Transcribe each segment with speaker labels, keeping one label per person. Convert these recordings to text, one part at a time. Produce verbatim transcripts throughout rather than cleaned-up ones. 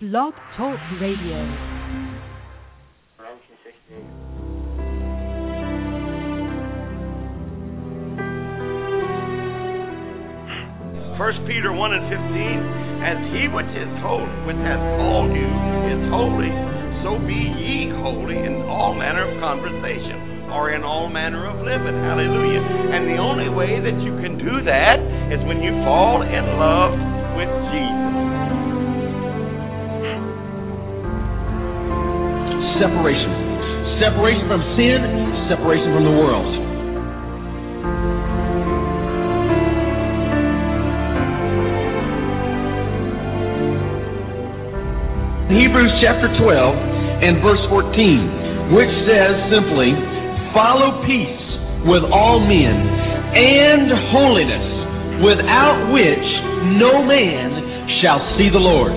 Speaker 1: Blog Talk Radio.
Speaker 2: nineteen sixty-eight. First Peter one and fifteen, as he which is holy, which has called you, is holy, so be ye holy in all manner of conversation, or in all manner of living. Hallelujah. And the only way that you can do that is when you fall in love with Jesus.
Speaker 3: Separation. Separation from sin, separation from the world. Hebrews chapter twelve and verse fourteen, which says simply, follow peace with all men and holiness, without which no man shall see the Lord.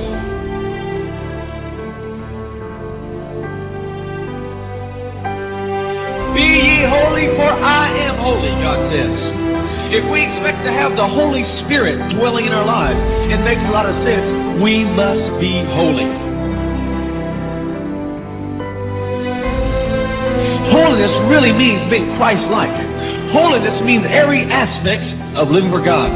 Speaker 3: Be ye holy, for I am holy, God says. If we expect to have the Holy Spirit dwelling in our lives, it makes a lot of sense. We must be holy. Holiness really means being Christ-like. Holiness means every aspect of living for God.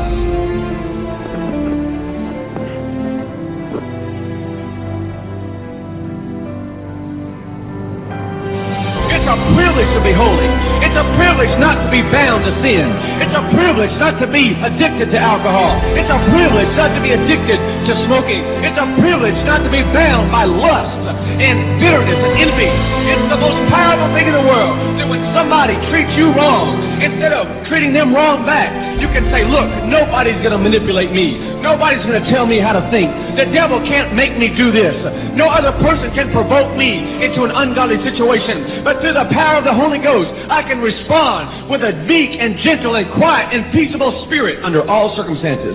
Speaker 3: It's a privilege to be holy. It's a privilege not to be bound to sin. It's a privilege not to be addicted to alcohol. It's a privilege not to be addicted to smoking. It's a privilege not to be bound by lust and bitterness and envy. It's the most powerful thing in the world that when somebody treats you wrong, instead of treating them wrong back, you can say, look, nobody's going to manipulate me. Nobody's going to tell me how to think. The devil can't make me do this. No other person can provoke me into an ungodly situation. But through the power of the Holy Ghost, I can respond with a meek and gentle and quiet and peaceable spirit under all circumstances.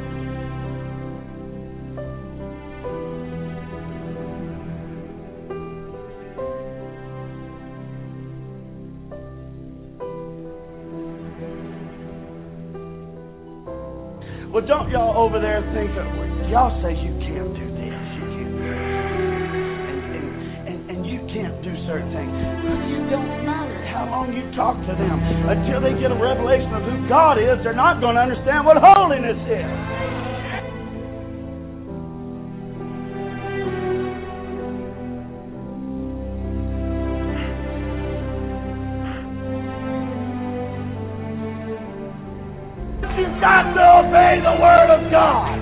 Speaker 4: Well, don't y'all over there think that y'all say you can't do this, you and, and, and, and you can't do certain things. It don't matter how long you talk to them. Until they get a revelation of who God is, they're not going to understand what holiness is. You've got to obey the Word of God.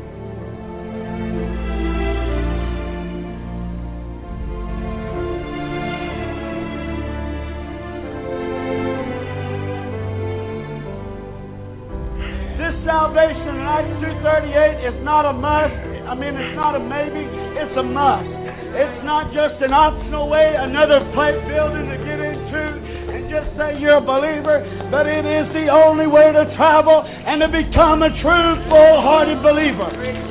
Speaker 4: This salvation in Acts two thirty-eight is not a must. I mean, it's not a maybe. It's a must. It's not just an optional way, another plate building to get into. Just say you're a believer, but it is the only way to travel and to become a true, full-hearted believer.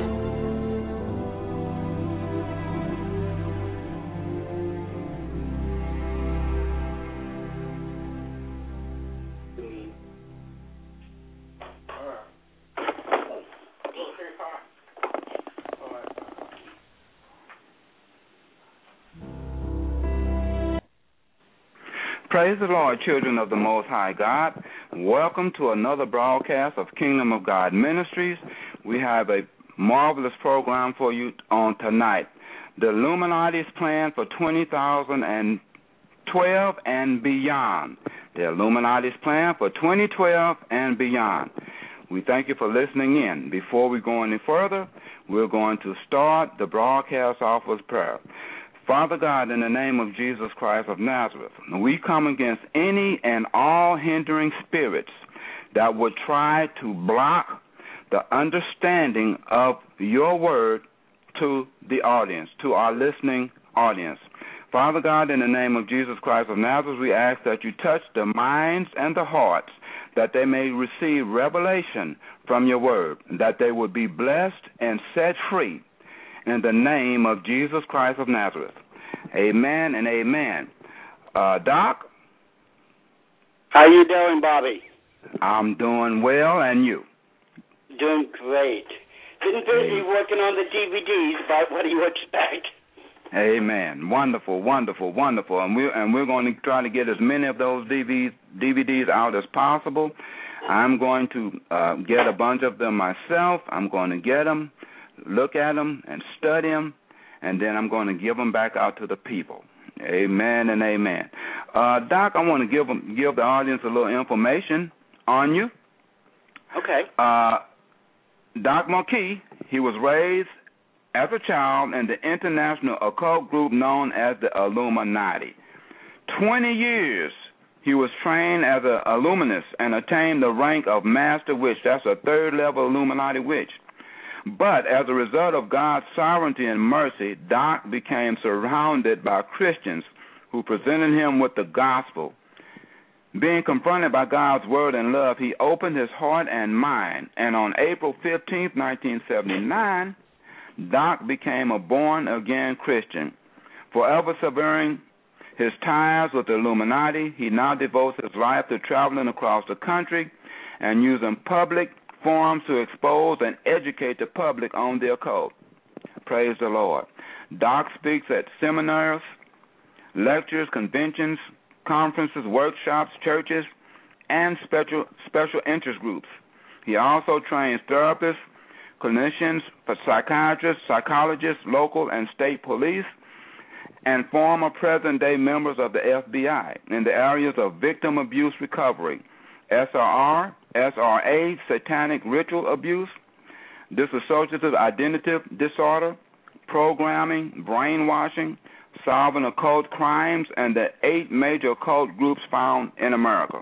Speaker 5: Praise the Lord, children of the Most High God. Welcome to another broadcast of Kingdom of God Ministries. We have a marvelous program for you on tonight. The Illuminati's plan for twenty twelve and beyond. The Illuminati's plan for twenty twelve and beyond. We thank you for listening in. Before we go any further, we're going to start the broadcast off with prayer. Father God, in the name of Jesus Christ of Nazareth, we come against any and all hindering spirits that would try to block the understanding of your word to the audience, to our listening audience. Father God, in the name of Jesus Christ of Nazareth, we ask that you touch the minds and the hearts, that they may receive revelation from your word, that they would be blessed and set free. In the name of Jesus Christ of Nazareth. Amen and amen. Uh, Doc?
Speaker 2: How you doing, Bobby?
Speaker 5: I'm doing well, and you?
Speaker 2: Doing great.
Speaker 1: Been busy working on the D V Ds, about what do you expect?
Speaker 5: Amen. Wonderful, wonderful, wonderful. And we're, and we're going to try to get as many of those D V Ds out as possible. I'm going to uh, get a bunch of them myself. I'm going to get them, look at them, and study them, and then I'm going to give them back out to the people. Amen and amen. Uh, Doc, I want to give them, give the audience a little information on you.
Speaker 1: Okay.
Speaker 5: Uh, Doc Marquis, he was raised as a child in the international occult group known as the Illuminati. Twenty years he was trained as an illuminist and attained the rank of Master Witch. That's a third-level Illuminati witch. But as a result of God's sovereignty and mercy, Doc became surrounded by Christians who presented him with the gospel. Being confronted by God's word and love, he opened his heart and mind, and on April fifteenth, nineteen seventy-nine, Doc became a born-again Christian. Forever severing his ties with the Illuminati, he now devotes his life to traveling across the country and using public forums to expose and educate the public on the occult. Praise the Lord. Doc speaks at seminars, lectures, conventions, conferences, workshops, churches, and special special interest groups. He also trains therapists, clinicians, psychiatrists, psychologists, local and state police, and former present-day members of the F B I in the areas of victim abuse recovery, S R R, S R A, satanic ritual abuse, dissociative identity disorder, programming, brainwashing, solving occult crimes, and the eight major occult groups found in America.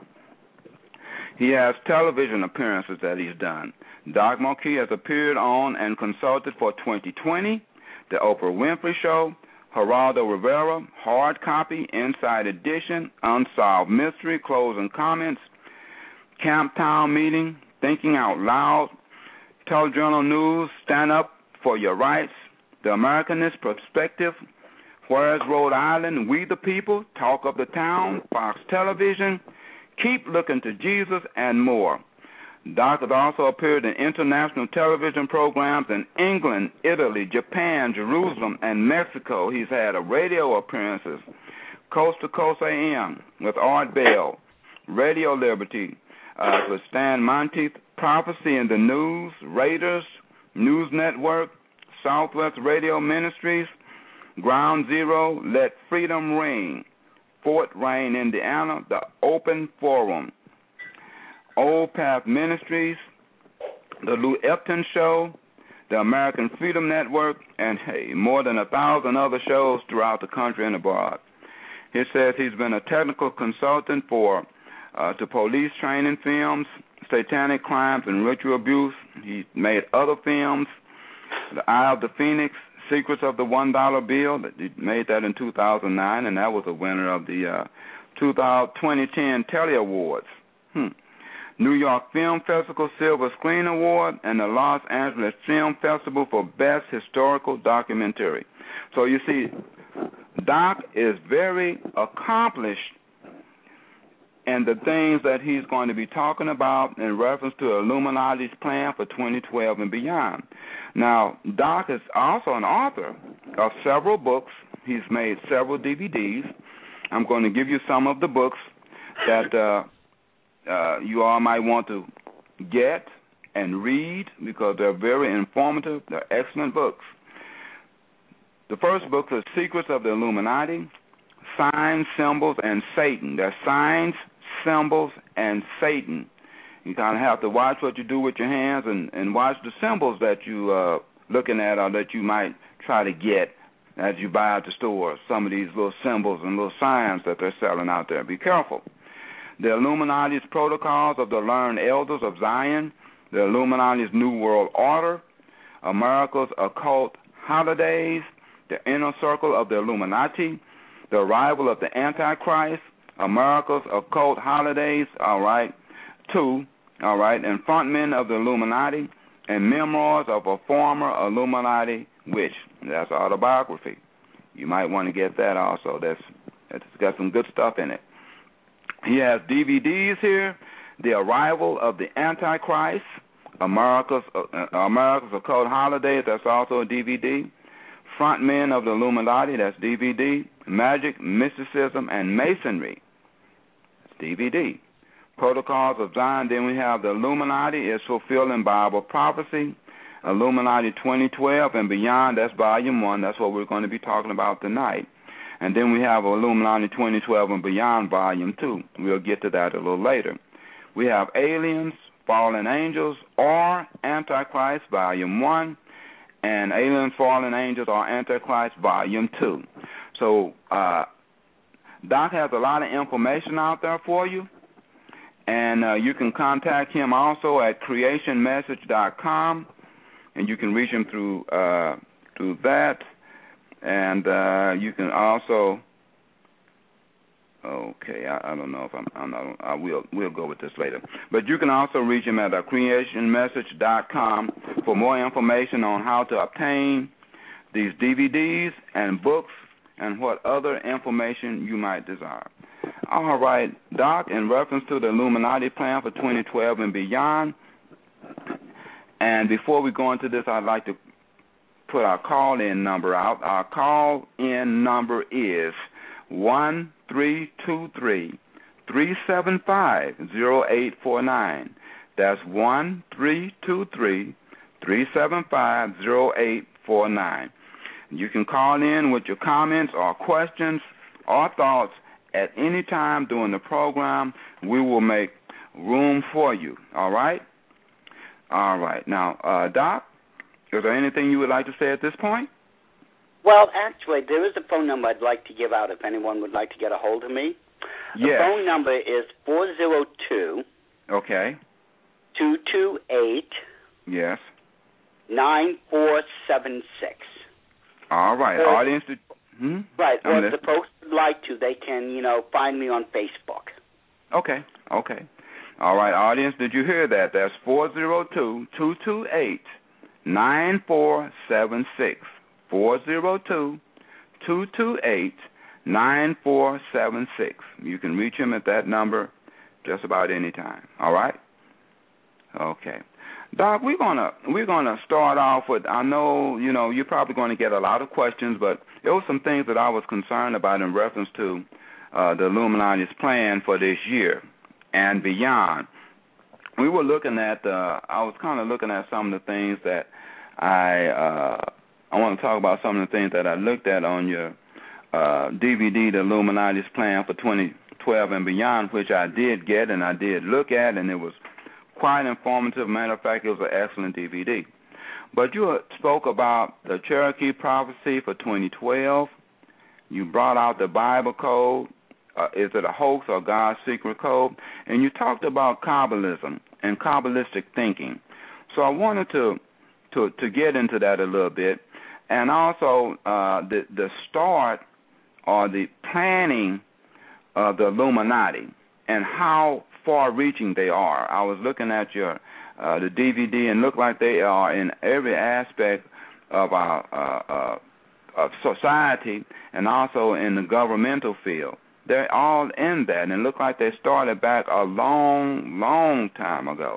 Speaker 5: He has television appearances that he's done. Doc Marquis has appeared on and consulted for twenty twenty, The Oprah Winfrey Show, Geraldo Rivera, Hard Copy, Inside Edition, Unsolved Mystery, Closing Comments, Camp Town Meeting, Thinking Out Loud, Telejournal News, Stand Up for Your Rights, The Americanist Perspective, Where's Rhode Island, We the People, Talk of the Town, Fox Television, Keep Looking to Jesus, and more. Doc has also appeared in international television programs in England, Italy, Japan, Jerusalem, and Mexico. He's had a radio appearances, Coast to Coast A M with Art Bell, Radio Liberty uh, with Stan Monteith, Prophecy in the News, Raiders, News Network, Southwest Radio Ministries, Ground Zero, Let Freedom Ring, Fort Wayne, Indiana, The Open Forum, Old Path Ministries, The Lou Epton Show, The American Freedom Network, and, hey, more than a thousand other shows throughout the country and abroad. He says he's been a technical consultant for uh, to police training films, satanic crimes and ritual abuse. He made other films, The Eye of the Phoenix, Secrets of the One Dollar Bill. He made that in two thousand nine, and that was a winner of the uh, twenty ten Telly Awards. Hmm. New York Film Festival Silver Screen Award, and the Los Angeles Film Festival for Best Historical Documentary. So you see, Doc is very accomplished in the things that he's going to be talking about in reference to Illuminati's plan for twenty twelve and beyond. Now, Doc is also an author of several books. He's made several D V Ds. I'm going to give you some of the books that uh, uh, you all might want to get and read because they're very informative. They're excellent books. The first book is Secrets of the Illuminati, Signs, Symbols, and Satan. There's signs, symbols, and Satan. You kind of have to watch what you do with your hands and, and watch the symbols that you uh looking at or that you might try to get as you buy at the store. Some of these little symbols and little signs that they're selling out there. Be careful. The Illuminati's Protocols of the Learned Elders of Zion, the Illuminati's New World Order, America's Occult Holidays, the Inner Circle of the Illuminati, the Arrival of the Antichrist, America's Occult Holidays, all right, two, all right, and Frontmen of the Illuminati, and Memoirs of a Former Illuminati Witch. That's autobiography. You might want to get that also. That's it's got some good stuff in it. He has D V Ds here, The Arrival of the Antichrist, America's uh, America's Occult Holidays, that's also a D V D. Frontmen of the Illuminati, that's D V D. Magic, Mysticism, and Masonry, that's D V D. Protocols of Zion, then we have the Illuminati is Fulfilling Bible Prophecy. Illuminati twenty twelve and Beyond, that's Volume one. That's what we're going to be talking about tonight. And then we have Illuminati twenty twelve and Beyond, Volume two. We'll get to that a little later. We have Aliens, Fallen Angels, or Antichrist, Volume one. And Aliens, Fallen Angels, or Antichrist, Volume two. So uh, Doc has a lot of information out there for you. And uh, you can contact him also at creation message dot com. And you can reach him through uh, through that, and uh, you can also. Okay, I, I don't know if I'm. I'm not, I will. We'll go with this later. But you can also reach him at uh, creation message dot com for more information on how to obtain these D V Ds and books and what other information you might desire. All right, Doc. In reference to the Illuminati plan for twenty twelve and beyond. And before we go into this, I'd like to put our call-in number out. Our call-in number is one three two three, three seven five, zero eight four nine. That's one three two three, three seven five, zero eight four nine. You can call in with your comments or questions or thoughts at any time during the program. We will make room for you, all right? All right. Now, uh, Doc, is there anything you would like to say at this point?
Speaker 1: Well, actually, there is a phone number I'd like to give out if anyone would like to get a hold of me.
Speaker 5: Yes.
Speaker 1: The phone number is four zero two,
Speaker 5: okay,
Speaker 1: two two eight,
Speaker 5: yes,
Speaker 1: nine four seven six.
Speaker 5: All right.
Speaker 1: Or,
Speaker 5: Audience, to, hmm?
Speaker 1: Right.
Speaker 5: I'm
Speaker 1: Or if the
Speaker 5: listening.
Speaker 1: folks would like to, they can, you know, find me on Facebook.
Speaker 5: Okay, okay. All right, audience, did you hear that? That's four zero two, two two eight, nine four seven six. four zero two, two two eight, nine four seven six. You can reach him at that number just about any time. All right? Okay. Doc, we're gonna we're gonna start off with, I know, you know, you're probably gonna get a lot of questions, but there were some things that I was concerned about in reference to uh, the Illuminati's plan for this year and beyond. We were looking at, uh, I was kind of looking at some of the things that I, uh, I want to talk about some of the things that I looked at on your uh, D V D, The Illuminati's Plan for twenty twelve and Beyond, which I did get and I did look at, and it was quite informative. Matter of fact, it was an excellent D V D. But you spoke about the Cherokee Prophecy for twenty twelve. You brought out the Bible Code. Uh, is it a hoax or God's secret code? And you talked about Kabbalism and Kabbalistic thinking. So I wanted to to, to get into that a little bit, and also uh, the the start or the planning of the Illuminati and how far-reaching they are. I was looking at your uh, the D V D and look like they are in every aspect of our uh, uh, of society and also in the governmental field. They're all in that, and it look like they started back a long, long time ago.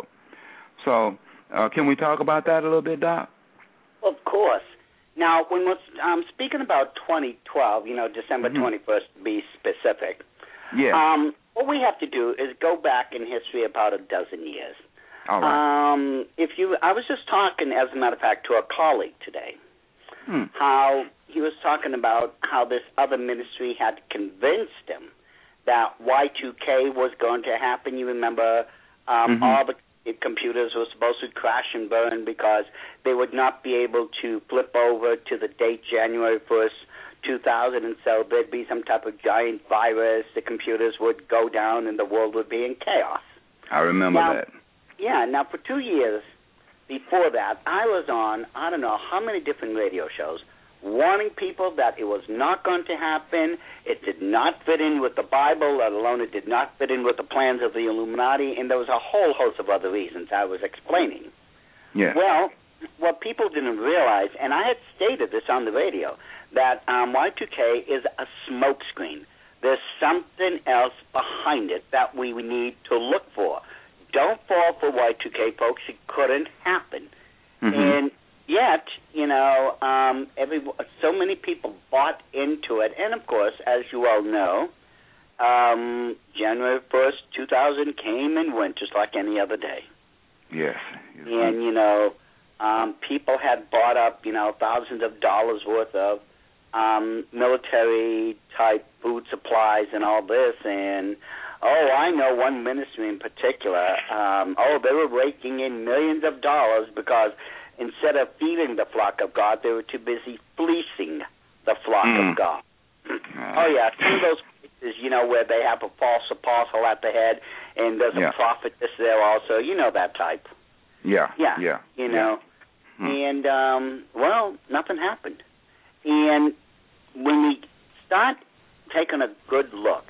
Speaker 5: So uh, can we talk about that a little bit, Doc?
Speaker 1: Of course. Now, when we're um, speaking about twenty twelve, you know, December
Speaker 5: mm-hmm.
Speaker 1: twenty-first to be specific,
Speaker 5: yeah.
Speaker 1: um, what we have to do is go back in history about a dozen years.
Speaker 5: All right.
Speaker 1: Um, if you, I was just talking, as a matter of fact, to a colleague today,
Speaker 5: hmm.
Speaker 1: how he was talking about how this other ministry had convinced him that Y two K was going to happen. You remember um,
Speaker 5: mm-hmm.
Speaker 1: all the computers were supposed to crash and burn because they would not be able to flip over to the date January first, two thousand, and so there'd be some type of giant virus. The computers would go down and the world would be in chaos.
Speaker 5: I remember
Speaker 1: now,
Speaker 5: that.
Speaker 1: Yeah, now for two years before that, I was on, I don't know how many different radio shows, warning people that it was not going to happen. It did not fit in with the Bible, let alone it did not fit in with the plans of the Illuminati, and there was a whole host of other reasons I was explaining.
Speaker 5: Yeah.
Speaker 1: Well, what people didn't realize, and I had stated this on the radio, that um, Y two K is a smokescreen. There's something else behind it that we need to look for. don't fall for Y two K, folks. It couldn't happen.
Speaker 5: Mm-hmm.
Speaker 1: And yet, you know, um, every so many people bought into it. And, of course, as you all know, um, January first, two thousand came and went just like any other day.
Speaker 5: Yes.
Speaker 1: And, you know, um, people had bought up, you know, thousands of dollars worth of um, military-type food supplies and all this. And, oh, I know one ministry in particular. Um, oh, they were raking in millions of dollars because instead of feeding the flock of God, they were too busy fleecing the flock
Speaker 5: mm.
Speaker 1: of God. Oh, yeah, some of those places, you know, where they have a false apostle at the head and there's
Speaker 5: yeah.
Speaker 1: a prophetess there also. You know that type.
Speaker 5: Yeah,
Speaker 1: yeah,
Speaker 5: yeah.
Speaker 1: You know,
Speaker 5: yeah.
Speaker 1: and, um, well, nothing happened. And when we start taking a good look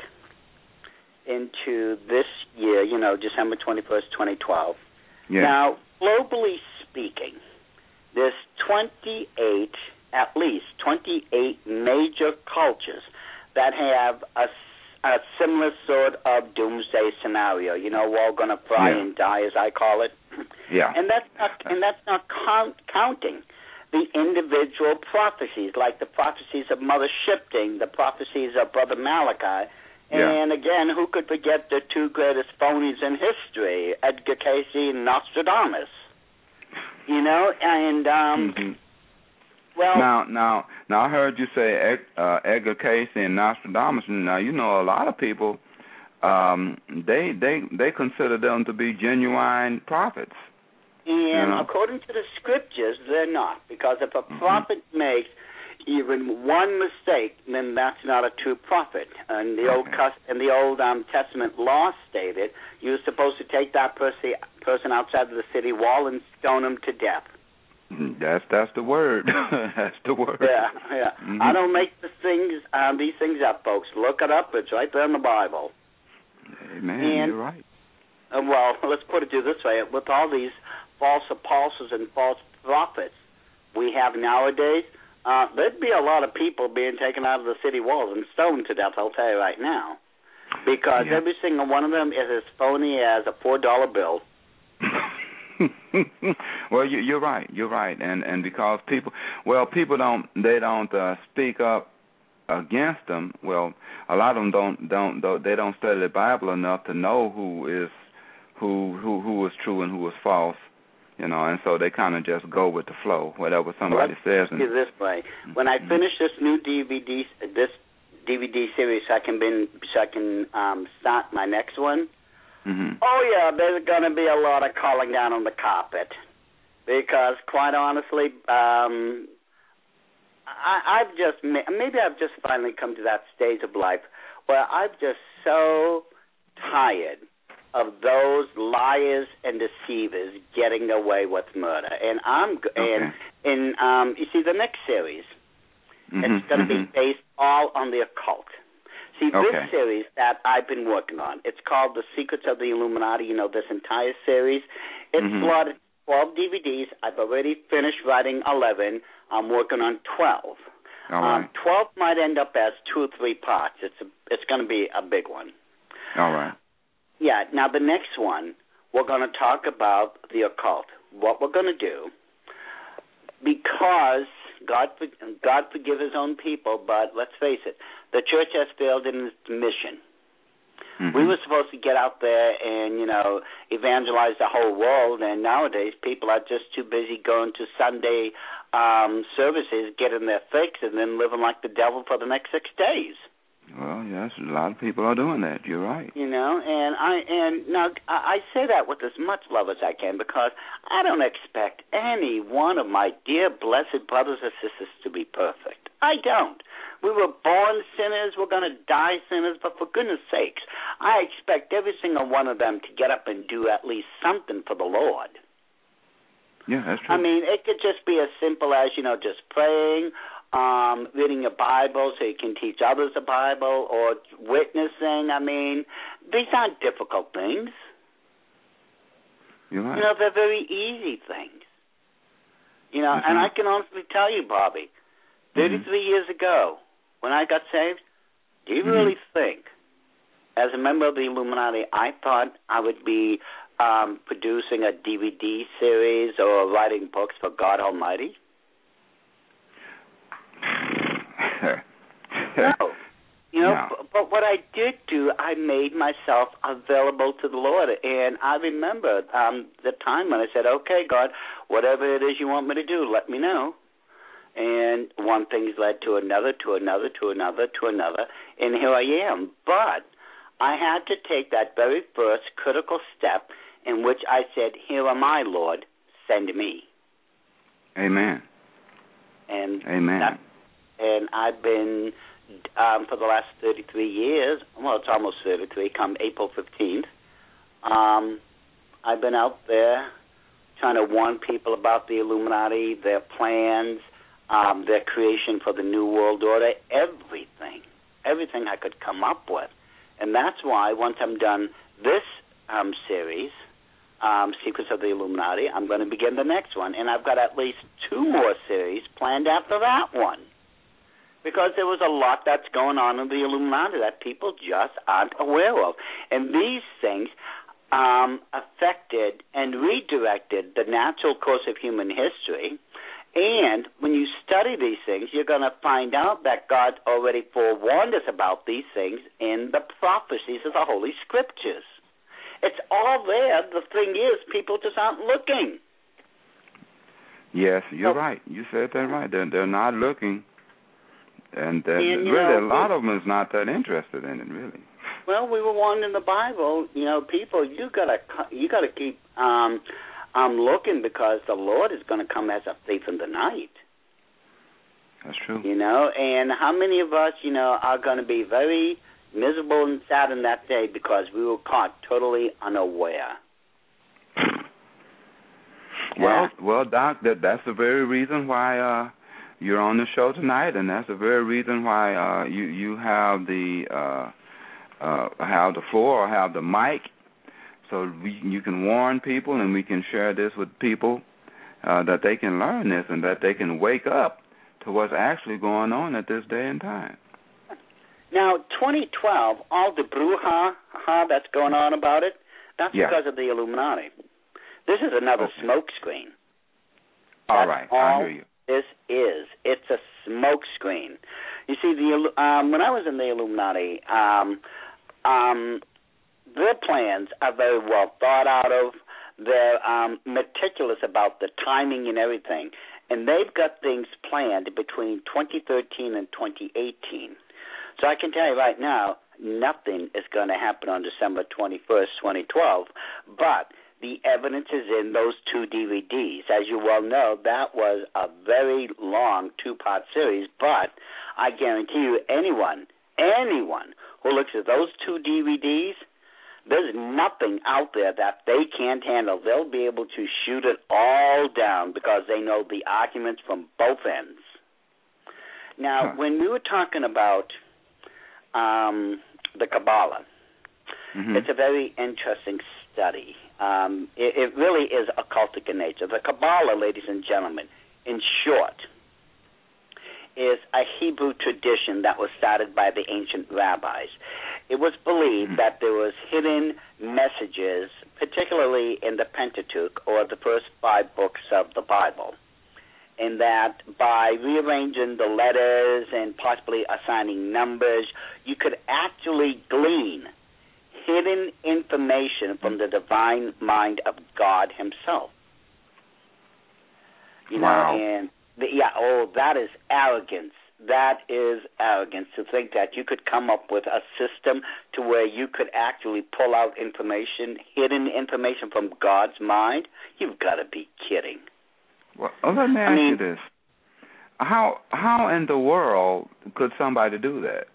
Speaker 1: into this year, you know, December twenty-first, twenty twelve,
Speaker 5: yeah.
Speaker 1: now, globally speaking, there's twenty-eight, at least twenty-eight major cultures that have a, a similar sort of doomsday scenario. You know, we're all going to fry
Speaker 5: yeah.
Speaker 1: and die, as I call it.
Speaker 5: Yeah.
Speaker 1: And that's not, and that's not count, counting the individual prophecies, like the prophecies of Mother Shipton, the prophecies of Brother Malachi.
Speaker 5: Yeah.
Speaker 1: And again, who could forget the two greatest phonies in history, Edgar Cayce and Nostradamus? You know, and um,
Speaker 5: mm-hmm.
Speaker 1: well,
Speaker 5: now, now, now, I heard you say uh, Edgar Cayce and Nostradamus. Now, you know, a lot of people um, they they they consider them to be genuine prophets.
Speaker 1: And
Speaker 5: you know?
Speaker 1: according to the scriptures, they're not, because if a
Speaker 5: mm-hmm.
Speaker 1: prophet makes even one mistake, then that's not a true prophet. And the
Speaker 5: okay.
Speaker 1: old cus- and the old um, Testament law stated you're supposed to take that person person outside of the city wall and stone him to death.
Speaker 5: That's that's the word. That's the word.
Speaker 1: Yeah, yeah.
Speaker 5: Mm-hmm.
Speaker 1: I don't make the things um, these things up, folks. Look it up. It's right there in the Bible.
Speaker 5: Amen.
Speaker 1: And,
Speaker 5: you're right.
Speaker 1: Uh, well, let's put it this way: with all these false apostles and false prophets we have nowadays, uh, there'd be a lot of people being taken out of the city walls and stoned to death, I'll tell you right now. Because
Speaker 5: yeah.
Speaker 1: every single one of them is as phony as a four dollar bill.
Speaker 5: Well, you, you're right. You're right. And and because people, well, people don't, they don't uh, speak up against them. Well, a lot of them don't, don't, don't, they don't study the Bible enough to know who is, who, who, who is true and who is false. You know, and so they kind of just go with the flow, whatever somebody
Speaker 1: well,
Speaker 5: says. And,
Speaker 1: let's do it this way. When I finish this new D V D, this D V D series, so I can, been, so I can um, start my next one,
Speaker 5: mm-hmm.
Speaker 1: oh, yeah, there's going to be a lot of calling down on the carpet. Because, quite honestly, um, I, I've just, maybe I've just finally come to that stage of life where I'm just so tired of those liars and deceivers getting away with murder. And I'm okay. and and um, you see the next series,
Speaker 5: mm-hmm,
Speaker 1: it's going to
Speaker 5: mm-hmm.
Speaker 1: be based all on the occult. See,
Speaker 5: okay.
Speaker 1: this series that I've been working on, it's called The Secrets of the Illuminati. You know, this entire series, it's
Speaker 5: mm-hmm.
Speaker 1: slotted twelve D V Ds. I've already finished writing eleven. I'm working on twelve.
Speaker 5: All right.
Speaker 1: Um, twelve might end up as two or three parts. It's a, it's going to be a big one.
Speaker 5: All right.
Speaker 1: Yeah, now the next one, we're going to talk about the occult, what we're going to do, because God, God forgive his own people, but let's face it, the church has failed in its mission. Mm-hmm. We were supposed to get out there and, you know, evangelize the whole world, and nowadays people are just too busy going to Sunday um, services, getting their fix, and then living like the devil for the next six days.
Speaker 5: Well, yes, a lot of people are doing that. You're right.
Speaker 1: You know, and I and now I say that with as much love as I can, because I don't expect any one of my dear blessed brothers or sisters to be perfect. I don't. We were born sinners. We're going to die sinners. But for goodness sakes, I expect every single one of them to get up and do at least something for the Lord.
Speaker 5: Yeah, that's true.
Speaker 1: I mean, it could just be as simple as, you know, just praying, Um, reading a Bible so you can teach others the Bible, or witnessing. I mean, these aren't difficult things.
Speaker 5: You're right.
Speaker 1: You know, they're very easy things. You know, mm-hmm. and I can honestly tell you, Bobby, thirty-three mm-hmm. years ago, when I got saved, do you mm-hmm. really think, as a member of the Illuminati, I thought I would be um, producing a D V D series or writing books for God Almighty? No. You know,
Speaker 5: no.
Speaker 1: but, but what I did do, I made myself available to the Lord. And I remember um, the time when I said, okay, God, whatever it is you want me to do, let me know. And one thing's led to another, to another, to another, to another, and here I am. But I had to take that very first critical step in which I said, here am I, Lord, send me.
Speaker 5: Amen.
Speaker 1: And
Speaker 5: Amen.
Speaker 1: That, and I've been, um, for the last thirty-three years, well, it's almost thirty-three, come April fifteenth, um, I've been out there trying to warn people about the Illuminati, their plans, um, their creation for the New World Order, everything, everything I could come up with. And that's why once I'm done this um, series, um, Secrets of the Illuminati, I'm going to begin the next one. And I've got at least two more series planned after that one. Because there was a lot that's going on in the Illuminati that people just aren't aware of. And these things um, affected and redirected the natural course of human history. And when you study these things, you're going to find out that God already forewarned us about these things in the prophecies of the Holy Scriptures. It's all there. The thing is, people just aren't looking.
Speaker 5: Yes, you're
Speaker 1: so,
Speaker 5: right. You said that right. They're, they're not looking. And, uh,
Speaker 1: and
Speaker 5: really,
Speaker 1: know,
Speaker 5: a lot of them is not that interested in it, really.
Speaker 1: Well, we were warned in the Bible, you know, people, you gotta you gotta keep um, um, looking because the Lord is going to come as a thief in the night.
Speaker 5: That's true.
Speaker 1: You know, and how many of us, you know, are going to be very miserable and sad in that day because we were caught totally unaware.
Speaker 5: Well, yeah. well, Doc, that that's the very reason why uh, you're on the show tonight, and that's the very reason why uh, you you have the uh, uh, have the floor or have the mic, so we, you can warn people and we can share this with people uh, that they can learn this and that they can wake up to what's actually going on at this day and time.
Speaker 1: Now, twenty twelve, all the brouhaha that's going on about it, that's
Speaker 5: yeah.
Speaker 1: because of the Illuminati. This is another
Speaker 5: okay.
Speaker 1: smoke screen.
Speaker 5: All
Speaker 1: that's
Speaker 5: right,
Speaker 1: all
Speaker 5: I hear you.
Speaker 1: This is. It's a smoke screen. You see, the um, when I was in the Illuminati, um, um, their plans are very well thought out of. They're um, meticulous about the timing and everything. And they've got things planned between twenty thirteen and twenty eighteen. So I can tell you right now, nothing is going to happen on December twenty-first, twenty twelve. But the evidence is in those two D V Ds. As you well know, that was a very long two-part series. But I guarantee you, anyone, anyone who looks at those two D V Ds, there's nothing out there that they can't handle. They'll be able to shoot it all down because they know the arguments from both ends. Now, huh. when we were talking about um, the Kabbalah, mm-hmm. it's a very interesting study. Um, it, it really is occultic in nature. The Kabbalah, ladies and gentlemen, in short, is a Hebrew tradition that was started by the ancient rabbis. It was believed that there was hidden messages, particularly in the Pentateuch, or the first five books of the Bible, and that by rearranging the letters and possibly assigning numbers, you could actually glean hidden information from the divine mind of God himself. You
Speaker 5: wow.
Speaker 1: know, and the, yeah, oh, that is arrogance. That is arrogance to think that you could come up with a system to where you could actually pull out information, hidden information from God's mind. You've got to be kidding.
Speaker 5: Well, let me ask I mean, you this: how how in the world could somebody do that?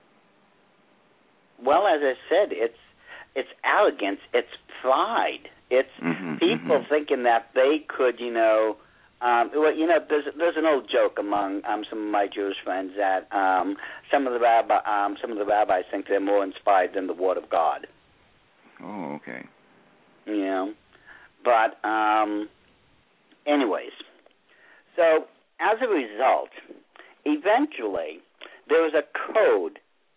Speaker 1: Well, as I said, it's it's arrogance, it's pride, it's
Speaker 5: mm-hmm,
Speaker 1: people
Speaker 5: mm-hmm.
Speaker 1: thinking that they could, you know. Um, well, you know, there's there's an old joke among um, some of my Jewish friends that um, some of the rabbi, um, some of the rabbis think they're more inspired than the Word of God.
Speaker 5: Oh, okay.
Speaker 1: You know, but um, anyways, so as a result, eventually there was a code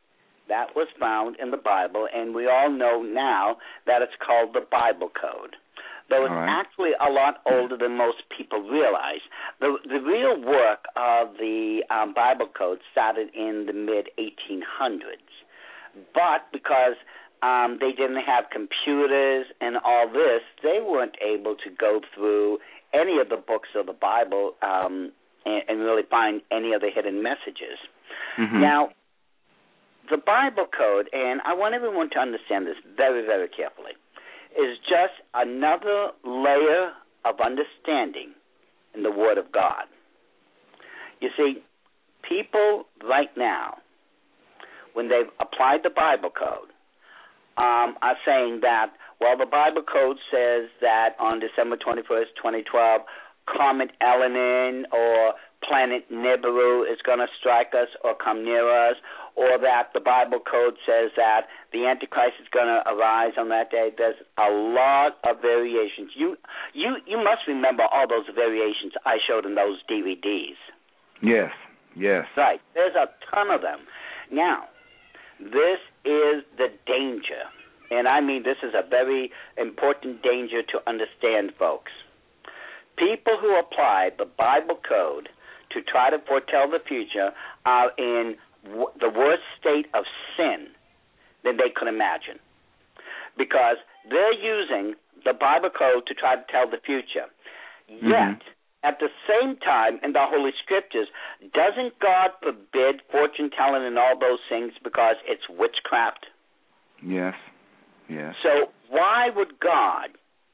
Speaker 1: that was found in the Bible, and we all know now that it's called the Bible Code. Though it's right. actually a lot older than most people realize. The the real work of the um, Bible Code started in the mid eighteen hundreds. But because um, they didn't have computers and all this, they weren't able to go through any of the books of the Bible um, and, and really find any of the hidden messages. Mm-hmm. Now, the Bible Code, and I want everyone to understand this very, very carefully, is just another layer of understanding in the Word of God. You see, people right now, when they've applied the Bible Code, um, are saying that, well, the Bible Code says that on December twenty-first, twenty twelve, Comet Elenin or planet Nibiru is going to strike us or come near us, or that the Bible Code says that the Antichrist is going to arise on that day. There's a lot of variations. You you you must remember all those variations I showed in those D V Ds.
Speaker 5: Yes, yes.
Speaker 1: Right. There's a ton of them. Now, this is the danger, and I mean this is a very important danger to understand, folks. People who apply the Bible Code to try to foretell the future are in w- the worst state of sin than they could imagine, because they're using the Bible Code to try to tell the future. Mm-hmm. Yet, at the same time, in the Holy Scriptures, doesn't God forbid fortune-telling and all those things because it's witchcraft?
Speaker 5: Yes, yes.
Speaker 1: So why would God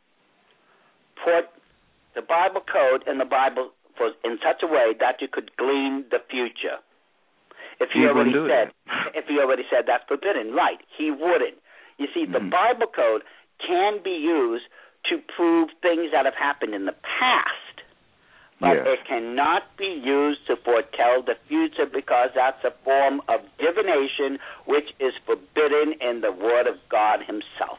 Speaker 1: put the Bible Code in the Bible for, in such a way that you could glean the future? If he, he already said, if he already said that's forbidden, right? He wouldn't. You see, mm-hmm. the Bible Code can be used to prove things that have happened in the past, but yes. it cannot be used to foretell the future because that's a form of divination which is forbidden in the Word of God Himself.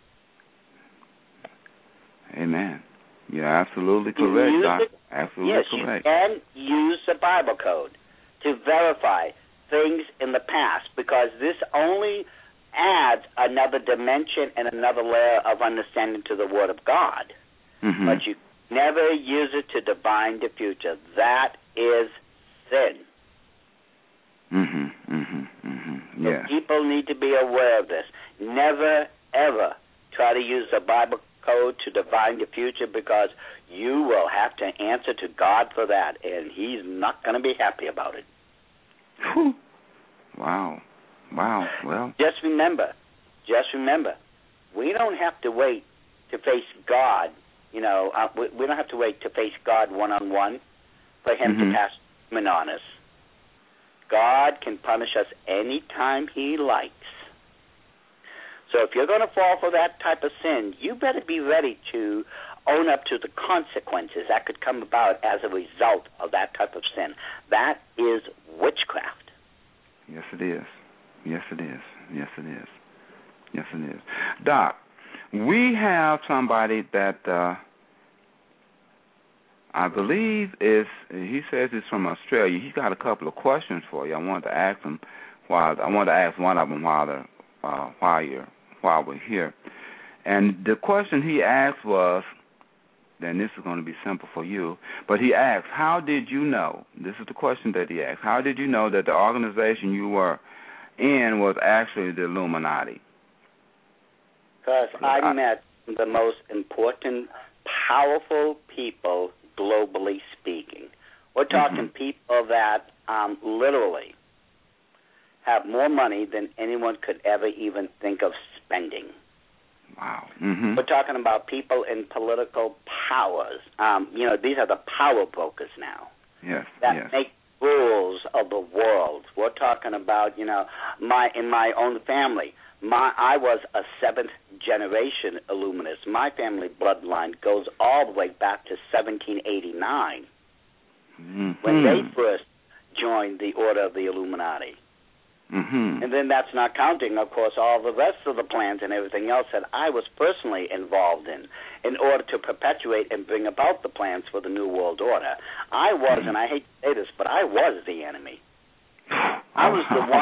Speaker 5: Amen. You're absolutely correct, Doc. Absolutely
Speaker 1: yes,
Speaker 5: correct.
Speaker 1: You can use the Bible Code to verify things in the past because this only adds another dimension and another layer of understanding to the Word of God. Mm-hmm. But you never use it to divine the future. That is sin.
Speaker 5: Mm-hmm, mm-hmm, mm-hmm. Yeah.
Speaker 1: So people need to be aware of this. Never, ever try to use the Bible Code to divine the future because you will have to answer to God for that, and He's not going to be happy about it.
Speaker 5: Whew. Wow. Wow. Well.
Speaker 1: Just remember, just remember, we don't have to wait to face God. You know, uh, we, we don't have to wait to face God one-on-one for Him mm-hmm. to pass judgment on us. God can punish us any time He likes. So if you're going to fall for that type of sin, you better be ready to own up to the consequences that could come about as a result of that type of sin. That is witchcraft.
Speaker 5: Yes, it is. Yes, it is. Yes, it is. Yes, it is. Doc, we have somebody that uh, I believe is, he says he's from Australia. He's got a couple of questions for you. I wanted to ask him while, I wanted to ask one of them while, the, uh, while, you're, while we're here. And the question he asked was, then this is going to be simple for you, but he asked, how did you know, this is the question that he asked, how did you know that the organization you were in was actually the Illuminati?
Speaker 1: Because I, I met the most important, powerful people, globally speaking. We're talking mm-hmm. people that um, literally have more money than anyone could ever even think of spending.
Speaker 5: Wow. Mm-hmm.
Speaker 1: We're talking about people in political powers. Um, you know, these are the power brokers now.
Speaker 5: Yes.
Speaker 1: That
Speaker 5: yes.
Speaker 1: make rules of the world. We're talking about, you know, my in my own family. My I was a seventh generation Illuminist. My family bloodline goes all the way back to seventeen eighty-nine, mm-hmm. when they first joined the Order of the Illuminati.
Speaker 5: Mm-hmm.
Speaker 1: And then that's not counting, of course, all the rest of the plans and everything else that I was personally involved in in order to perpetuate and bring about the plans for the New World Order. I was, mm-hmm. and I hate to say this, but I was the enemy. I was the one,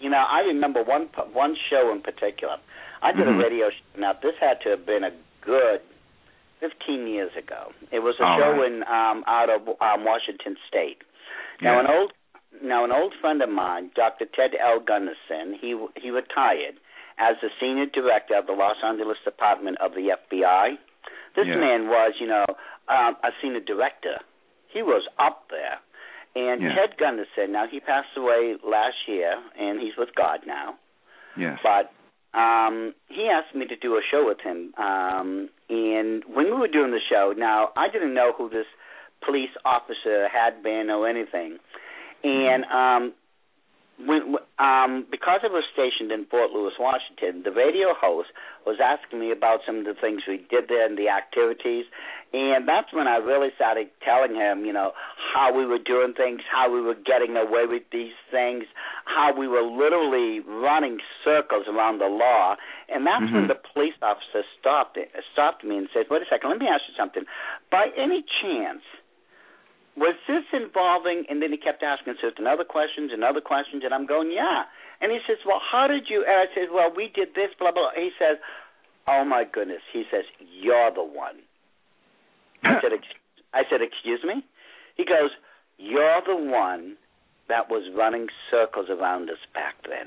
Speaker 1: You know, I remember one one show in particular. I did mm-hmm. a radio show. Now, this had to have been a good fifteen years ago. It was a
Speaker 5: All
Speaker 1: show
Speaker 5: right.
Speaker 1: in um, out of um, Washington State. Now,
Speaker 5: yes.
Speaker 1: an old now an old friend of mine, Doctor Ted L. Gunderson, he he retired as the senior director of the Los Angeles Department of the F B I. This
Speaker 5: yes.
Speaker 1: man was, you know, um, a senior director. He was up there. And
Speaker 5: yes.
Speaker 1: Ted Gunderson, now he passed away last year, and he's with God now.
Speaker 5: Yes.
Speaker 1: But um, he asked me to do a show with him. Um, and when we were doing the show, now I didn't know who this police officer had been or anything. And um, when, um, because I was stationed in Fort Lewis, Washington, the radio host was asking me about some of the things we did there and the activities. And that's when I really started telling him, you know, how we were doing things, how we were getting away with these things, how we were literally running circles around the law. And that's
Speaker 5: mm-hmm.
Speaker 1: when the police officer stopped it, stopped me and said, wait a second, let me ask you something. By any chance, was this involving, and then he kept asking certain other questions and other questions, and I'm going, yeah. And he says, well, how did you, and I said, well, we did this, blah, blah, blah. He says, oh, my goodness. He says, you're the one. I said, I said, excuse me? He goes, you're the one that was running circles around us back then.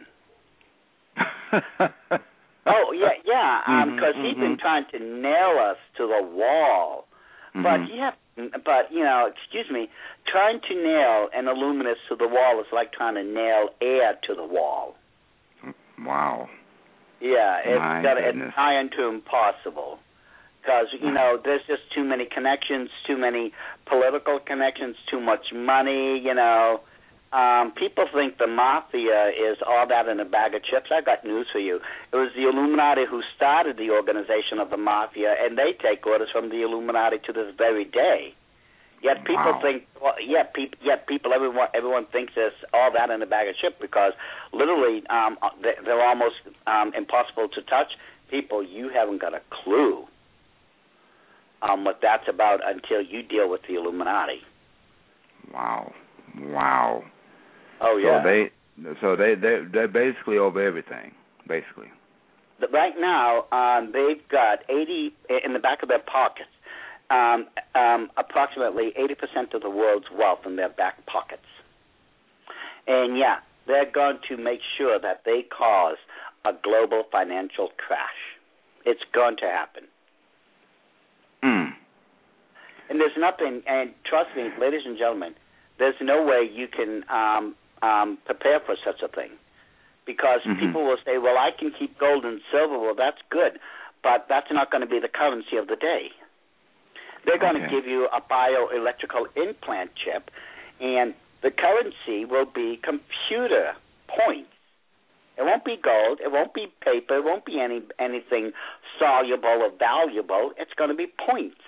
Speaker 1: oh, yeah, yeah, because um, mm-hmm, he'd been
Speaker 5: mm-hmm.
Speaker 1: trying to nail us to the wall.
Speaker 5: Mm-hmm.
Speaker 1: But, yeah, but, you know, excuse me, trying to nail an illuminist to the wall is like trying to nail air to the wall.
Speaker 5: Wow.
Speaker 1: Yeah, it's
Speaker 5: My
Speaker 1: got it's
Speaker 5: goodness.
Speaker 1: nigh unto impossible. Because, you know, there's just too many connections, too many political connections, too much money, you know. Um, people think the mafia is all that in a bag of chips. I got news for you. It was the Illuminati who started the organization of the mafia, and they take orders from the Illuminati to this very day. Yet people
Speaker 5: wow.
Speaker 1: think, well, yet people, yet people, everyone, everyone thinks there's all that in a bag of chips because literally um, they're almost um, impossible to touch. People, you haven't got a clue um, what that's about until you deal with the Illuminati.
Speaker 5: Wow, wow.
Speaker 1: Oh yeah.
Speaker 5: So they, so they, they, they basically over everything, basically.
Speaker 1: Right now, um, they've got eighty in the back of their pockets. Um, um, approximately eighty percent of the world's wealth in their back pockets. And yeah, they're going to make sure that they cause a global financial crash. It's going to happen.
Speaker 5: Mm.
Speaker 1: And there's nothing, and trust me, ladies and gentlemen, there's no way you can um, um, prepare for such a thing. Because
Speaker 5: mm-hmm.
Speaker 1: people will say, well, I can keep gold and silver. Well, that's good, but that's not going to be the currency of the day. They're going
Speaker 5: okay.
Speaker 1: to give you a bioelectrical implant chip, and the currency will be computer points. It won't be gold. It won't be paper. It won't be any anything soluble or valuable. It's going to be points.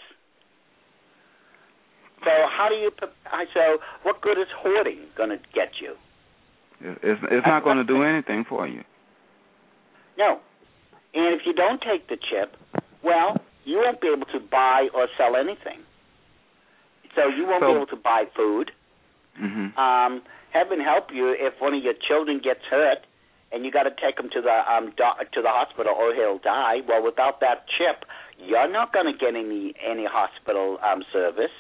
Speaker 1: So how do you? So what good is hoarding going to get you?
Speaker 5: It's it's not going to do anything for you.
Speaker 1: No, and if you don't take the chip, well, you won't be able to buy or sell anything. So you won't
Speaker 5: so,
Speaker 1: be able to buy food.
Speaker 5: Mm-hmm.
Speaker 1: Um, heaven help you if one of your children gets hurt and you got to take him to the um, do- to the hospital or he'll die. Well, without that chip, you're not going to get any any hospital um, service.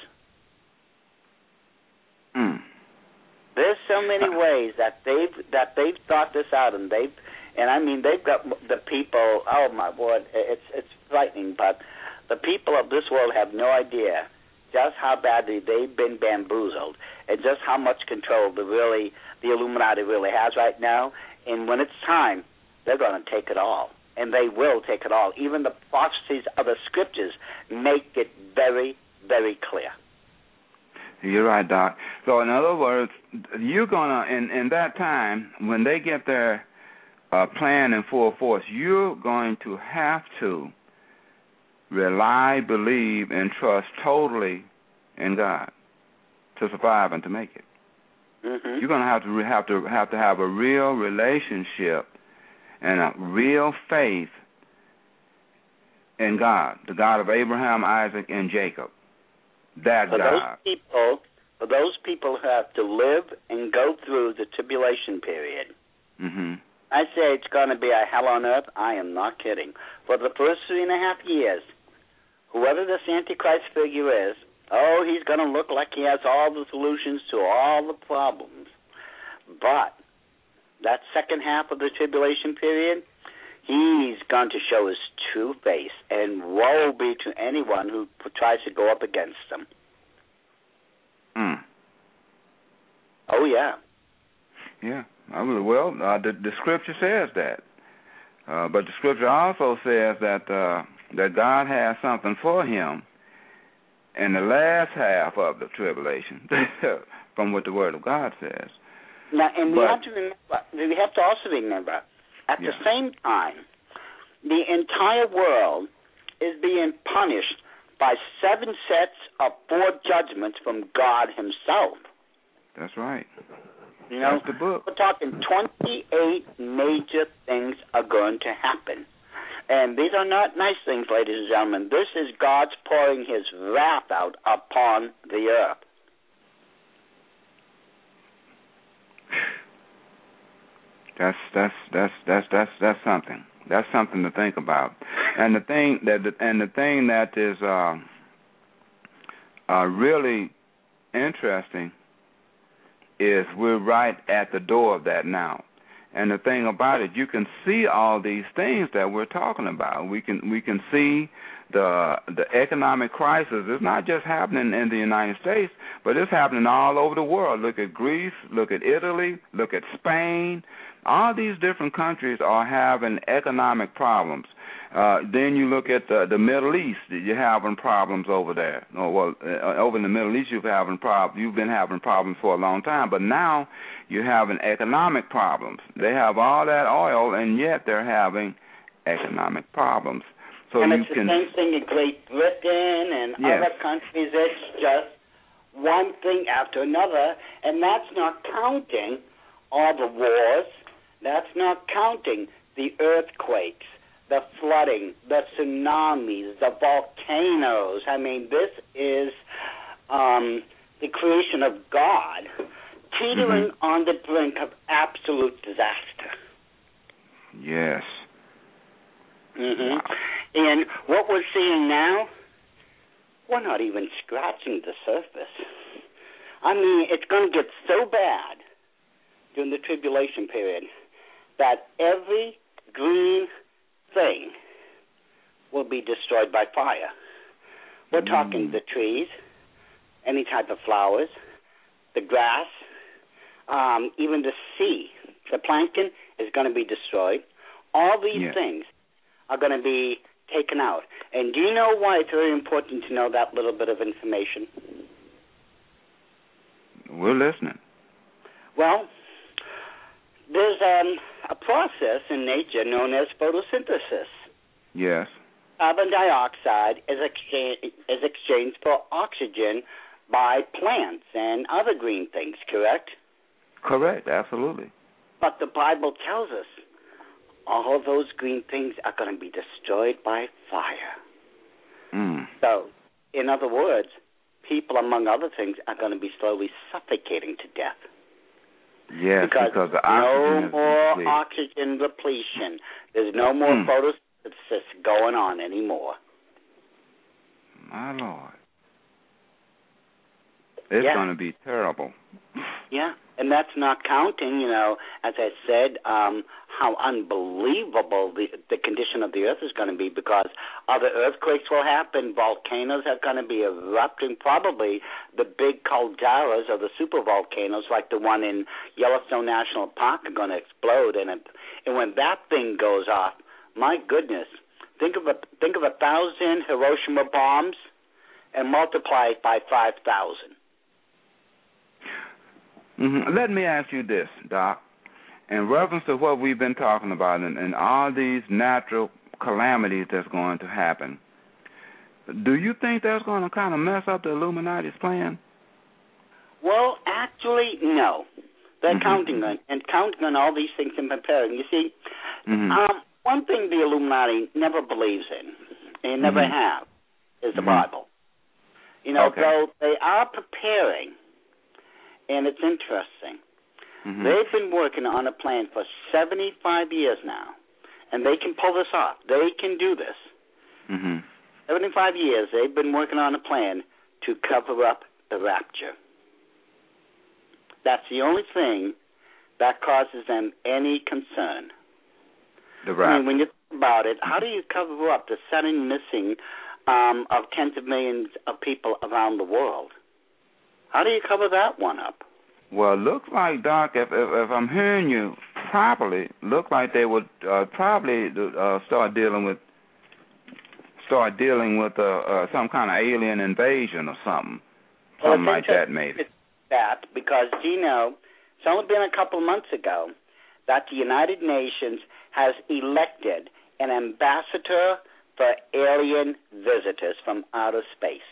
Speaker 5: Mm.
Speaker 1: There's so many ways that they've that they've thought this out, and they've and I mean they've got the people. Oh my word, it's it's frightening. But the people of this world have no idea just how badly they've been bamboozled, and just how much control the really the Illuminati really has right now. And when it's time, they're going to take it all, and they will take it all. Even the prophecies of the scriptures make it very, very clear.
Speaker 5: You're right, Doc. So in other words, you're gonna in in that time when they get their uh, plan in full force, you're going to have to rely, believe, and trust totally in God to survive and to make it.
Speaker 1: Mm-hmm.
Speaker 5: You're gonna have to have to have to have a real relationship and a real faith in God, the God of Abraham, Isaac, and Jacob. That
Speaker 1: for
Speaker 5: God.
Speaker 1: those people, for those people who have to live and go through the tribulation period,
Speaker 5: Mm-hmm.
Speaker 1: I say it's going to be a hell on earth. I am not kidding. For the first three and a half years, whoever this Antichrist figure is, oh, he's going to look like he has all the solutions to all the problems. But that second half of the tribulation period, he's going to show his true face, and woe be to anyone who tries to go up against him.
Speaker 5: Mm.
Speaker 1: Oh, yeah.
Speaker 5: Yeah. I mean, well, uh, the, the Scripture says that. Uh, but the Scripture also says that uh, that God has something for him in the last half of the tribulation, from what the Word of God says.
Speaker 1: Now, and we
Speaker 5: but,
Speaker 1: have to remember, we have to also remember, at
Speaker 5: yeah.
Speaker 1: the same time, the entire world is being punished by seven sets of four judgments from God himself.
Speaker 5: That's right.
Speaker 1: You know,
Speaker 5: That's the book.
Speaker 1: We're talking twenty-eight major things are going to happen. And these are not nice things, ladies and gentlemen. This is God's pouring his wrath out upon the earth.
Speaker 5: That's that's that's that's that's that's something. That's something to think about. And the thing that and the thing that is uh, uh, really interesting is we're right at the door of that now. And the thing about it, you can see all these things that we're talking about. We can we can see the the economic crisis. It's not just happening in the United States, but it's happening all over the world. Look at Greece, look at Italy, look at Spain. All these different countries are having economic problems. Uh, then you look at the, the Middle East. You're having problems over there. Oh, well, uh, over in the Middle East, you've having prob- You've been having problems for a long time, but now you're having economic problems. They have all that oil, and yet they're having economic problems. So
Speaker 1: and
Speaker 5: you
Speaker 1: it's the
Speaker 5: can,
Speaker 1: same thing in Great Britain and
Speaker 5: yes.
Speaker 1: other countries. It's just one thing after another, and that's not counting all the wars. That's not counting the earthquakes, the flooding, the tsunamis, the volcanoes. I mean, this is um, the creation of God teetering
Speaker 5: mm-hmm.
Speaker 1: on the brink of absolute disaster.
Speaker 5: Yes.
Speaker 1: Mm-hmm.
Speaker 5: Wow.
Speaker 1: And what we're seeing now, we're not even scratching the surface. I mean, it's going to get so bad during the tribulation period that every green thing will be destroyed by fire. We're mm. talking the trees, any type of flowers, the grass, um, even the sea. The plankton is going to be destroyed. All these
Speaker 5: yeah.
Speaker 1: things are going to be taken out. And do you know why it's very important to know that little bit of information?
Speaker 5: We're listening.
Speaker 1: Well, there's um, a process in nature known as photosynthesis.
Speaker 5: Yes.
Speaker 1: Carbon dioxide is, exchange, is exchanged for oxygen by plants and other green things, correct?
Speaker 5: Correct, absolutely.
Speaker 1: But the Bible tells us all those green things are going to be destroyed by fire.
Speaker 5: Mm.
Speaker 1: So, in other words, people, among other things, are going to be slowly suffocating to death.
Speaker 5: Yes,
Speaker 1: because,
Speaker 5: because the
Speaker 1: no
Speaker 5: oxygen
Speaker 1: more
Speaker 5: is
Speaker 1: oxygen depletion. There's no more mm. photosynthesis going on anymore.
Speaker 5: My Lord. It's
Speaker 1: yeah.
Speaker 5: going to be terrible.
Speaker 1: Yeah, and that's not counting, you know, as I said, um, how unbelievable the, the condition of the earth is going to be, because other earthquakes will happen, volcanoes are going to be erupting, probably the big calderas or the supervolcanoes like the one in Yellowstone National Park are going to explode, and, it, and when that thing goes off, my goodness, think of a, think of a thousand Hiroshima bombs and multiply it by five thousand.
Speaker 5: Mm-hmm. Let me ask you this, Doc. In reference to what we've been talking about and, and all these natural calamities that's going to happen, do you think that's going to kind of mess up the Illuminati's plan?
Speaker 1: Well, actually, no. They're
Speaker 5: mm-hmm.
Speaker 1: counting on and counting on all these things and preparing. You see,
Speaker 5: mm-hmm.
Speaker 1: um, one thing the Illuminati never believes in, and never
Speaker 5: mm-hmm.
Speaker 1: have, is the
Speaker 5: mm-hmm.
Speaker 1: Bible. You know,
Speaker 5: okay.
Speaker 1: though they are preparing. And it's interesting.
Speaker 5: Mm-hmm.
Speaker 1: They've been working on a plan for seventy-five years now, and they can pull this off. They can do this.
Speaker 5: Mm-hmm.
Speaker 1: seventy-five years they've been working on a plan to cover up the rapture. That's the only thing that causes them any concern.
Speaker 5: The rapture.
Speaker 1: I mean, when you think about it, how do you cover up the sudden missing um, of tens of millions of people around the world? How do you cover that one up?
Speaker 5: Well, it looks like, Doc, if, if, if I'm hearing you properly, look like they would uh, probably uh, start dealing with start dealing with uh, uh, some kind of alien invasion or something, something
Speaker 1: well,
Speaker 5: like that, maybe.
Speaker 1: That because you know, it's only been a couple of months ago that the United Nations has elected an ambassador for alien visitors from outer space.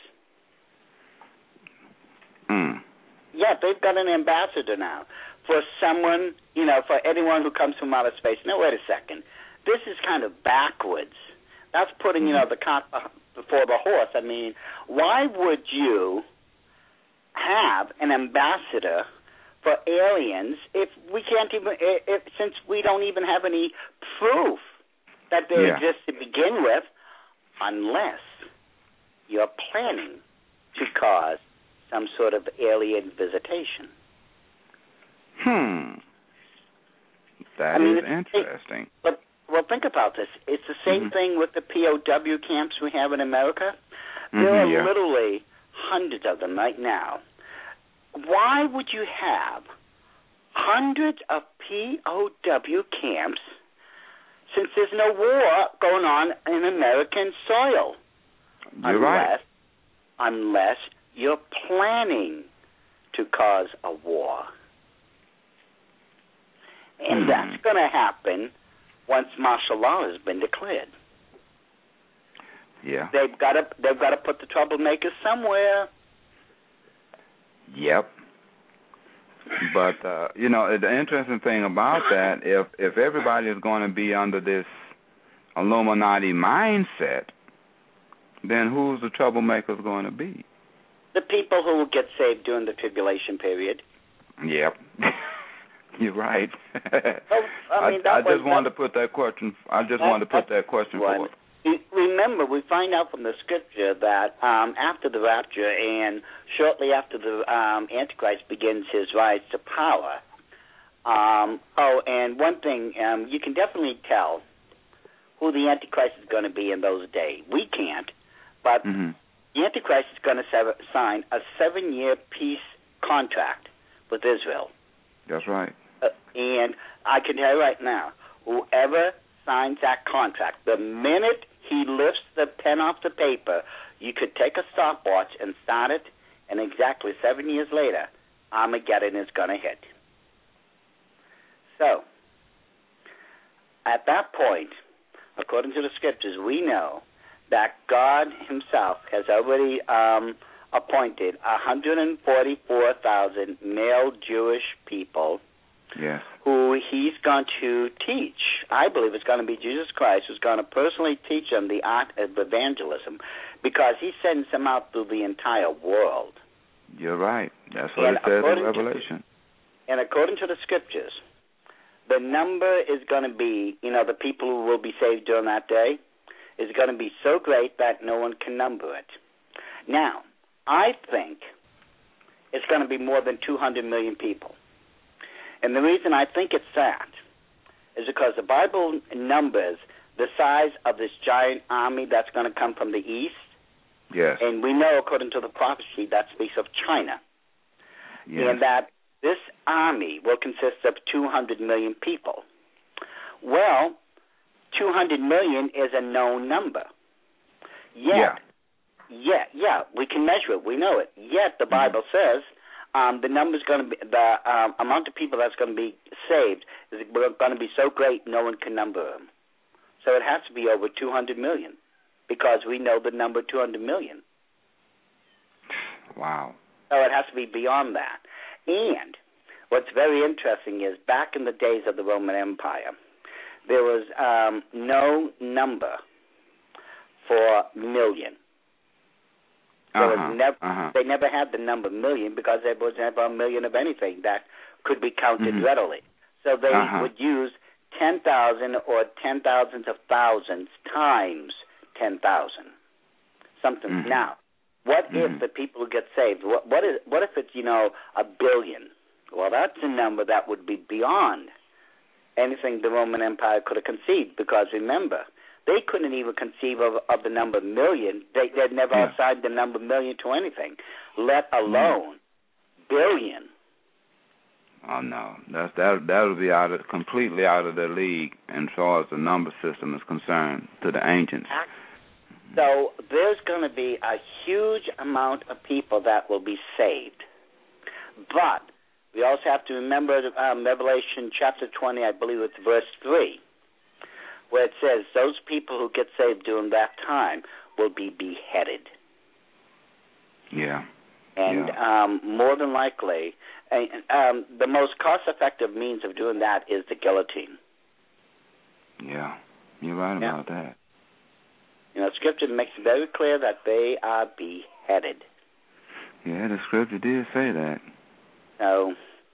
Speaker 5: Mm.
Speaker 1: Yeah, they've got an ambassador now for someone, you know, for anyone who comes from outer space. Now, wait a second. This is kind of backwards. That's putting, you know, the cart before the horse. I mean, why would you have an ambassador for aliens if we can't even, if, since we don't even have any proof that they
Speaker 5: yeah.
Speaker 1: exist to begin with, unless you're planning to cause some sort of alien visitation.
Speaker 5: Hmm. That
Speaker 1: I mean,
Speaker 5: is interesting.
Speaker 1: But, well, think about this. It's the same
Speaker 5: mm-hmm.
Speaker 1: thing with the P O W camps we have in America.
Speaker 5: Mm-hmm,
Speaker 1: there are
Speaker 5: yeah.
Speaker 1: literally hundreds of them right now. Why would you have hundreds of P O W camps since there's no war going on in American soil?
Speaker 5: You're
Speaker 1: unless,
Speaker 5: right.
Speaker 1: Unless you're planning to cause a war. And
Speaker 5: hmm.
Speaker 1: that's going to happen once martial law has been declared.
Speaker 5: Yeah.
Speaker 1: They've got to they've got to put the troublemakers somewhere.
Speaker 5: Yep. But uh, you know, the interesting thing about that, if if everybody is going to be under this Illuminati mindset, then who's the troublemakers going to be?
Speaker 1: The people who will get saved during the tribulation period.
Speaker 5: Yep. You're right.
Speaker 1: Well, I, mean,
Speaker 5: I, I
Speaker 1: was,
Speaker 5: just wanted to put that question. I just
Speaker 1: that,
Speaker 5: wanted to put that question forward.
Speaker 1: Remember, we find out from the scripture that um, after the rapture and shortly after the um, Antichrist begins his rise to power. Um, oh, and one thing, um, you can definitely tell who the Antichrist is going to be in those days. We can't, but
Speaker 5: mm-hmm.
Speaker 1: the Antichrist is going to sev- sign a seven-year peace contract with Israel.
Speaker 5: That's right.
Speaker 1: Uh, and I can tell you right now, whoever signs that contract, the minute he lifts the pen off the paper, you could take a stopwatch and start it, and exactly seven years later, Armageddon is going to hit. So, at that point, according to the scriptures, we know that God himself has already um, appointed one hundred forty-four thousand male Jewish people
Speaker 5: yes.
Speaker 1: who he's going to teach. I believe it's going to be Jesus Christ who's going to personally teach them the art of evangelism because he sends them out through the entire world.
Speaker 5: You're right. That's what
Speaker 1: and
Speaker 5: it says in
Speaker 1: to,
Speaker 5: Revelation.
Speaker 1: And according to the scriptures, the number is going to be, you know, the people who will be saved during that day is going to be so great that no one can number it. Now, I think it's going to be more than two hundred million people. And the reason I think it's that is because the Bible numbers the size of this giant army that's going to come from the east.
Speaker 5: Yes.
Speaker 1: And we know, according to the prophecy, that speaks of China.
Speaker 5: Yes.
Speaker 1: And that this army will consist of two hundred million people. Well, two hundred million is a known number. Yet,
Speaker 5: yeah.
Speaker 1: yeah, yeah, we can measure it. We know it. Yet the Bible mm-hmm. says um, the number's going to be the um, amount of people that's going to be saved is going to be so great no one can number them. So it has to be over two hundred million because we know the number two hundred million.
Speaker 5: Wow.
Speaker 1: So it has to be beyond that. And what's very interesting is back in the days of the Roman Empire, there was um, no number for million. There
Speaker 5: uh-huh,
Speaker 1: was never,
Speaker 5: uh-huh.
Speaker 1: They never had the number million because there was never a million of anything that could be counted
Speaker 5: mm-hmm.
Speaker 1: readily. So they
Speaker 5: uh-huh.
Speaker 1: would use ten thousand or ten thousands of thousands times ten thousand. Something.
Speaker 5: Mm-hmm. Now,
Speaker 1: what
Speaker 5: mm-hmm.
Speaker 1: if the people who get saved, what, what, is, what if it's, you know, a billion? Well, that's a number that would be beyond anything the Roman Empire could have conceived, because remember, they couldn't even conceive of, of the number million. They, they'd never
Speaker 5: yeah.
Speaker 1: assigned the number million to anything, let alone mm. billion.
Speaker 5: Oh no, that's that that would be out of completely out of their league, as far as the number system is concerned, to the ancients.
Speaker 1: So there's going to be a huge amount of people that will be saved, but we also have to remember um, Revelation chapter twenty, I believe it's verse three, where it says those people who get saved during that time will be beheaded.
Speaker 5: Yeah.
Speaker 1: And
Speaker 5: yeah.
Speaker 1: um, more than likely, um, the most cost-effective means of doing that is the guillotine.
Speaker 5: Yeah, you're right
Speaker 1: yeah.
Speaker 5: about that.
Speaker 1: You know, Scripture makes it very clear that they are beheaded.
Speaker 5: Yeah, the Scripture did say that.
Speaker 1: So,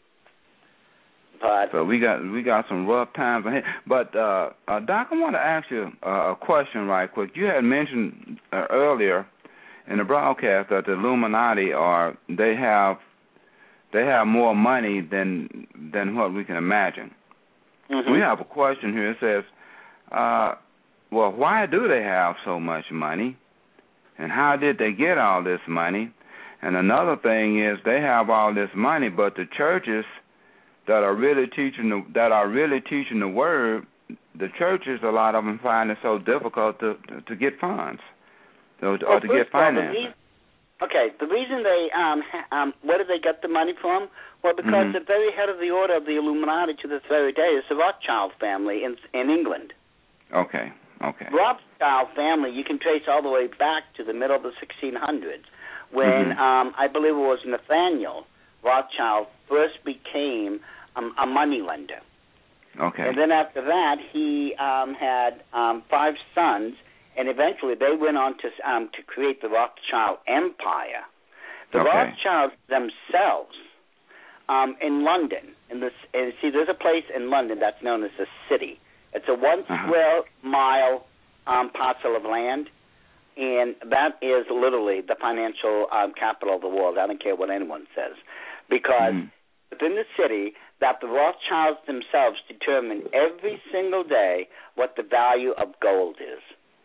Speaker 1: but
Speaker 5: so we got we got some rough times ahead. But uh, uh, Doc, I want to ask you uh, a question right quick. You had mentioned uh, earlier in the broadcast that the Illuminati are they have they have more money than than what we can imagine.
Speaker 1: Mm-hmm.
Speaker 5: We have a question here. It says, uh, well, why do they have so much money, and how did they get all this money? And another thing is they have all this money, but the churches that are really teaching the, that are really teaching the word, the churches, a lot of them find it so difficult to to, to get funds. So,
Speaker 1: well,
Speaker 5: or to get finance.
Speaker 1: The okay, the reason they, um, um, where do they get the money from? Well, because
Speaker 5: mm-hmm.
Speaker 1: the very head of the order of the Illuminati to this very day is the Rothschild family in in England.
Speaker 5: Okay, okay.
Speaker 1: Rothschild family, you can trace all the way back to the middle of the sixteen hundreds, when
Speaker 5: mm-hmm.
Speaker 1: um, I believe it was Nathaniel Rothschild first became um, a moneylender.
Speaker 5: Okay.
Speaker 1: And then after that, he um, had um, five sons. And eventually they went on to um, to create the Rothschild Empire. The
Speaker 5: okay.
Speaker 1: Rothschilds themselves, um, in London, in this, and see, there's a place in London that's known as the City. It's a one
Speaker 5: uh-huh.
Speaker 1: square mile um, parcel of land, and that is literally the financial um, capital of the world. I don't care what anyone says, because mm. within the city, that the Rothschilds themselves determine every single day what the value of gold is.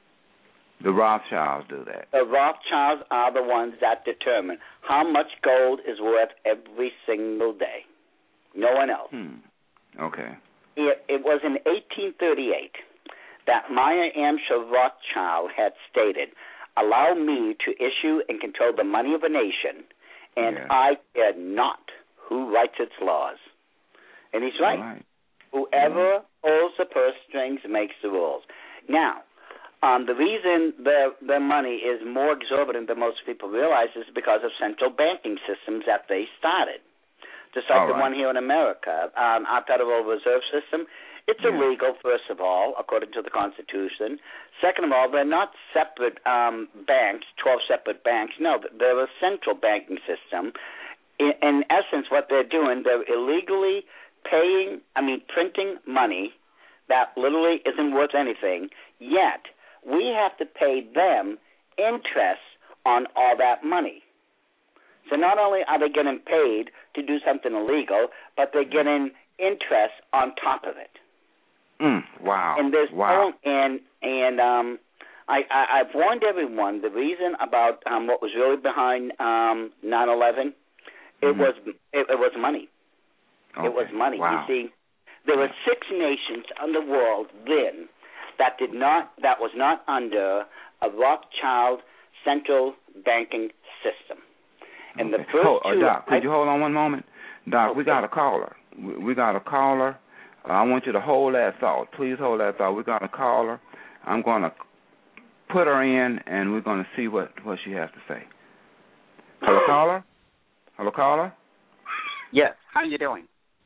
Speaker 5: The Rothschilds do that.
Speaker 1: The Rothschilds are the ones that determine how much gold is worth every single day. No one else.
Speaker 5: Hmm. Okay.
Speaker 1: It, it was in eighteen thirty-eight that Meyer Amschel Rothschild had stated, "Allow me to issue and control the money of a nation, and
Speaker 5: yeah.
Speaker 1: I care not who writes its laws." And he's right.
Speaker 5: right.
Speaker 1: Whoever
Speaker 5: yeah.
Speaker 1: holds the purse strings makes the rules. Now, Um, the reason their their money is more exorbitant than most people realize is because of central banking systems that they started. Just like
Speaker 5: all
Speaker 1: the
Speaker 5: right.
Speaker 1: one here in America, um, our Federal Reserve System, it's
Speaker 5: yeah.
Speaker 1: illegal, first of all, according to the Constitution. Second of all, they're not separate um, banks, twelve separate banks. No, they're a central banking system. In, in essence, what they're doing, they're illegally paying, I mean, printing money that literally isn't worth anything, yet we have to pay them interest on all that money. So not only are they getting paid to do something illegal, but they're getting interest on top of it.
Speaker 5: Mm, wow.
Speaker 1: And there's
Speaker 5: wow.
Speaker 1: no, and and um, I, I I've warned everyone. The reason about um, what was really behind um, nine eleven, it
Speaker 5: mm-hmm.
Speaker 1: was it, it was money.
Speaker 5: Okay.
Speaker 1: It was money.
Speaker 5: Wow.
Speaker 1: You see, there were six nations in the world then that did not, that was not under a Rothschild central banking system. And
Speaker 5: okay.
Speaker 1: the first
Speaker 5: hold,
Speaker 1: two...
Speaker 5: Uh, Doc, could
Speaker 1: I,
Speaker 5: you hold on one moment? Doc,
Speaker 1: okay.
Speaker 5: we got a caller. We, we got a caller. Uh, I want you to hold that thought. Please hold that thought. We got a caller. I'm going to put her in, and we're going to see what, what she has to say. Hello, caller? Hello, caller?
Speaker 6: Yes. How are you doing?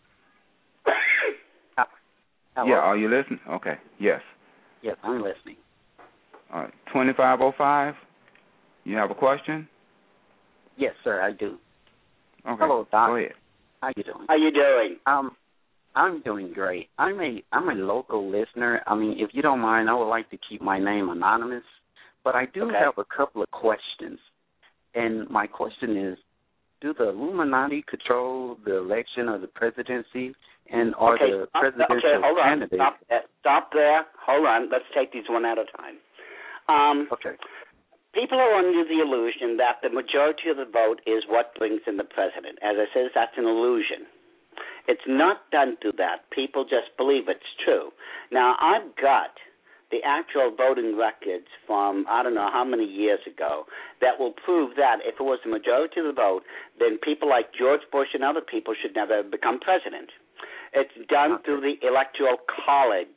Speaker 6: uh,
Speaker 5: yeah, are you listening? Okay, yes.
Speaker 6: Yes, I'm listening.
Speaker 5: All right, twenty-five oh five, you have a question?
Speaker 6: Yes, sir, I do.
Speaker 5: Okay,
Speaker 6: hello, Doc.
Speaker 5: go ahead.
Speaker 6: How you doing?
Speaker 1: How you doing?
Speaker 6: Um, I'm doing great. I'm a I'm a local listener. I mean, if you don't mind, I would like to keep my name anonymous, but I do
Speaker 1: okay.
Speaker 6: have a couple of questions. And my question is, do the Illuminati control the election of the presidency, and are
Speaker 1: okay,
Speaker 6: the
Speaker 1: stop,
Speaker 6: presidential
Speaker 1: okay, hold on.
Speaker 6: candidates?
Speaker 1: Stop, there. Stop there. Hold on. Let's take these one at a time. Um,
Speaker 6: okay.
Speaker 1: People are under the illusion that the majority of the vote is what brings in the president. As I said, that's an illusion. It's not done to that. People just believe it's true. Now, I've got the actual voting records from I don't know how many years ago that will prove that if it was the majority of the vote, then people like George Bush and other people should never become president. It's done
Speaker 6: okay.
Speaker 1: through the Electoral College.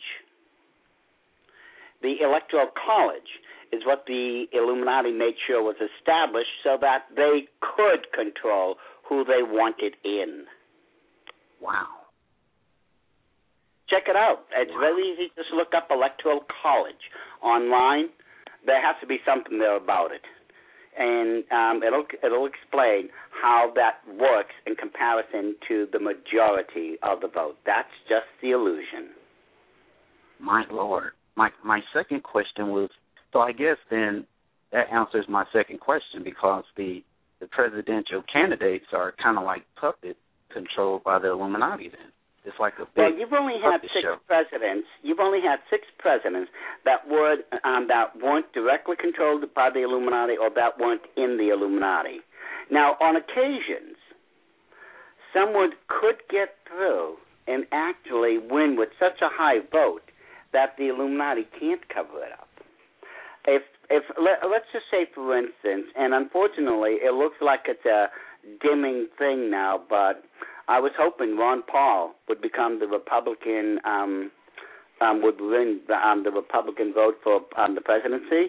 Speaker 1: The Electoral College is what the Illuminati made sure was established so that they could control who they wanted in.
Speaker 6: Wow.
Speaker 1: Check it out. It's
Speaker 6: wow.
Speaker 1: very easy. Just look up Electoral College online. There has to be something there about it. And um, it'll it'll explain how that works in comparison to the majority of the vote. That's just the illusion.
Speaker 6: My Lord. My my second question was, so I guess then that answers my second question, because the, the presidential candidates are kind of like puppet controlled by the Illuminati then. It's like a big
Speaker 1: Well, you've only had six
Speaker 6: show.
Speaker 1: presidents. You've only had six presidents that would um, that weren't directly controlled by the Illuminati or that weren't in the Illuminati. Now, on occasions, someone could get through and actually win with such a high vote that the Illuminati can't cover it up. If if let, let's just say, for instance, and unfortunately, it looks like it's a dimming thing now, but I was hoping Ron Paul would become the Republican, um, um, would win the, um, the Republican vote for um, the presidency.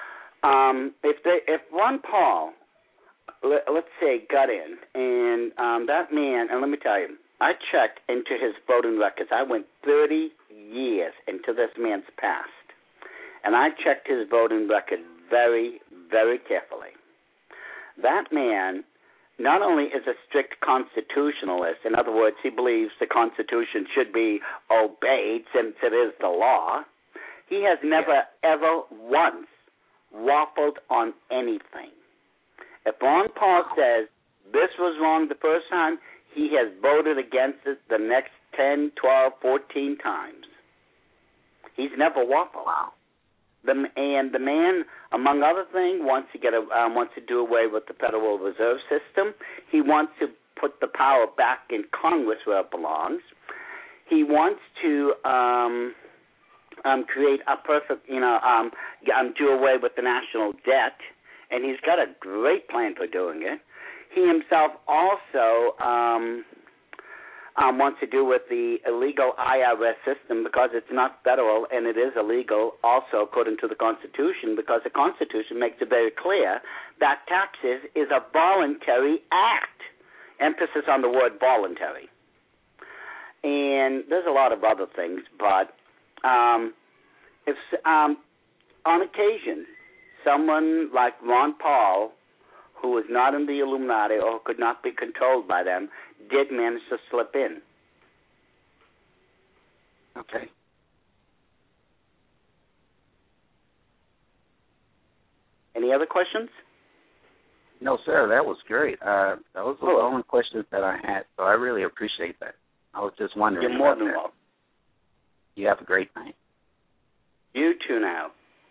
Speaker 1: Um, if they, if Ron Paul, let, let's say, got in, and um, that man, and let me tell you, I checked into his voting records. I went thirty years into this man's past, and I checked his voting record very, very carefully. That man not only is a strict constitutionalist, in other words, he believes the Constitution should be obeyed since it is the law, he has never, ever once waffled on anything. If Ron Paul says this was wrong the first time, he has voted against it the next ten, twelve, fourteen times. He's never waffled.
Speaker 6: Wow.
Speaker 1: The, and the man, among other things, wants to get a, um, wants to do away with the Federal Reserve System. He wants to put the power back in Congress where it belongs. He wants to um, um, create a perfect, you know, um, um, do away with the national debt, and he's got a great plan for doing it. He himself also um, um, wants to do with the illegal I R S system because it's not federal and it is illegal also according to the Constitution, because the Constitution makes it very clear that taxes is a voluntary act. Emphasis on the word voluntary. And there's a lot of other things, but um, if um, on occasion someone like Ron Paul, who is not in the Illuminati or could not be controlled by them, did manage to slip in.
Speaker 6: Okay.
Speaker 1: Any other questions?
Speaker 6: No, sir, that was great. Uh, those were the only questions that I had, so I really appreciate that. I was just wondering.
Speaker 1: You're more than
Speaker 6: that.
Speaker 1: welcome.
Speaker 6: You have a great night.
Speaker 1: You too now.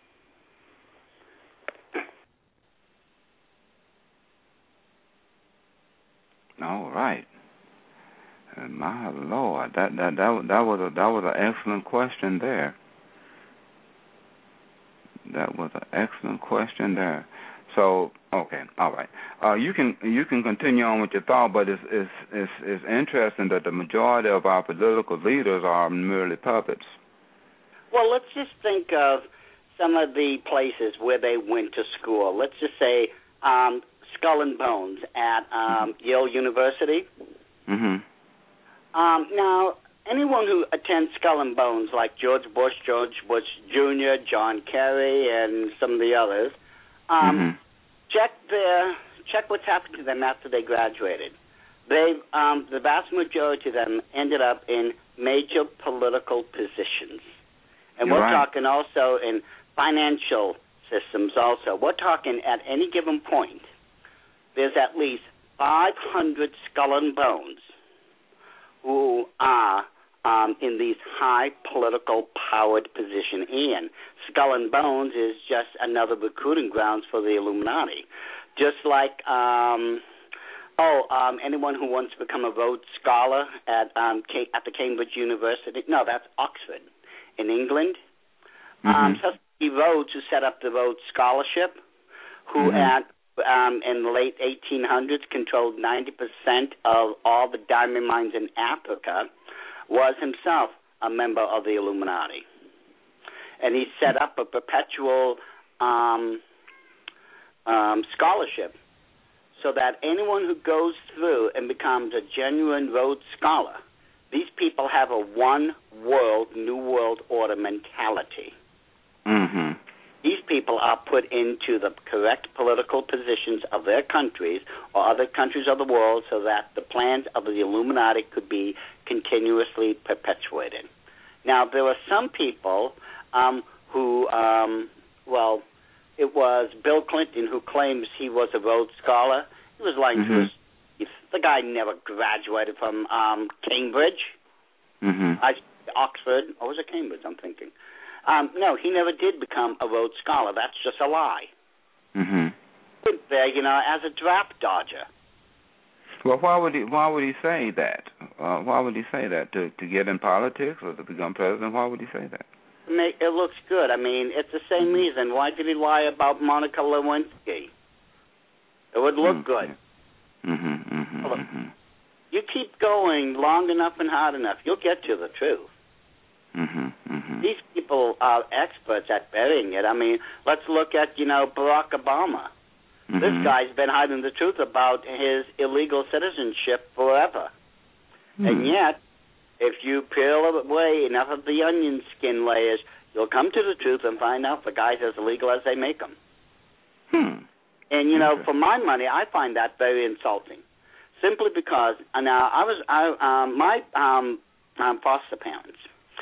Speaker 5: All right. Uh, my Lord, that that that that was a that was an excellent question there. That was an excellent question there. So, okay, all right. Uh, you can you can continue on with your thought, but it's it's it's it's interesting that the majority of our political leaders are merely puppets.
Speaker 1: Well, let's just think of some of the places where they went to school. Let's just say um, Skull and Bones at um, mm-hmm. Yale University.
Speaker 5: Mm-hmm.
Speaker 1: Um, now, anyone who attends Skull and Bones, like George Bush, George Bush Junior, John Kerry, and some of the others, um,
Speaker 5: mm-hmm.
Speaker 1: check their check what's happened to them after they graduated. they, um, the vast majority of them ended up in major political positions. And
Speaker 5: You're
Speaker 1: we're
Speaker 5: right.
Speaker 1: talking also in financial systems also. We're talking at any given point, there's at least five hundred skull and bones who are um, in these high political powered positions. And skull and bones is just another recruiting grounds for the Illuminati. Just like, um, oh, um, anyone who wants to become a Rhodes Scholar at um, K- at the Cambridge University. No, that's Oxford in England.
Speaker 5: Mm-hmm.
Speaker 1: Um, Cecily Rhodes, who set up the Rhodes Scholarship, who
Speaker 5: Mm-hmm.
Speaker 1: at um, in the late eighteen hundreds controlled ninety percent of all the diamond mines in Africa, was himself a member of the Illuminati. And he set up a perpetual um, um, scholarship so that anyone who goes through and becomes a genuine Rhodes Scholar, these people have a one world, new world order mentality.
Speaker 5: Mm-hmm.
Speaker 1: These people are put into the correct political positions of their countries or other countries of the world so that the plans of the Illuminati could be continuously perpetuated. Now, there are some people um, who, um, well, it was Bill Clinton who claims he was a Rhodes Scholar. He was lying
Speaker 5: Mm-hmm.
Speaker 1: to us. The guy never graduated from um, Cambridge.
Speaker 5: Mm-hmm.
Speaker 1: I, Oxford, or was it Cambridge, I'm thinking. Um, no, he never did become a Rhodes Scholar. That's just a lie.
Speaker 5: Mm-hmm.
Speaker 1: There, you know, as a draft dodger.
Speaker 5: Well, why would he? Why would he say that? Uh, why would he say that? To to get in politics or to become president? Why would he say that?
Speaker 1: It looks good. I mean, it's the same reason. Why did he lie about Monica Lewinsky? It would look
Speaker 5: mm-hmm.
Speaker 1: good.
Speaker 5: Mm-hmm, mm-hmm,
Speaker 1: Look,
Speaker 5: mm-hmm.
Speaker 1: you keep going long enough and hard enough, you'll get to the truth.
Speaker 5: Mm-hmm, mm-hmm.
Speaker 1: These people are experts at burying it. I mean, let's look at, you know, Barack Obama.
Speaker 5: Mm-hmm.
Speaker 1: This guy's been hiding the truth about his illegal citizenship forever.
Speaker 5: Mm-hmm.
Speaker 1: And yet, if you peel away enough of the onion skin layers, you'll come to the truth and find out the guy's as illegal as they make them.
Speaker 5: Hmm.
Speaker 1: And, you know,
Speaker 5: Okay.
Speaker 1: for my money, I find that very insulting. Simply because, uh, now, I was, I, um, my um, um, foster parents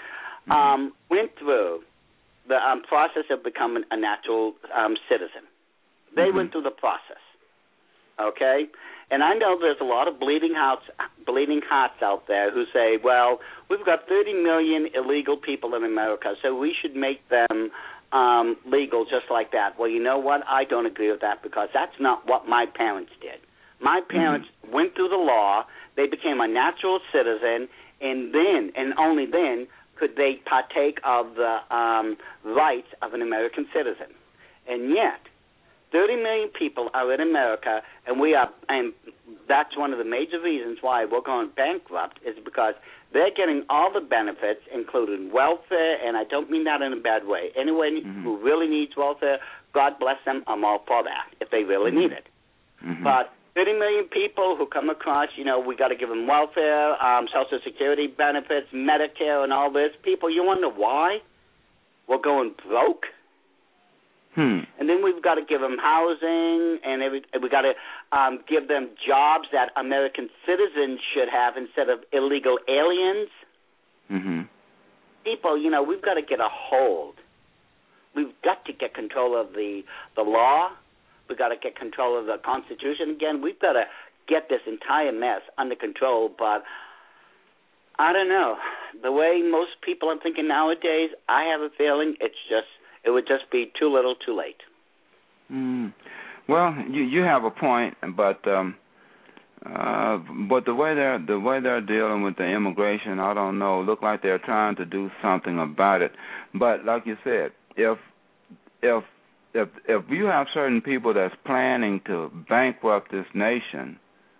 Speaker 1: um, went through the um, process of becoming a natural um, citizen. They
Speaker 5: Mm-hmm.
Speaker 1: went through the process, okay? And I know there's a lot of bleeding hearts, bleeding hearts out there who say, well, we've got thirty million illegal people in America, so we should make them um, legal just like that. Well, you know what? I don't agree with that because that's not what my parents did. My parents mm-hmm. went through the law, they became a natural citizen, and then, and only then, could they partake of the um, rights of an American citizen. And yet, thirty million people are in America, and we are, and that's one of the major reasons why we're going bankrupt is because they're getting all the benefits, including welfare, and I don't mean that in a bad way. Anyone mm-hmm. who really needs welfare, God bless them, I'm all for that, if they really mm-hmm. need it. Mm-hmm. But thirty million people who come across, you know, we got to give them welfare, um, Social Security benefits, Medicare, and all this. People, you wonder why? We're going broke.
Speaker 5: Hmm.
Speaker 1: And then we've got to give them housing, and every, we've got to um, give them jobs that American citizens should have instead of illegal aliens.
Speaker 5: Mm-hmm.
Speaker 1: People, you know, we've got to get a hold. We've got to get control of the, the law. We've got to get control of the Constitution again. We've got to get this entire mess under control, but I don't know. The way most people are thinking nowadays, I have a feeling it's just it would just be too little, too late.
Speaker 5: Mm. Well, you you have a point, but um, uh, but the way they're the way they're dealing with the immigration, I don't know. Look like they're trying to do something about it. But like you said, if if if if you have certain people that's planning to bankrupt this nation,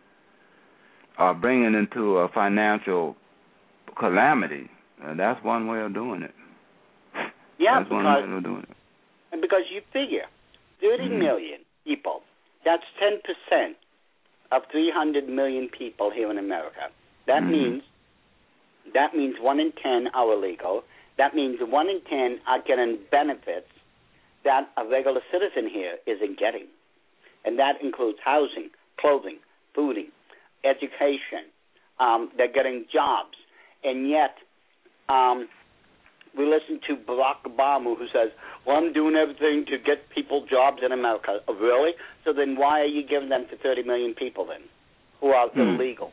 Speaker 5: or bring it into a financial calamity, uh, that's one way of doing it.
Speaker 1: Yeah,
Speaker 5: that's
Speaker 1: because,
Speaker 5: one way of doing it.
Speaker 1: And because you figure thirty mm-hmm. million people, that's ten percent of three hundred million people here in America. That mm-hmm. means that means one in ten are illegal. That means one in ten are getting benefits that a regular citizen here isn't getting. And that includes housing, clothing, fooding, education. Um, they're getting jobs. And yet um, we listen to Barack Obama, who says, well, I'm doing everything to get people jobs in America. Oh, really? So then why are you giving them to thirty million people then who are hmm. illegal?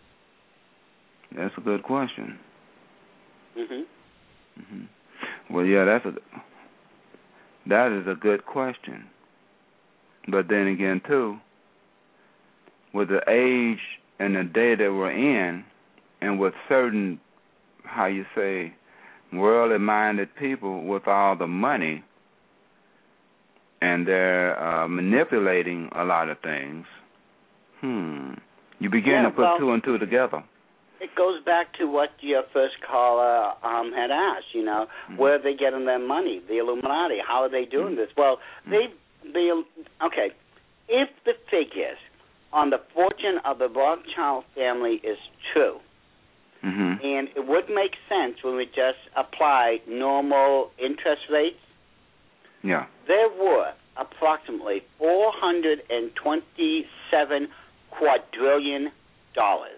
Speaker 5: That's a good question.
Speaker 1: Mm-hmm.
Speaker 5: Mm-hmm. Well, yeah, that's a that is a good question. But then again, too, with the age and the day that we're in, and with certain, how you say, worldly-minded people with all the money, and they're uh, manipulating a lot of things, hmm, you begin
Speaker 1: yeah,
Speaker 5: to put
Speaker 1: well,
Speaker 5: two and two together.
Speaker 1: It goes back to what your first caller um, had asked, you know, mm-hmm. where are they getting their money, the Illuminati, how are they doing mm-hmm. this? Well, they, they, okay, if the figures on the fortune of the Rothschild family is true,
Speaker 5: mm-hmm.
Speaker 1: and it would make sense when we just apply normal interest rates,
Speaker 5: yeah,
Speaker 1: they're worth approximately four hundred twenty-seven quadrillion dollars.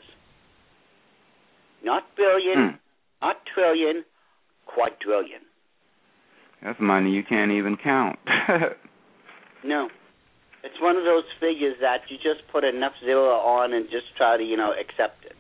Speaker 1: Not billion, mm. not trillion, quadrillion.
Speaker 5: That's money you can't even count.
Speaker 1: No. It's one of those figures that you just put enough zero on and just try to, you know, accept it.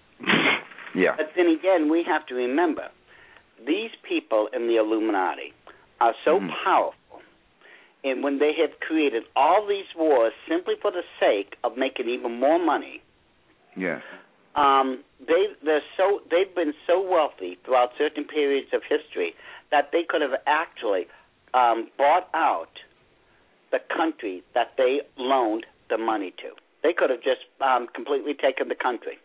Speaker 5: Yeah.
Speaker 1: But then again, we have to remember, these people in the Illuminati are so mm-hmm. powerful, and when they have created all these wars simply for the sake of making even more money,
Speaker 5: yes.
Speaker 1: Um, they they're so they've been so wealthy throughout certain periods of history that they could have actually um, bought out the country that they loaned the money to. They could have just um, completely taken the country.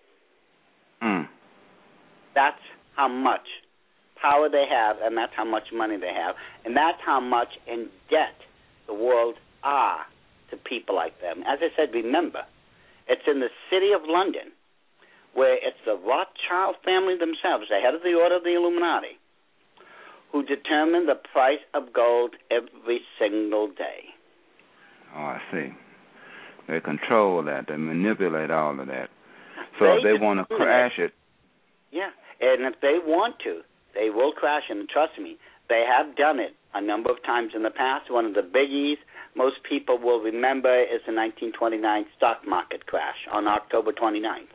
Speaker 5: Mm.
Speaker 1: That's how much power they have, and that's how much money they have, and that's how much in debt the world are to people like them. As I said, remember, it's in the city of London, where it's the Rothschild family themselves, the head of the Order of the Illuminati, who determine the price of gold every single day.
Speaker 5: Oh, I see. They control that. They manipulate all of that. So
Speaker 1: they
Speaker 5: if they want to crash it.
Speaker 1: Yeah, and if they want to, they will crash it. And trust me, they have done it a number of times in the past. One of the biggies most people will remember is the nineteen twenty-nine stock market crash on October twenty-ninth.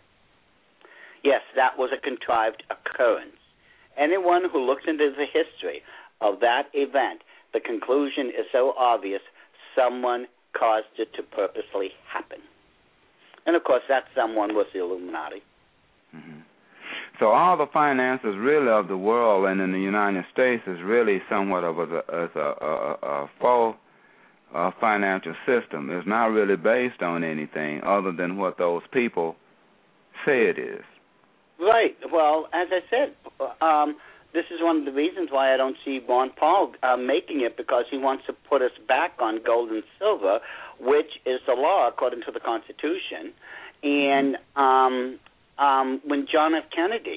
Speaker 1: Yes, that was a contrived occurrence. Anyone who looks into the history of that event, the conclusion is so obvious, someone caused it to purposely happen. And, of course, that someone was the Illuminati.
Speaker 5: Mm-hmm. So all the finances really of the world and in the United States is really somewhat of a, as a, a, a full uh, financial system. It's not really based on anything other than what those people say it is.
Speaker 1: Right. Well, as I said, um, this is one of the reasons why I don't see Ron Paul uh, making it, because he wants to put us back on gold and silver, which is the law according to the Constitution. And um, um, when John F. Kennedy,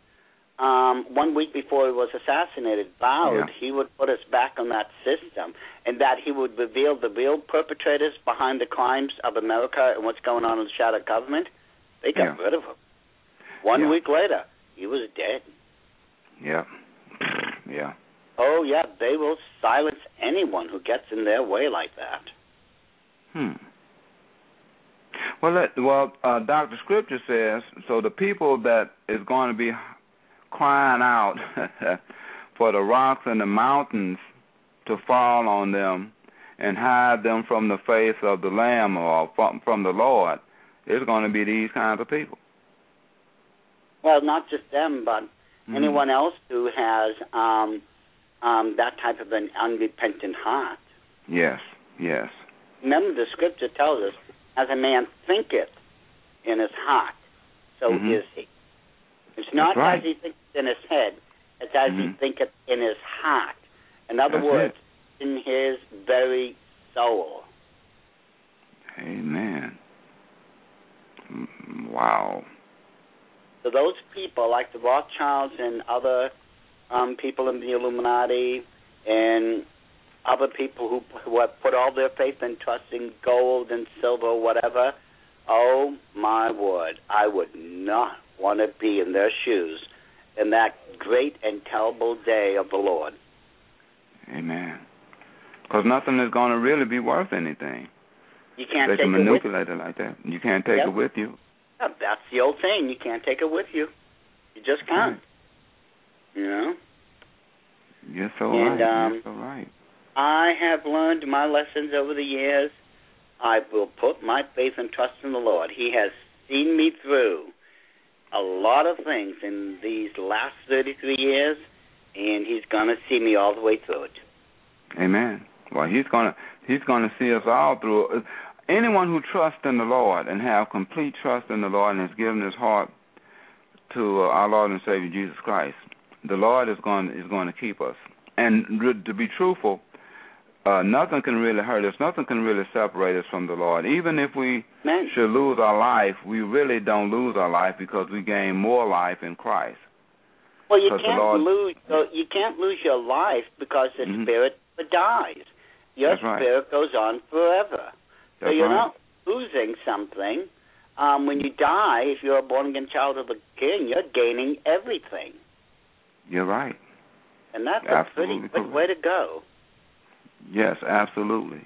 Speaker 1: um, one week before he was assassinated, vowed yeah. he would put us back on that system, and that he would reveal the real perpetrators behind the crimes of America and what's going on in the shadow government, they got
Speaker 5: yeah.
Speaker 1: rid of him. One
Speaker 5: yeah.
Speaker 1: week later, he was dead.
Speaker 5: Yeah. Yeah.
Speaker 1: Oh, yeah, they will silence anyone who gets in their way like that.
Speaker 5: Hmm. Well, let, well, uh, Doctor Scripture says, so the people that is going to be crying out for the rocks and the mountains to fall on them and hide them from the face of the Lamb or from, from the Lord, is going to be these kinds of people.
Speaker 1: Well, not just them, but mm-hmm. anyone else who has um, um, that type of an unrepentant heart.
Speaker 5: Yes, yes.
Speaker 1: Remember, the Scripture tells us, as a man thinketh in his heart, so mm-hmm. is he. It's not
Speaker 5: right.
Speaker 1: as he thinks in his head, it's as mm-hmm. he thinketh in his heart. In other
Speaker 5: That's
Speaker 1: words,
Speaker 5: it.
Speaker 1: in his very soul.
Speaker 5: Amen. Wow.
Speaker 1: So those people, like the Rothschilds and other um, people in the Illuminati and other people who, who have put all their faith and trust in gold and silver or whatever, oh my word, I would not want to be in their shoes in that great and terrible day of the Lord.
Speaker 5: Amen. Because nothing is going to really be worth anything.
Speaker 1: You can't
Speaker 5: they
Speaker 1: take
Speaker 5: can
Speaker 1: it with
Speaker 5: manipulate it like that. You can't take
Speaker 1: yep.
Speaker 5: it with you.
Speaker 1: Yep, that's the old saying. You can't take it with you. You just can't. Right. You know?
Speaker 5: You're so
Speaker 1: and,
Speaker 5: right.
Speaker 1: Um,
Speaker 5: You're so right.
Speaker 1: I have learned my lessons over the years. I will put my faith and trust in the Lord. He has seen me through a lot of things in these last thirty-three years, and He's going to see me all the way through it.
Speaker 5: Amen. Well, He's going to He's going to see us all through. Anyone who trusts in the Lord and have complete trust in the Lord and has given his heart to uh, our Lord and Savior Jesus Christ, the Lord is going is going to keep us. And to be truthful, uh, nothing can really hurt us. Nothing can really separate us from the Lord. Even if we
Speaker 1: Amen.
Speaker 5: should lose our life, we really don't lose our life because we gain more life in Christ.
Speaker 1: Well, you can't
Speaker 5: Lord,
Speaker 1: lose. You can't lose your life because the
Speaker 5: mm-hmm.
Speaker 1: spirit dies. Your
Speaker 5: That's right.
Speaker 1: spirit goes on forever.
Speaker 5: That's
Speaker 1: so you're
Speaker 5: right.
Speaker 1: not losing something. Um, when you die, if you're a born-again child of the King, you're gaining everything.
Speaker 5: You're right.
Speaker 1: And that's
Speaker 5: absolutely
Speaker 1: a pretty good way to go.
Speaker 5: Yes, absolutely.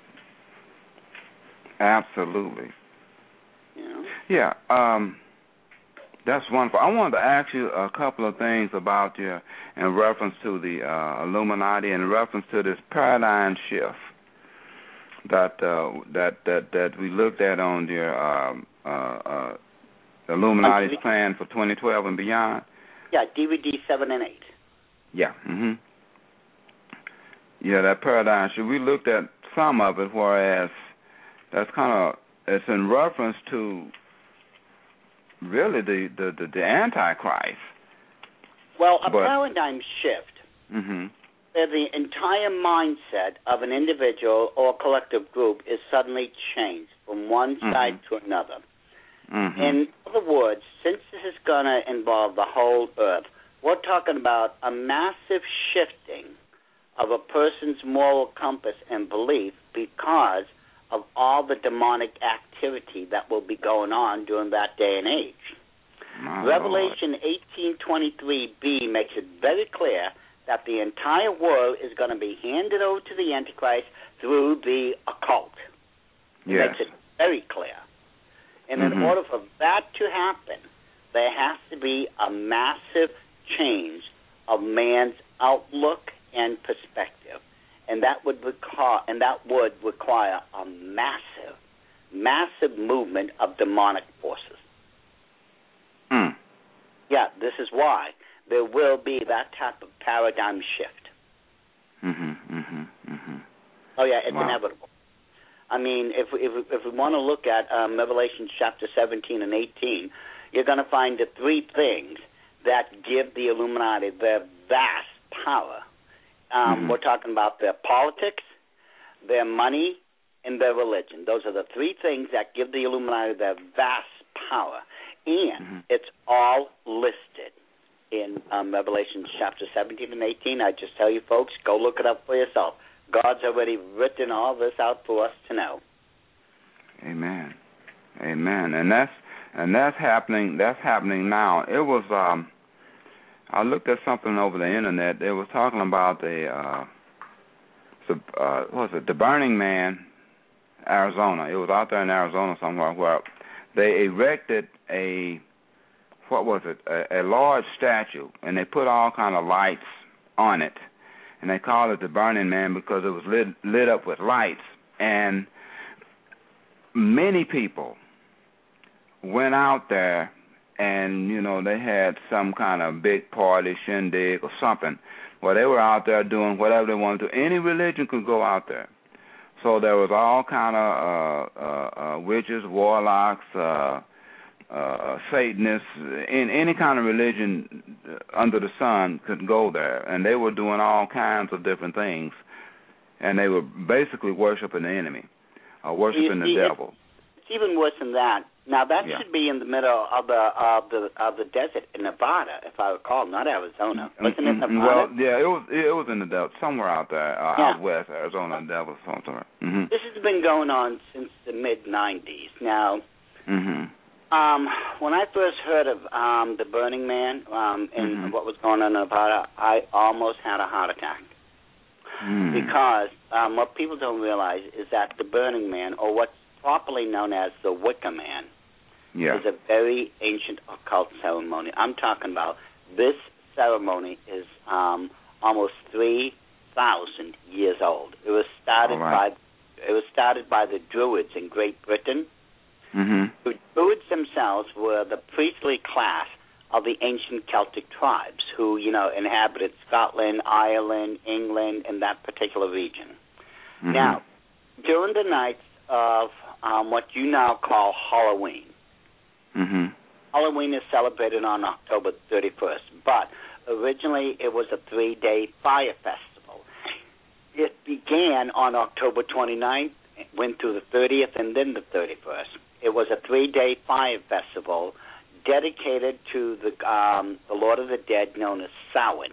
Speaker 5: Absolutely.
Speaker 1: Yeah.
Speaker 5: Yeah, um, that's wonderful. I wanted to ask you a couple of things about you in reference to the uh, Illuminati and in reference to this paradigm shift that uh, that that that we looked at on your um, uh, uh, Illuminati's plan for twenty twelve and beyond.
Speaker 1: Yeah, D V D seven and eight.
Speaker 5: Yeah. Mhm. Yeah, that paradigm shift. We looked at some of it, whereas that's kind of it's in reference to really the the, the, the Antichrist.
Speaker 1: Well, a
Speaker 5: but,
Speaker 1: paradigm shift.
Speaker 5: Mm-hmm.
Speaker 1: Where the entire mindset of an individual or collective group is suddenly changed from one
Speaker 5: mm-hmm.
Speaker 1: side to another.
Speaker 5: Mm-hmm.
Speaker 1: In other words, since this is going to involve the whole earth, we're talking about a massive shifting of a person's moral compass and belief because of all the demonic activity that will be going on during that day and age.
Speaker 5: My
Speaker 1: Revelation
Speaker 5: Lord.
Speaker 1: eighteen twenty-three b makes it very clear that the entire world is going to be handed over to the Antichrist through the occult. It
Speaker 5: yes.
Speaker 1: makes it very clear. And
Speaker 5: mm-hmm.
Speaker 1: in order for that to happen, there has to be a massive change of man's outlook and perspective. And that would require, and that would require a massive, massive movement of demonic forces.
Speaker 5: Mm.
Speaker 1: Yeah, this is why there will be that type of paradigm shift.
Speaker 5: Mm-hmm, mm-hmm, mm-hmm.
Speaker 1: Oh, yeah, it's
Speaker 5: wow.
Speaker 1: inevitable. I mean, if we, if we, if we want to look at um, Revelation chapter seventeen and eighteen, you're going to find the three things that give the Illuminati their vast power. Um,
Speaker 5: mm-hmm.
Speaker 1: We're talking about their politics, their money, and their religion. Those are the three things that give the Illuminati their vast power. And mm-hmm. it's all listed in um, Revelation chapter seventeen and eighteen. I just tell you, folks, go look it up for yourself. God's already written all this out for us to know.
Speaker 5: Amen. Amen. And that's and that's happening. That's happening now. It was. Um, I looked at something over the internet. They was talking about the. Uh, the uh, what was it? The Burning Man, Arizona. It was out there in Arizona somewhere where they erected a. What was it? A, a large statue, and they put all kind of lights on it. And they called it the Burning Man because it was lit, lit up with lights. And many people went out there and, you know, they had some kind of big party, shindig or something, where they were out there doing whatever they wanted to. Any religion could go out there. So there was all kind of uh, uh, uh, witches, warlocks, uh, Uh, Satanists, in any kind of religion under the sun could go there, and they were doing all kinds of different things, and they were basically worshiping the enemy, uh, worshiping
Speaker 1: see,
Speaker 5: the devil.
Speaker 1: It's even worse than that. Now that
Speaker 5: yeah.
Speaker 1: should be in the middle of the of the of the desert in Nevada, if I recall, not Arizona. Wasn't it Nevada?
Speaker 5: Well, yeah, it was it was in the desert, somewhere out there, uh,
Speaker 1: yeah.
Speaker 5: out west, Arizona, the devil, somewhere. Mm-hmm.
Speaker 1: This has been going on since the mid nineties. Now,
Speaker 5: Mhm.
Speaker 1: Um, when I first heard of um, the Burning Man um, and
Speaker 5: mm-hmm.
Speaker 1: what was going on in Nevada, I almost had a heart attack.
Speaker 5: Mm.
Speaker 1: Because um, what people don't realize is that the Burning Man, or what's properly known as the Wicker Man,
Speaker 5: yeah.
Speaker 1: is a very ancient occult ceremony. I'm talking about this ceremony is um, almost three thousand years old. It was started
Speaker 5: right.
Speaker 1: by it was started by the Druids in Great Britain.
Speaker 5: Mm-hmm.
Speaker 1: The Druids themselves were the priestly class of the ancient Celtic tribes who, you know, inhabited Scotland, Ireland, England, and that particular region.
Speaker 5: Mm-hmm.
Speaker 1: Now, during the nights of um, what you now call Halloween,
Speaker 5: mm-hmm.
Speaker 1: Halloween is celebrated on October thirty-first, but originally it was a three-day fire festival. It began on October twenty-ninth, went through the thirtieth, and then the thirty-first. It was a three-day fire festival dedicated to the um, the Lord of the Dead, known as Samhain.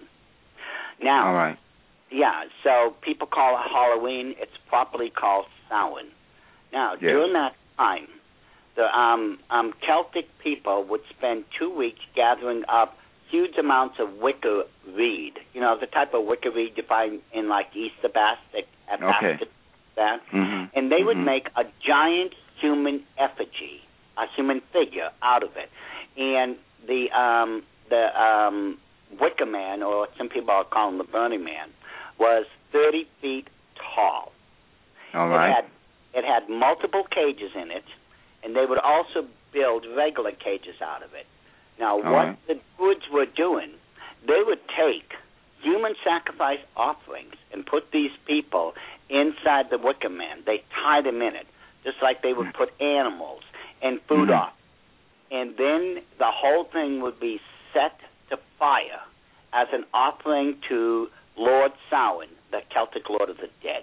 Speaker 1: Now,
Speaker 5: all right.
Speaker 1: yeah, so people call it Halloween. It's properly called Samhain. Now,
Speaker 5: yes.
Speaker 1: during that time, the um, um, Celtic people would spend two weeks gathering up huge amounts of wicker reed. You know, the type of wicker reed you find in, like, Easter basket, at
Speaker 5: okay.
Speaker 1: basket, that.
Speaker 5: Mm-hmm.
Speaker 1: And they would
Speaker 5: mm-hmm.
Speaker 1: make a giant human effigy, a human figure out of it. And the um, the um, Wicker Man, or some people are calling the Burning Man, was thirty feet tall.
Speaker 5: All
Speaker 1: it
Speaker 5: right.
Speaker 1: Had, it had multiple cages in it, and they would also build regular cages out of it. Now,
Speaker 5: All
Speaker 1: what
Speaker 5: right.
Speaker 1: the Druids were doing, they would take human sacrifice offerings and put these people inside the Wicker Man. They tie them in it, just like they would put animals and food
Speaker 5: mm-hmm.
Speaker 1: off. And then the whole thing would be set to fire as an offering to Lord Samhain, the Celtic Lord of the Dead.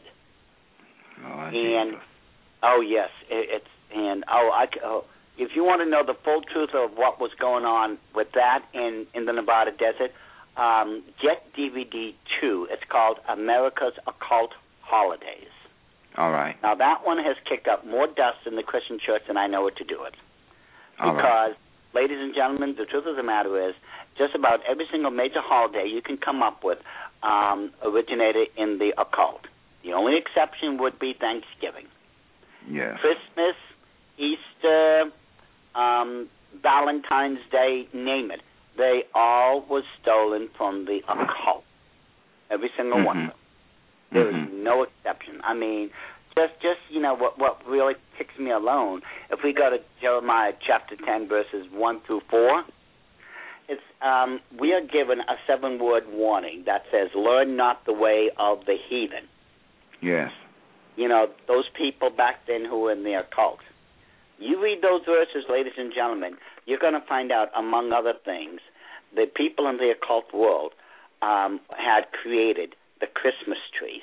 Speaker 5: Oh,
Speaker 1: and
Speaker 5: Jesus.
Speaker 1: oh yes, it, it's and oh I oh, if you want to know the full truth of what was going on with that in in the Nevada desert, um, get D V D two. It's called America's Occult Holidays.
Speaker 5: All right.
Speaker 1: Now that one has kicked up more dust in the Christian church than I know what to do with.
Speaker 5: All
Speaker 1: Because,
Speaker 5: right.
Speaker 1: ladies and gentlemen, the truth of the matter is, just about every single major holiday you can come up with um, originated in the occult. The only exception would be Thanksgiving.
Speaker 5: Yes.
Speaker 1: Christmas, Easter, um, Valentine's Day, name it. They all were stolen from the occult. Every single
Speaker 5: mm-hmm.
Speaker 1: one of them. There
Speaker 5: mm-hmm.
Speaker 1: is no exception. I mean, just, just you know, what, what really ticks me alone, if we go to Jeremiah chapter ten, verses one through four, it's um, we are given a seven-word warning that says, learn not the way of the heathen.
Speaker 5: Yes.
Speaker 1: You know, those people back then who were in the occult. You read those verses, ladies and gentlemen, you're going to find out, among other things, the people in the occult world um, had created the Christmas trees.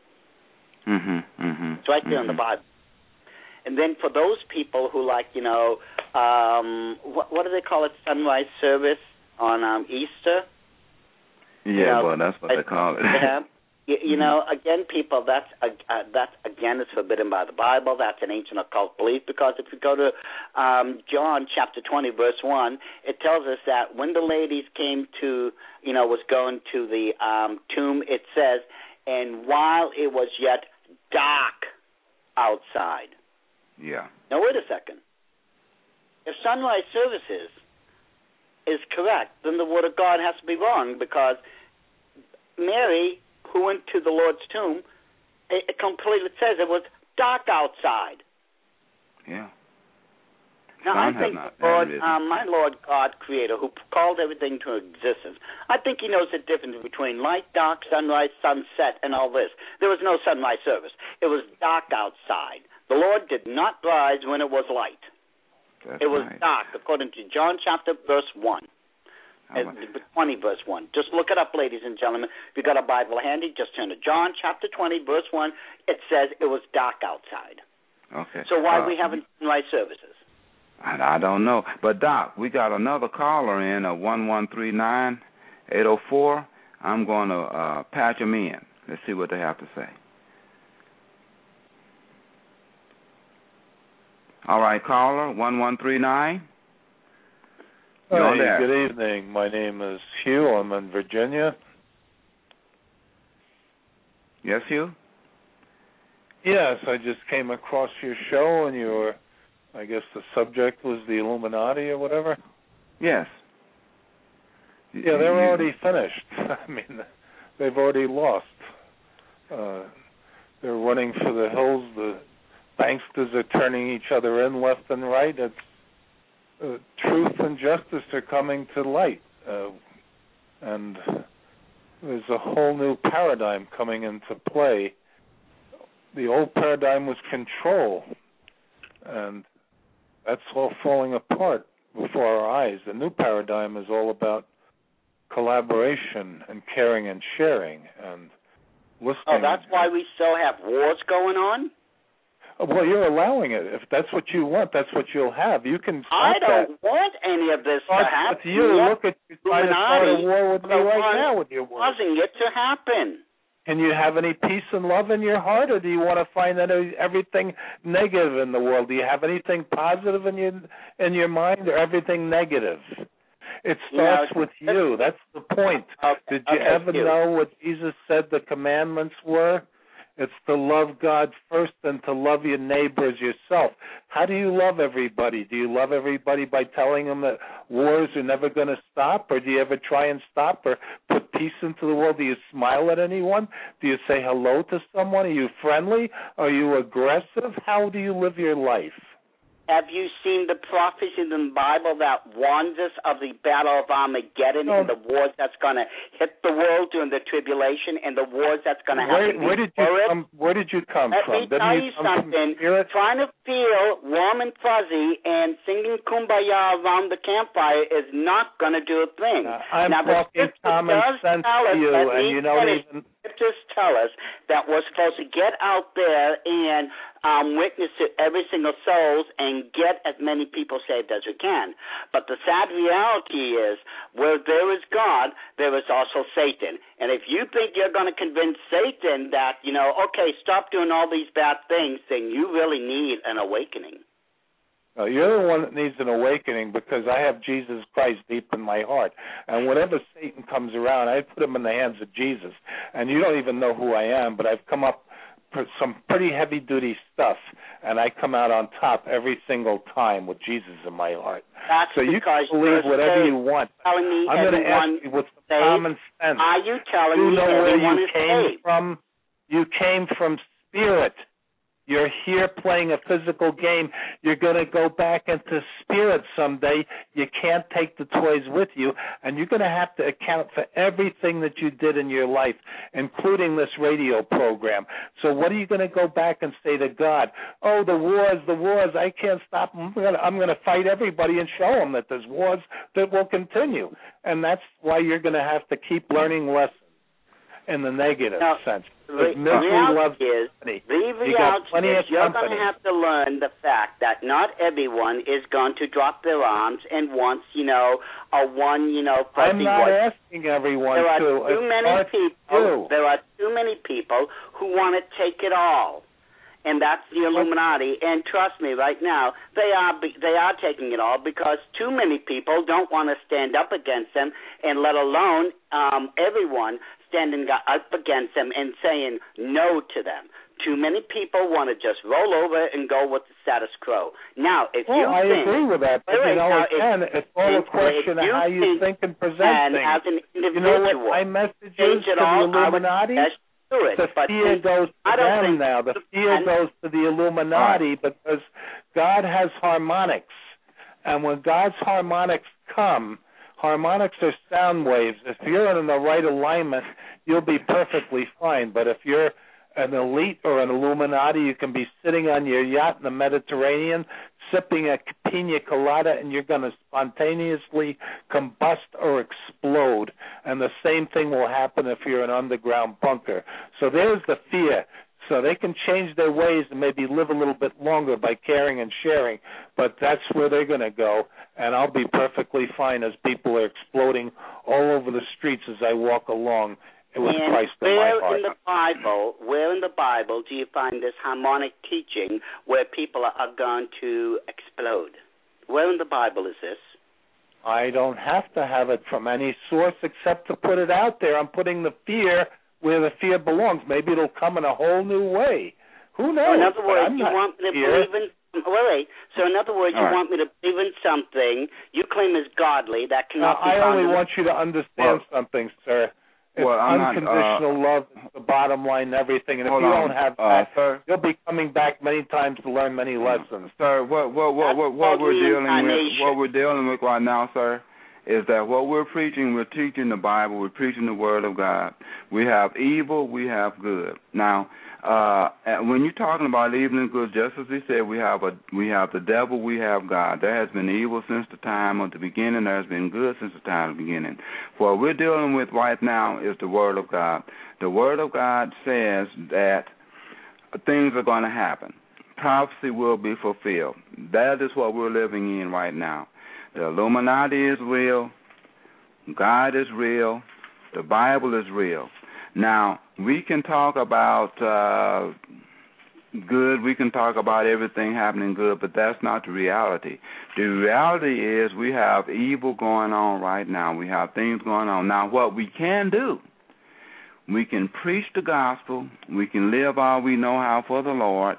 Speaker 5: Mm-hmm, mm-hmm,
Speaker 1: it's right there
Speaker 5: mm-hmm.
Speaker 1: in the Bible. And then for those people who like, you know, um, what, what do they call it, sunrise service on um, Easter?
Speaker 5: Yeah,
Speaker 1: you know,
Speaker 5: well, that's what they call it.
Speaker 1: Yeah. You, you know, again, people, that's uh, that's again is forbidden by the Bible. That's an ancient occult belief, because if you go to um, John chapter twenty, verse one, it tells us that when the ladies came to, you know, was going to the um, tomb, it says, and while it was yet dark outside.
Speaker 5: Yeah.
Speaker 1: Now, wait a second. If sunrise services is correct, then the Word of God has to be wrong, because Mary, who went to the Lord's tomb, it, it completely says it was dark outside.
Speaker 5: Yeah.
Speaker 1: Now,
Speaker 5: Sun
Speaker 1: I think
Speaker 5: not,
Speaker 1: the Lord, um, my Lord God Creator, who called everything to existence, I think He knows the difference between light, dark, sunrise, sunset, and all this. There was no sunrise service. It was dark outside. The Lord did not rise when it was light.
Speaker 5: That's
Speaker 1: it was
Speaker 5: right.
Speaker 1: dark, according to John chapter verse one.
Speaker 5: Right.
Speaker 1: twenty, verse one. Just look it up, ladies and gentlemen. If you've got a Bible handy, just turn to John chapter twenty, verse one. It says it was dark outside.
Speaker 5: Okay.
Speaker 1: So why
Speaker 5: uh,
Speaker 1: we haven't sunrise services?
Speaker 5: I, I don't know. But, Doc, we got another caller in, uh, one one three nine, eight oh four. I'm going to uh, patch them in. Let's see what they have to say. All right, caller, one one three nine.
Speaker 7: Hi, good evening. My name is Hugh. I'm in Virginia.
Speaker 5: Yes, Hugh?
Speaker 7: Yes, I just came across your show, and you were, I guess the subject was the Illuminati or whatever?
Speaker 5: Yes.
Speaker 7: Yeah, they're already finished. I mean, they've already lost. Uh, they're running for the hills. The banksters are turning each other in left and right. It's, uh, truth and justice are coming to light. Uh, and there's a whole new paradigm coming into play. The old paradigm was control, and that's all falling apart before our eyes. The new paradigm is all about collaboration and caring and sharing and listening.
Speaker 1: Oh, that's why we still have wars going on?
Speaker 7: Well, you're allowing it. If that's what you want, that's what you'll have. You can stop
Speaker 1: I don't
Speaker 7: that.
Speaker 1: want any of this
Speaker 7: Start
Speaker 1: to happen.
Speaker 7: With you
Speaker 1: Yep.
Speaker 7: look at you trying to start a war with me right now with your words.
Speaker 1: Causing it to happen.
Speaker 7: Can you have any peace and love in your heart, or do you want to find that everything negative in the world? Do you have anything positive in your in your mind, or everything negative? It starts
Speaker 1: No,
Speaker 7: with you. That's the point.
Speaker 1: Okay,
Speaker 7: Did you
Speaker 1: okay,
Speaker 7: ever
Speaker 1: you.
Speaker 7: know what Jesus said the commandments were? It's to love God first and to love your neighbor as yourself. How do you love everybody? Do you love everybody by telling them that wars are never going to stop? Or do you ever try and stop or put peace into the world? Do you smile at anyone? Do you say hello to someone? Are you friendly? Are you aggressive? How do you live your life?
Speaker 1: Have you seen the prophecy in the Bible that warns us of the battle of Armageddon
Speaker 7: No.
Speaker 1: and the wars that's going to hit the world during the tribulation and the wars that's going to
Speaker 7: Where,
Speaker 1: happen
Speaker 7: where did you
Speaker 1: before it?
Speaker 7: come? Where did you come
Speaker 1: Let
Speaker 7: from?
Speaker 1: me
Speaker 7: Didn't
Speaker 1: tell
Speaker 7: you
Speaker 1: you
Speaker 7: come from
Speaker 1: something.
Speaker 7: spirit?
Speaker 1: Trying to feel warm and fuzzy and singing Kumbaya around the campfire is not going to do a thing.
Speaker 7: Uh, I'm
Speaker 1: now,
Speaker 7: talking
Speaker 1: the
Speaker 7: common
Speaker 1: does
Speaker 7: sense
Speaker 1: tell
Speaker 7: to
Speaker 1: us,
Speaker 7: you,
Speaker 1: let
Speaker 7: and
Speaker 1: me
Speaker 7: you don't
Speaker 1: finish.
Speaker 7: even.
Speaker 1: Scriptures tell us that we're supposed to get out there and um, witness to every single soul and get as many people saved as we can. But the sad reality is, where there is God, there is also Satan. And if you think you're going to convince Satan that, you know, okay, stop doing all these bad things, then you really need an awakening.
Speaker 7: No, you're the one that needs an awakening, because I have Jesus Christ deep in my heart. And whenever Satan comes around, I put him in the hands of Jesus. And you don't even know who I am, but I've come up with some pretty heavy-duty stuff, and I come out on top every single time with Jesus in my heart.
Speaker 1: That's
Speaker 7: so you can believe whatever you want.
Speaker 1: Telling me
Speaker 7: I'm going to
Speaker 1: everyone
Speaker 7: ask you with some
Speaker 1: saved?
Speaker 7: common sense.
Speaker 1: Are you telling
Speaker 7: you
Speaker 1: me
Speaker 7: know where
Speaker 1: everyone
Speaker 7: you
Speaker 1: is
Speaker 7: came
Speaker 1: saved?
Speaker 7: from? You came from spirit. You're here playing a physical game. You're going to go back into spirit someday. You can't take the toys with you, and you're going to have to account for everything that you did in your life, including this radio program. So what are you going to go back and say to God? Oh, the wars, the wars, I can't stop them. I'm going to fight everybody and show them that there's wars that will continue. And that's why you're going to have to keep learning lessons in the negative
Speaker 1: now,
Speaker 7: sense.
Speaker 1: The
Speaker 7: misery loves
Speaker 1: is,
Speaker 7: company.
Speaker 1: the
Speaker 7: You got
Speaker 1: reality
Speaker 7: plenty
Speaker 1: is
Speaker 7: of
Speaker 1: you're
Speaker 7: company.
Speaker 1: going to have to learn the fact that not everyone is going to drop their arms and wants, you know, a one, you know, fuzzy
Speaker 7: I'm not
Speaker 1: white.
Speaker 7: asking everyone
Speaker 1: There are
Speaker 7: to.
Speaker 1: too
Speaker 7: It
Speaker 1: many
Speaker 7: starts
Speaker 1: people.
Speaker 7: you.
Speaker 1: There are too many people who want to take it all. And that's the Illuminati. And trust me, right now, they are they are taking it all because too many people don't want to stand up against them, and let alone um, everyone standing up against them and saying no to them. Too many people want to just roll over and go with the status quo. Now, if
Speaker 7: well,
Speaker 1: you
Speaker 7: I
Speaker 1: think,
Speaker 7: agree with that, but
Speaker 1: wait,
Speaker 7: you know,
Speaker 1: now,
Speaker 7: again,
Speaker 1: if,
Speaker 7: it's all a
Speaker 1: if,
Speaker 7: question
Speaker 1: if
Speaker 7: of
Speaker 1: you
Speaker 7: how you think,
Speaker 1: think
Speaker 7: and present
Speaker 1: and
Speaker 7: things.
Speaker 1: as an
Speaker 7: You know
Speaker 1: individual,
Speaker 7: what my message is
Speaker 1: change
Speaker 7: to
Speaker 1: it all,
Speaker 7: the Illuminati?
Speaker 1: I would, do it,
Speaker 7: The
Speaker 1: but
Speaker 7: fear
Speaker 1: see,
Speaker 7: goes to
Speaker 1: I don't
Speaker 7: them
Speaker 1: think
Speaker 7: now. The fear
Speaker 1: and,
Speaker 7: goes to the Illuminati because God has harmonics. And when God's harmonics come, harmonics are sound waves. If you're in the right alignment, you'll be perfectly fine. But if you're an elite or an Illuminati, you can be sitting on your yacht in the Mediterranean, sipping a pina colada, and you're going to spontaneously combust or explode. And the same thing will happen if you're an underground bunker. So there's the fear. So they can change their ways and maybe live a little bit longer by caring and sharing, but that's where they're going to go, and I'll be perfectly fine as people are exploding all over the streets as I walk along It was
Speaker 1: and
Speaker 7: Christ in my heart.
Speaker 1: Where in the Bible, where in the Bible do you find this harmonic teaching where people are going to explode? Where in the Bible is this?
Speaker 7: I don't have to have it from any source except to put it out there. I'm putting the fear where the fear belongs. Maybe it'll come in a whole new way. Who knows?
Speaker 1: So in other words, you want me to
Speaker 7: fear.
Speaker 1: believe in... Well, wait. So in other words,
Speaker 5: All
Speaker 1: you
Speaker 5: right.
Speaker 1: want me to believe in something you claim is godly that cannot
Speaker 7: Now,
Speaker 1: be
Speaker 7: I
Speaker 1: found
Speaker 7: only
Speaker 1: in
Speaker 7: want you to understand
Speaker 5: Well,
Speaker 7: something, sir. It's
Speaker 5: well, I'm not,
Speaker 7: unconditional
Speaker 5: uh,
Speaker 7: love is the bottom line and everything. And if
Speaker 5: hold
Speaker 7: you
Speaker 5: on,
Speaker 7: don't have
Speaker 5: uh,
Speaker 7: that,
Speaker 5: sir.
Speaker 7: you'll be coming back many times to learn many lessons.
Speaker 5: Sir, what what what what, what we're dealing with, what we're dealing with right now, sir, is that what we're preaching, we're teaching the Bible, we're preaching the Word of God. We have evil, we have good. Now, uh, when you're talking about evil and good, just as he said, we have a we have the devil, we have God. There has been evil since the time of the beginning. There has been good since the time of the beginning. What we're dealing with right now is the Word of God. The Word of God says that things are going to happen. Prophecy will be fulfilled. That is what we're living in right now. The Illuminati is real. God is real. The Bible is real. Now, we can talk about uh, good. We can talk about everything happening good, but that's not the reality. The reality is we have evil going on right now. We have things going on. Now, what we can do, we can preach the gospel. We can live all we know how for the Lord,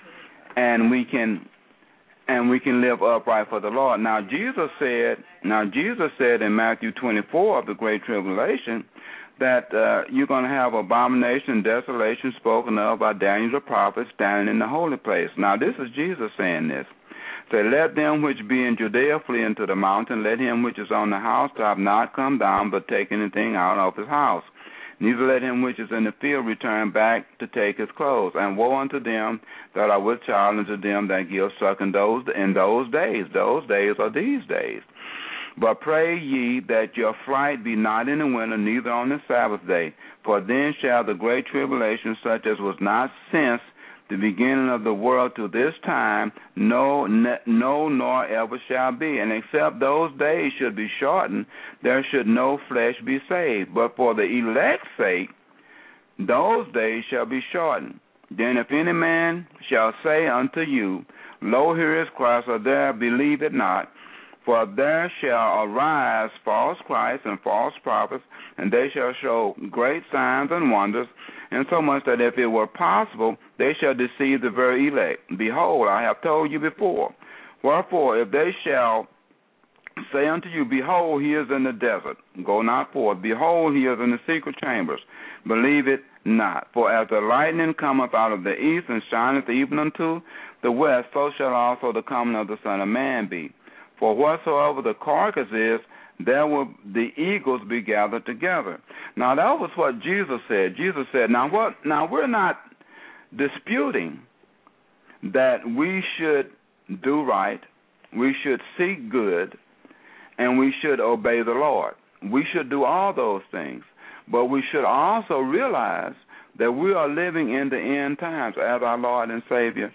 Speaker 5: and we can and we can live upright for the Lord. Now, Jesus said. Now, Jesus said in Matthew twenty-four of the Great Tribulation that uh, you're going to have abomination and desolation spoken of by Daniel the prophet standing in the holy place. Now, this is Jesus saying this. Say, let them which be in Judea flee into the mountain. Let him which is on the housetop not come down, but take anything out of his house. Neither let him which is in the field return back to take his clothes. And woe unto them that are with child, and to them that give suck in those in those days. Those days are these days. But pray ye that your flight be not in the winter, neither on the Sabbath day. For then shall the great tribulation, such as was not since the beginning of the world to this time, no, no, nor ever shall be. And except those days should be shortened, there should no flesh be saved. But for the elect's sake, those days shall be shortened. Then if any man shall say unto you, Lo, here is Christ, or there, believe it not. For there shall arise false Christs and false prophets, and they shall show great signs and wonders, insomuch that if it were possible, they shall deceive the very elect. Behold, I have told you before. Wherefore, if they shall say unto you, Behold, he is in the desert, go not forth. Behold, he is in the secret chambers, believe it not. For as the lightning cometh out of the east and shineth even unto the west, so shall also the coming of the Son of Man be. For whatsoever the carcass is, there will the eagles be gathered together. Now that was what Jesus said. Jesus said, now what now we're not disputing that we should do right, we should seek good, and we should obey the Lord. We should do all those things. But we should also realize that we are living in the end times, as our Lord and Savior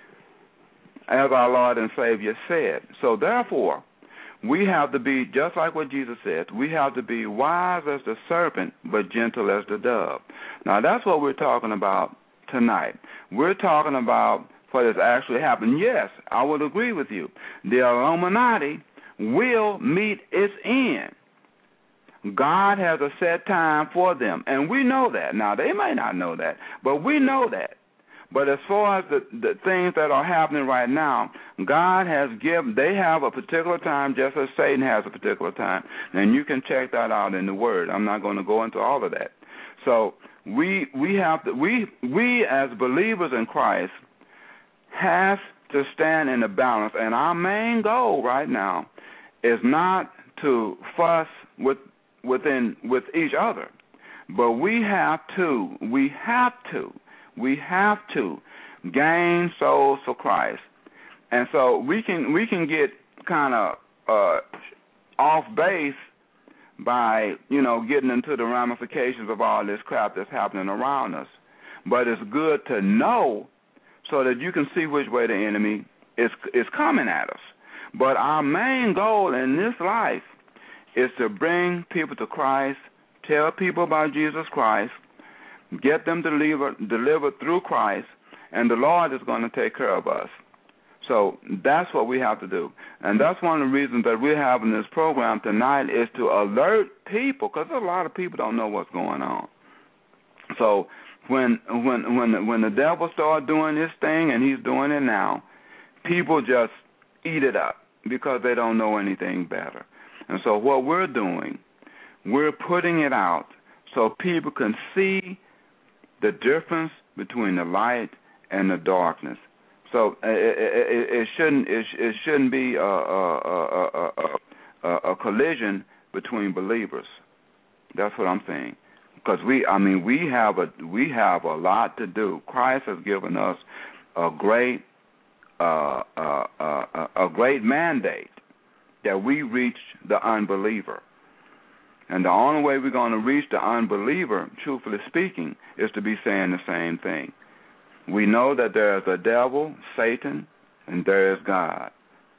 Speaker 5: as our Lord and Savior said. So therefore, we have to be, just like what Jesus said, we have to be wise as the serpent, but gentle as the dove. Now, that's what we're talking about tonight. We're talking about what has actually happened. Yes, I would agree with you. The Illuminati will meet its end. God has a set time for them, and we know that. Now, they may not know that, but we know that. But as far as the, the things that are happening right now, God has given, they have a particular time just as Satan has a particular time. And you can check that out in the Word. I'm not going to go into all of that. So we we have to, we we as believers in Christ have to stand in the balance. And our main goal right now is not to fuss with within with each other, but we have to, we have to, we have to gain souls for Christ. And so we can we can get kind of uh, off base by, you know, getting into the ramifications of all this crap that's happening around us. But it's good to know so that you can see which way the enemy is is coming at us. But our main goal in this life is to bring people to Christ, tell people about Jesus Christ, get them delivered, delivered through Christ, and the Lord is going to take care of us. So that's what we have to do. And that's one of the reasons that we're having this program tonight is to alert people, because a lot of people don't know what's going on. So when when when when the devil starts doing this thing, and he's doing it now, people just eat it up because they don't know anything better. And so what we're doing, we're putting it out so people can see the difference between the light and the darkness. So it, it, it shouldn't it, it shouldn't be a, a, a, a, a collision between believers. That's what I'm saying. Because we, I mean, we have a we have a lot to do. Christ has given us a great uh, uh, uh, a great mandate that we reach the unbeliever. And the only way we're going to reach the unbeliever, truthfully speaking, is to be saying the same thing. We know that there is a devil, Satan, and there is God.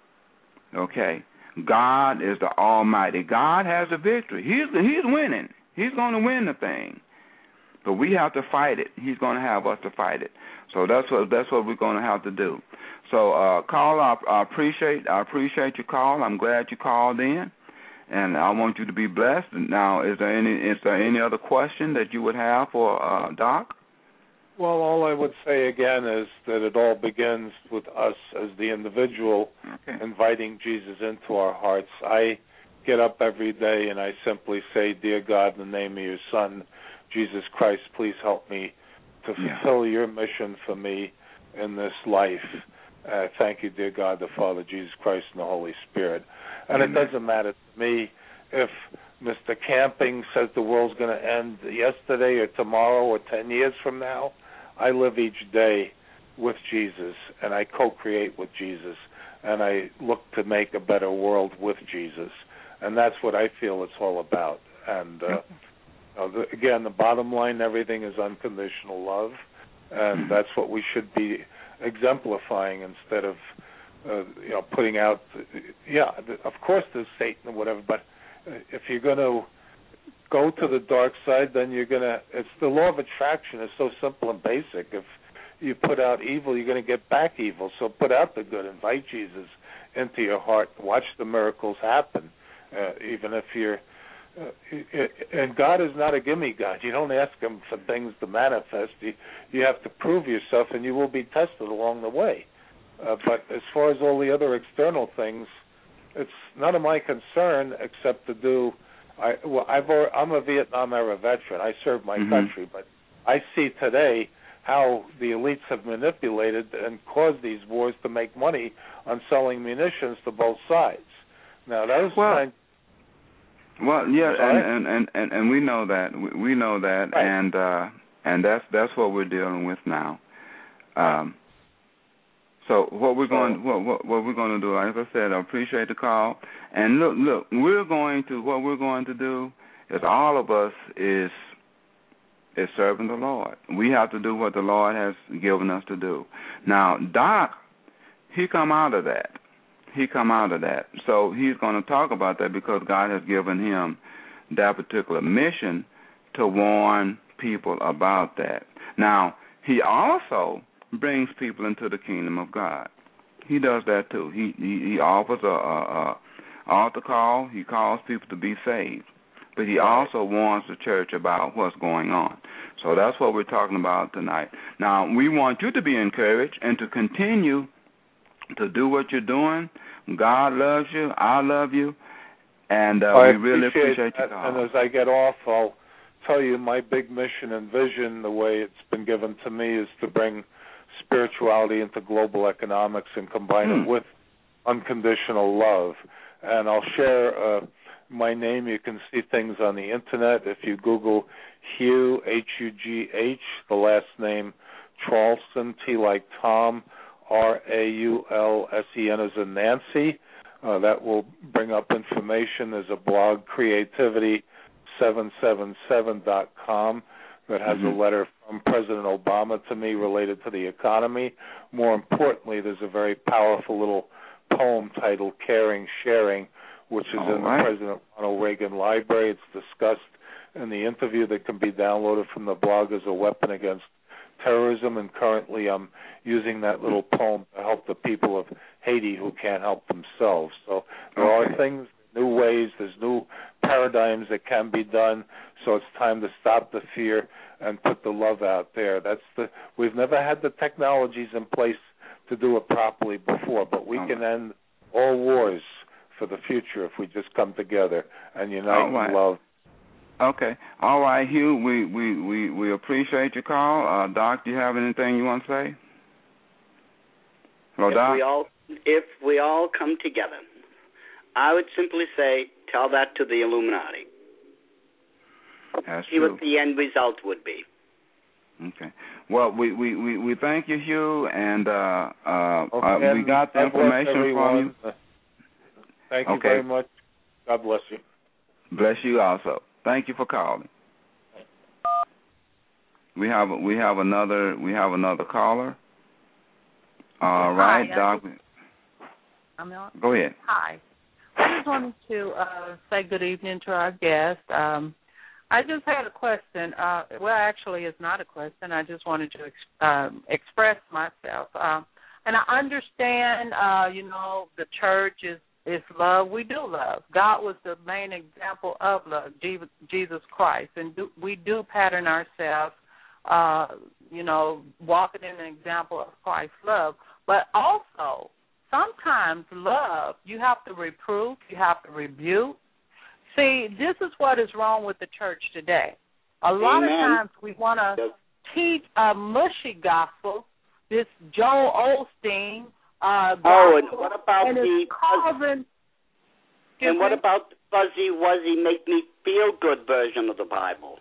Speaker 5: Okay? God is the Almighty. God has the victory. He's He's winning. He's going to win the thing. But we have to fight it. He's going to have us to fight it. So that's what that's what we're going to have to do. So, uh, Carl, I, I appreciate I appreciate your call. I'm glad you called in, and I want you to be blessed. Now, is there any is there any other question that you would have for uh, Doc?
Speaker 7: Well, all I would say again is that it all begins with us as the individual okay. inviting Jesus into our hearts. I get up every day and I simply say, Dear God, in the name of your Son, Jesus Christ, please help me to fulfill yeah. your mission for me in this life. Uh, thank you, dear God, the Father, Jesus Christ, and the Holy Spirit. And Amen. It doesn't matter to me if Mister Camping says the world's going to end yesterday or tomorrow or ten years from now. I live each day with Jesus, and I co-create with Jesus, and I look to make a better world with Jesus. And that's what I feel it's all about. And, uh, uh, the, again, the bottom line, everything is unconditional love, and that's what we should be exemplifying instead of, uh, you know, putting out, yeah, of course there's Satan or whatever, but if you're going to go to the dark side, then you're going to, it's the law of attraction is so simple and basic. If you put out evil, you're going to get back evil. So put out the good. Invite Jesus into your heart. Watch the miracles happen, uh, even if you're, uh, and God is not a gimme God. You don't ask him for things to manifest. You, you have to prove yourself, and you will be tested along the way. Uh, but as far as all the other external things, it's none of my concern except to do. I, well, I've, I'm a Vietnam era veteran. I served my mm-hmm. country, but I see today how the elites have manipulated and caused these wars to make money on selling munitions to both sides. Now, those
Speaker 5: well,
Speaker 7: kind.
Speaker 5: Well, yeah, and, and, and, and we know that we, we know that,
Speaker 7: right.
Speaker 5: and uh, and that's that's what we're dealing with now. Um, So what we're going what, what what we're going to do, like I said, I appreciate the call. And look, look, we're going to what we're going to do is all of us is is serving the Lord. We have to do what the Lord has given us to do. Now, Doc, he come out of that. He come out of that. So he's going to talk about that because God has given him that particular mission to warn people about that. Now, he also brings people into the kingdom of God. He does that too. He he, he offers a, a, a altar call. He calls people to be saved, but he also warns the church about what's going on. So that's what we're talking about tonight. Now we want you to be encouraged and to continue to do what you're doing. God loves you. I love you, and uh, we really appreciate you.
Speaker 7: And as I get off, I'll tell you my big mission and vision. The way it's been given to me is to bring spirituality into global economics and combine hmm. it with unconditional love. And I'll share uh, my name. You can see things on the Internet. If you Google Hugh, H U G H, the last name Traulsen, T like Tom, R A U L S E N as in Nancy, uh, that will bring up information. There's a blog, creativity seven seven seven dot com. that has mm-hmm. a letter from President Obama to me related to the economy. More importantly, there's a very powerful little poem titled Caring, Sharing, which is All in right. the President Ronald Reagan Library. It's discussed in the interview that can be downloaded from the blog as a weapon against terrorism, and currently I'm using that little poem to help the people of Haiti who can't help themselves. So there are things, new ways, there's new paradigms that can be done, so it's time to stop the fear and put the love out there. That's the we've never had the technologies in place to do it properly before, but we can end all wars for the future if we just come together and unite
Speaker 5: right.
Speaker 7: in love.
Speaker 5: Okay. All right, Hugh, we, we, we, we appreciate your call. Uh, Doc, do you have anything you want to say? Hello,
Speaker 1: if
Speaker 5: Doc?
Speaker 1: We all, if we all come together, I would simply say, tell that to the Illuminati.
Speaker 5: That's
Speaker 1: See
Speaker 5: true.
Speaker 1: what the end result would be.
Speaker 5: Okay. Well, we, we, we, we thank you, Hugh, and uh, uh,
Speaker 7: okay,
Speaker 5: uh, we got the
Speaker 7: God
Speaker 5: information from you.
Speaker 7: Thank you
Speaker 5: okay.
Speaker 7: very much. God bless you.
Speaker 5: Bless you also. Thank you for calling. We have we have another we have another caller. All right,
Speaker 8: Hi,
Speaker 5: Doc.
Speaker 8: I'm on.
Speaker 5: Go ahead.
Speaker 8: Hi. I just wanted to uh, say good evening to our guest. Um, I just had a question. Uh, well, actually, it's not a question. I just wanted to ex- um, express myself. Um, and I understand, uh, you know, the church is, is love. We do love. God was the main example of love, Jesus Christ. And do, we do pattern ourselves, uh, you know, walking in an example of Christ's love. But also, sometimes love, you have to reprove, you have to rebuke. See, this is what is wrong with the church today. A lot
Speaker 1: Amen.
Speaker 8: of times we want to teach a mushy gospel, this Joel Osteen uh, gospel.
Speaker 1: Oh, and what about
Speaker 8: and
Speaker 1: the
Speaker 8: causing,
Speaker 1: and what about the fuzzy wuzzy make me feel good version of the Bible?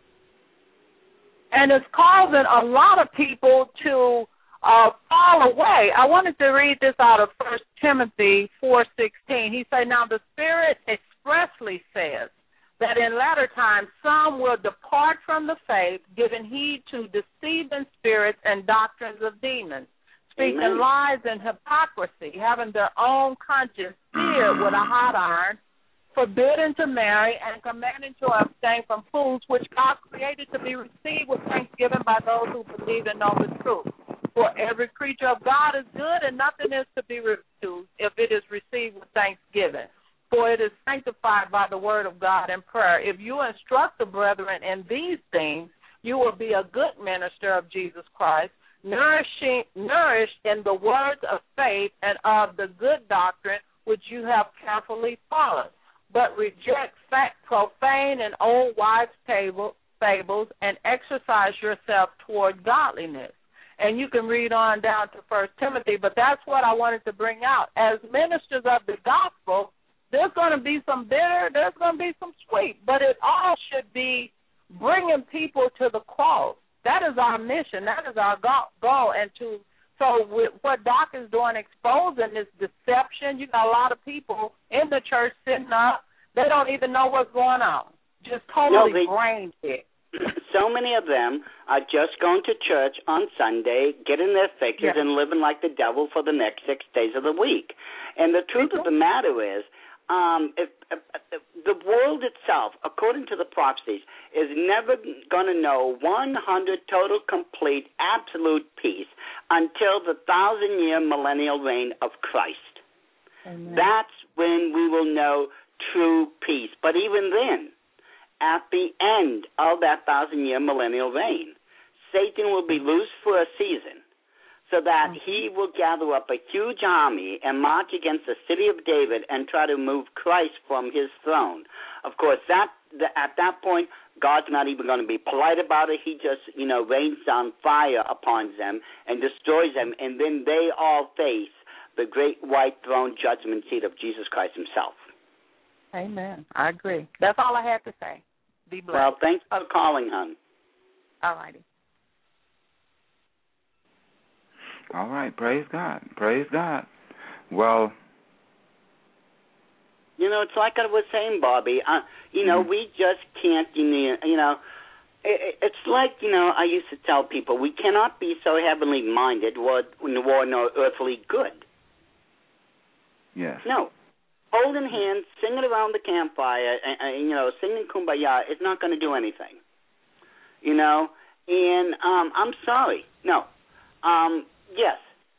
Speaker 8: And it's causing a lot of people to uh, fall away. I wanted to read this out of First Timothy four sixteen. He said, "Now the Spirit expressly says that in latter times some will depart from the faith, giving heed to deceiving spirits and doctrines of demons, speaking
Speaker 1: Amen.
Speaker 8: lies and hypocrisy, having their own conscience seared with a hot iron, forbidden to marry, and commanding to abstain from foods which God created to be received with thanksgiving by those who believe and know the truth. For every creature of God is good, and nothing is to be refused if it is received with thanksgiving. For it is sanctified by the word of God and prayer. If you instruct the brethren in these things, you will be a good minister of Jesus Christ, nourishing, nourished in the words of faith and of the good doctrine which you have carefully followed. But reject profane and old wives' fables and exercise yourself toward godliness." And you can read on down to First Timothy, but that's what I wanted to bring out. As ministers of the gospel, there's going to be some bitter, there's going to be some sweet, but it all should be bringing people to the cross. That is our mission. That is our goal. And to so with what Doc is doing, exposing this deception, you got a lot of people in the church sitting up, they don't even know what's going on. Just totally
Speaker 1: no, they,
Speaker 8: brain dead.
Speaker 1: So many of them are just going to church on Sunday, getting their fixes,
Speaker 8: yeah.
Speaker 1: and living like the devil for the next six days of the week. And the truth mm-hmm. of the matter is, um, if, if, if the world itself, according to the prophecies, is never going to know one hundred total, complete, absolute peace until the thousand-year millennial reign of Christ.
Speaker 8: Amen.
Speaker 1: That's when we will know true peace. But even then, at the end of that thousand-year millennial reign, Satan will be loose for a season so that he will gather up a huge army and march against the city of David and try to move Christ from his throne. Of course, that the, at that point, God's not even going to be polite about it. He just, you know, rains down fire upon them and destroys them, and then they all face the great white throne judgment seat of Jesus Christ himself.
Speaker 8: Amen. I agree. That's all I had to say. Be blessed.
Speaker 1: Well, thanks for calling, hon.
Speaker 8: All righty.
Speaker 5: All right. Praise God. Praise God. Well,
Speaker 1: you know, it's like I was saying, Bobby. Uh, you know, mm-hmm. we just can't, you know, it, it's like, you know, I used to tell people, we cannot be so heavenly minded nor no earthly good.
Speaker 5: Yes.
Speaker 1: No. holding hands, singing around the campfire, and, and, you know, singing Kumbaya is not going to do anything. You know, and um, I'm sorry. No. Um, yes.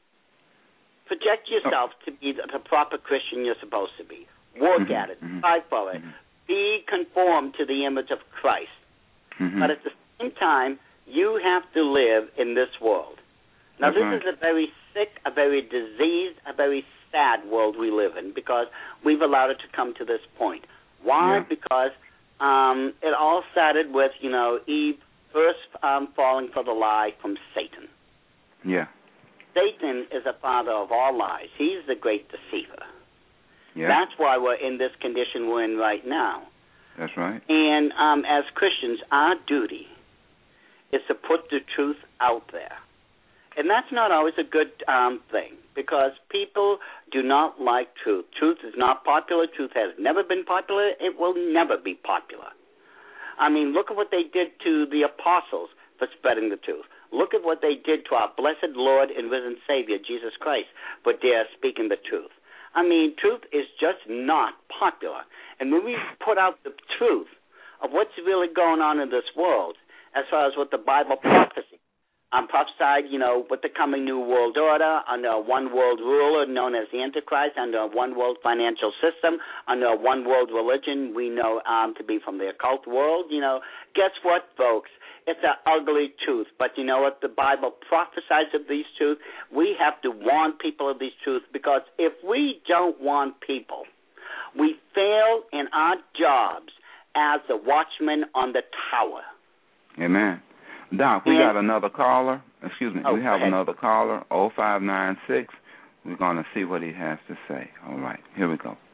Speaker 1: Project yourself oh. to be the, the proper Christian you're supposed to be. Work
Speaker 5: mm-hmm.
Speaker 1: at it.
Speaker 5: Mm-hmm.
Speaker 1: Fight for it.
Speaker 5: Mm-hmm.
Speaker 1: Be conformed to the image of Christ.
Speaker 5: Mm-hmm.
Speaker 1: But at the same time, you have to live in this world. Now,
Speaker 5: That's
Speaker 1: this
Speaker 5: right.
Speaker 1: is a very sick, a very diseased, a very sad world we live in because we've allowed it to come to this point. Why?
Speaker 5: Yeah.
Speaker 1: Because um, it all started with, you know, Eve first um, falling for the lie from Satan.
Speaker 5: Yeah.
Speaker 1: Satan is the father of all lies. He's the great deceiver.
Speaker 5: Yeah.
Speaker 1: That's why we're in this condition we're in right now.
Speaker 5: That's right.
Speaker 1: And um, as Christians, our duty is to put the truth out there. And that's not always a good um, thing because people do not like truth. Truth is not popular. Truth has never been popular. It will never be popular. I mean, look at what they did to the apostles for spreading the truth. Look at what they did to our blessed Lord and risen Savior, Jesus Christ, for their speaking the truth. I mean, truth is just not popular. And when we put out the truth of what's really going on in this world, as far as what the Bible prophesies, um, prophesied, you know, with the coming new world order, under a one world ruler known as the Antichrist, under a one world financial system, under a one world religion we know um, to be from the occult world, you know, guess what, folks? It's an ugly truth. But you know what? The Bible prophesies of these truths. We have to warn people of these truths because if we don't warn people, we fail in our jobs as the watchman on the tower.
Speaker 5: Amen. Doc, we
Speaker 1: and,
Speaker 5: got another caller. Excuse me.
Speaker 1: Oh,
Speaker 5: we have
Speaker 1: ahead.
Speaker 5: another caller, oh five nine six. We're going to see what he has to say. All right. Here we go.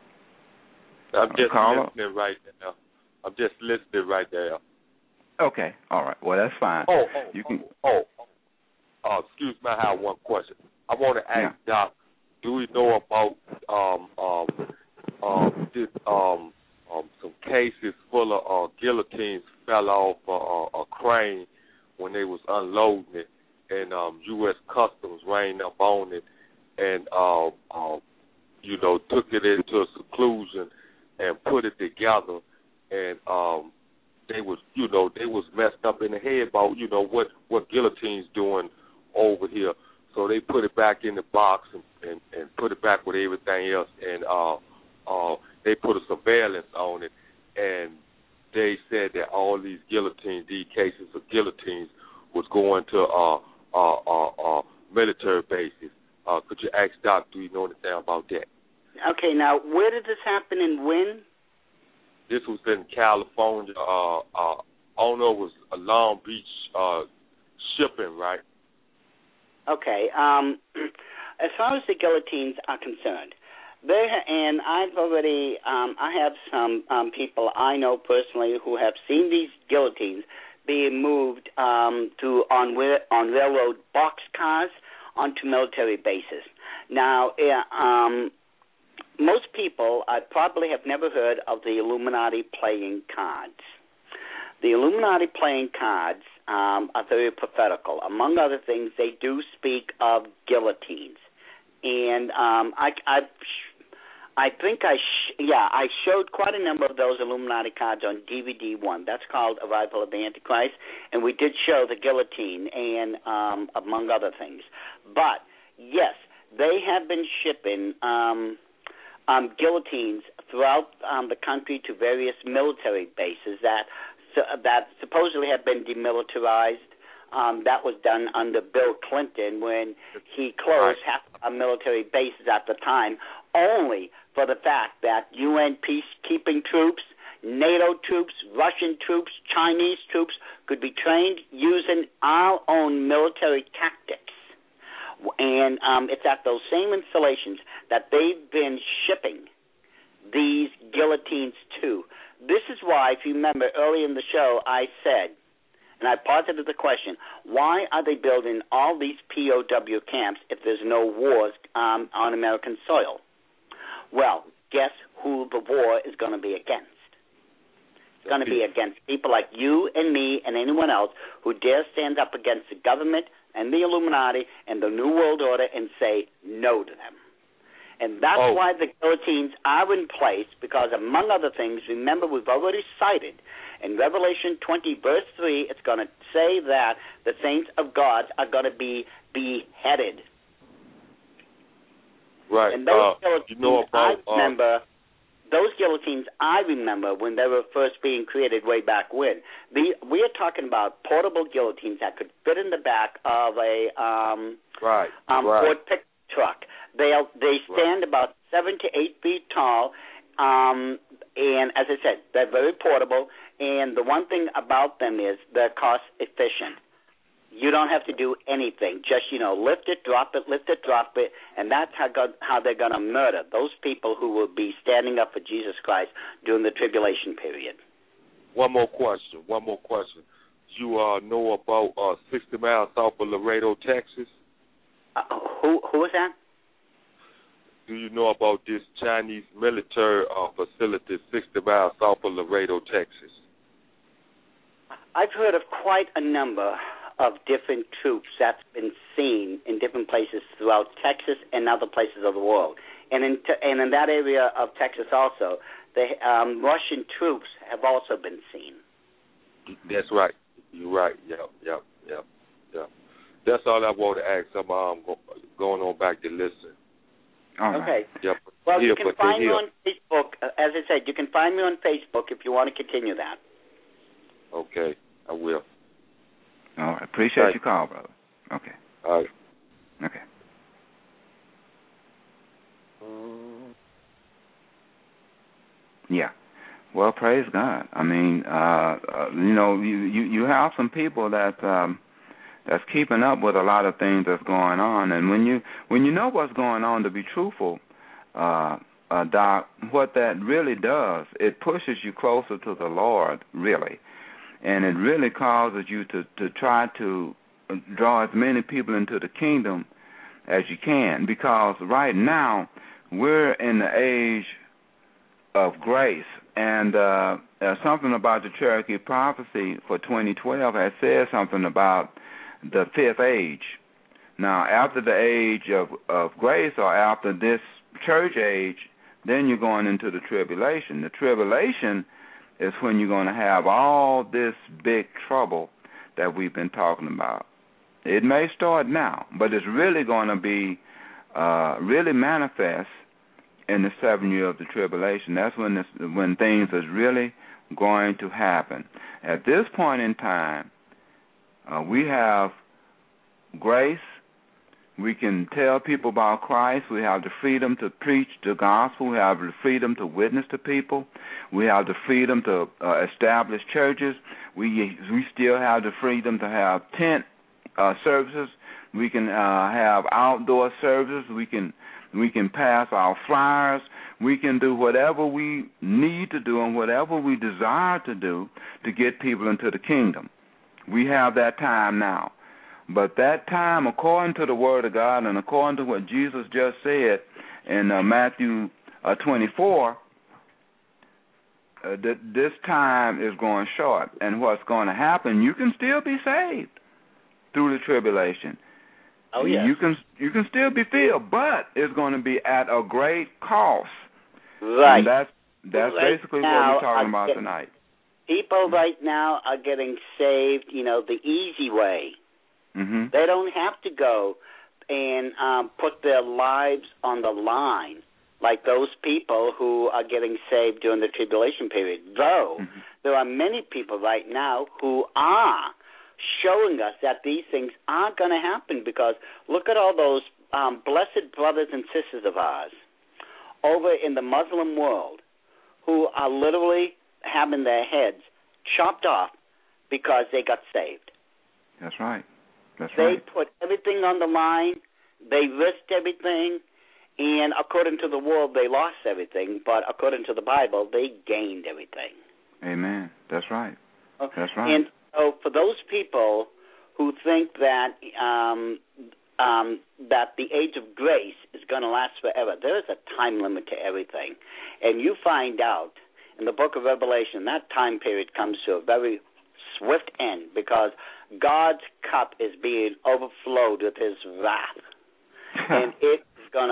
Speaker 9: I'm
Speaker 5: uh,
Speaker 9: just
Speaker 5: caller?
Speaker 9: listening right now. I'm just listening right there.
Speaker 5: Okay. All right. Well, that's fine.
Speaker 9: Oh, oh,
Speaker 5: you can.
Speaker 9: oh, oh. Uh, excuse me, I have one question. I want to ask
Speaker 5: Yeah.
Speaker 9: Doc, do we know about um um um this, um um some cases full of uh, guillotines fell off uh, a crane when they was unloading it, and um U S Customs rained up on it, and uh, uh you know took it into seclusion and put it together, and um. They was, you know, they was messed up in the head about, you know, what, what guillotine's doing over here. So they put it back in the box and, and, and put it back with everything else. And uh, uh, they put a surveillance on it. And they said that all these guillotines, these cases of guillotines, was going to uh, uh, uh, uh, military bases. Uh, could you ask Doc, do you know anything about that?
Speaker 1: Okay, now, where did this happen and when?
Speaker 9: This was in California. Uh, uh, I don't know, it was a Long Beach uh, shipping, right?
Speaker 1: Okay. Um, as far as the guillotines are concerned, there and I've already, um, I have some um, people I know personally who have seen these guillotines being moved um, to on on railroad boxcars onto military bases. Now, um, most people uh, probably have never heard of the Illuminati playing cards. The Illuminati playing cards um, are very prophetical. Among other things, they do speak of guillotines. And um, I, I, I think I, sh- yeah, I showed quite a number of those Illuminati cards on D V D one. That's called Arrival of the Antichrist. And we did show the guillotine and um, among other things. But, yes, they have been shipping Um, Um, guillotines throughout um, the country to various military bases that uh, that supposedly have been demilitarized. Um, that was done under Bill Clinton when he closed half our military bases at the time, only for the fact that U N peacekeeping troops, NATO troops, Russian troops, Chinese troops could be trained using our own military tactics. And um, it's at those same installations that they've been shipping these guillotines to. This is why, if you remember early in the show, I said, and I posited the question, why are they building all these P O W camps if there's no wars um, on American soil? Well, guess who the war is going to be against? It's going to be against people like you and me and anyone else who dare stand up against the government and the Illuminati and the New World Order and say no to them. And that's
Speaker 9: oh.
Speaker 1: why the guillotines are in place, because among other things, remember we've already cited in Revelation twenty, verse three, it's going to say that the saints of God are going to be beheaded.
Speaker 9: Right.
Speaker 1: And those
Speaker 9: uh,
Speaker 1: guillotines,
Speaker 9: you know about,
Speaker 1: I remember, uh, those guillotines I remember when they were first being created way back when. The, we are talking about portable guillotines that could fit in the back of a um,
Speaker 9: right.
Speaker 1: um,
Speaker 9: right.
Speaker 1: Ford pickup truck. They they stand right. about seven to eight feet tall, um, and as I said, they're very portable. And the one thing about them is they're cost efficient. You don't have to do anything. Just, you know, lift it, drop it, lift it, drop it, and that's how God, how they're going to murder those people who will be standing up for Jesus Christ during the tribulation period.
Speaker 9: One more question. One more question. You uh, know about uh, sixty miles south of Laredo, Texas?
Speaker 1: Uh, who who is that?
Speaker 9: Do you know about this Chinese military uh, facility sixty miles south of Laredo, Texas?
Speaker 1: I've heard of quite a number of different troops that's been seen in different places throughout Texas and other places of the world. And in te- and in that area of Texas also, the um, Russian troops have also been seen.
Speaker 9: That's right. You're right. Yep, yep, yep, yep. That's all I want to ask. I'm um, going on back to listen.
Speaker 5: All right.
Speaker 1: Okay.
Speaker 9: Yep.
Speaker 1: Well,
Speaker 9: here,
Speaker 1: you can find me on Facebook. Uh, as I said, you can find me on Facebook if you want to continue that.
Speaker 9: Okay, I will.
Speaker 5: All right. Appreciate right. your call, brother. Okay.
Speaker 9: All right.
Speaker 5: Okay. Yeah. Well, praise God. I mean, uh, uh, you know, you, you, you have some people that um, that's keeping up with a lot of things that's going on, and when you when you know what's going on, to be truthful, uh, uh, Doc, what that really does, it pushes you closer to the Lord, really, and it really causes you to, to try to draw as many people into the kingdom as you can, because right now we're in the age of grace. And uh, uh, something about the Cherokee prophecy for twenty twelve has said something about the fifth age. Now, after the age of, of grace, or after this church age, then you're going into the tribulation. The tribulation is when you're going to have all this big trouble that we've been talking about. It may start now, but it's really going to be uh, really manifest in the seven year of the tribulation. That's when this, when things is really going to happen. At this point in time, uh, we have grace. We can tell people about Christ. We have the freedom to preach the gospel. We have the freedom to witness to people. We have the freedom to uh, establish churches. We we still have the freedom to have tent uh, services. We can uh, have outdoor services. We can We can pass our flyers. We can do whatever we need to do and whatever we desire to do to get people into the kingdom. We have that time now. But that time, according to the Word of God and according to what Jesus just said in uh, Matthew uh, twenty-four, uh, th- this time is going short. And what's going to happen, you can still be saved through the tribulation.
Speaker 1: Oh, yes.
Speaker 5: You can you can still be filled, but it's going to be at a great cost.
Speaker 1: Right.
Speaker 5: And that's that's
Speaker 1: right
Speaker 5: basically
Speaker 1: now,
Speaker 5: what we're talking about
Speaker 1: get,
Speaker 5: tonight.
Speaker 1: People right now are getting saved, you know, the easy way.
Speaker 5: Mm-hmm.
Speaker 1: They don't have to go and um, put their lives on the line like those people who are getting saved during the tribulation period. Though mm-hmm. there are many people right now who are showing us that these things aren't going to happen, because look at all those um, blessed brothers and sisters of ours over in the Muslim world who are literally having their heads chopped off because they got saved.
Speaker 5: That's right. That's
Speaker 1: they
Speaker 5: right.
Speaker 1: They put everything on the line. They risked everything, and according to the world, they lost everything, but according to the Bible, they gained everything.
Speaker 5: Amen. That's right. That's right.
Speaker 1: And so for those people who think that um, um, that the age of grace is going to last forever, there is a time limit to everything. And you find out in the book of Revelation that time period comes to a very swift end, because God's cup is being overflowed with his wrath. And it is going to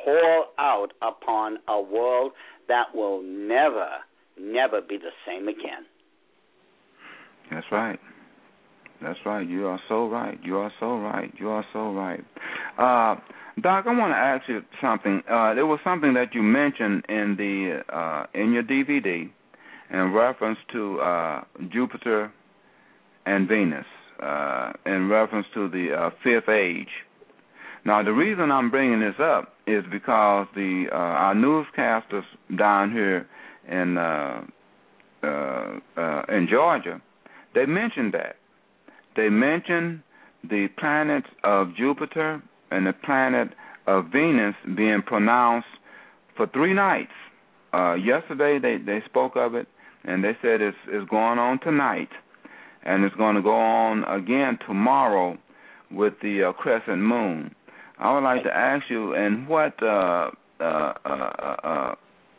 Speaker 1: pour out upon a world that will never, never be the same again.
Speaker 5: That's right. That's right. You are so right. You are so right. You are so right. Uh, Doc, I want to ask you something. Uh, there was something that you mentioned in the uh, in your D V D in reference to uh, Jupiter and Venus, uh, in reference to the uh, fifth age. Now, the reason I'm bringing this up is because the uh, our newscasters down here in uh, uh, uh, in Georgia, they mentioned that. They mentioned the planets of Jupiter and the planet of Venus being pronounced for three nights. Uh, yesterday they, they spoke of it, and they said it's, it's going on tonight, and it's going to go on again tomorrow with the uh, crescent moon. I would like to ask you, and what, uh, uh, uh, uh,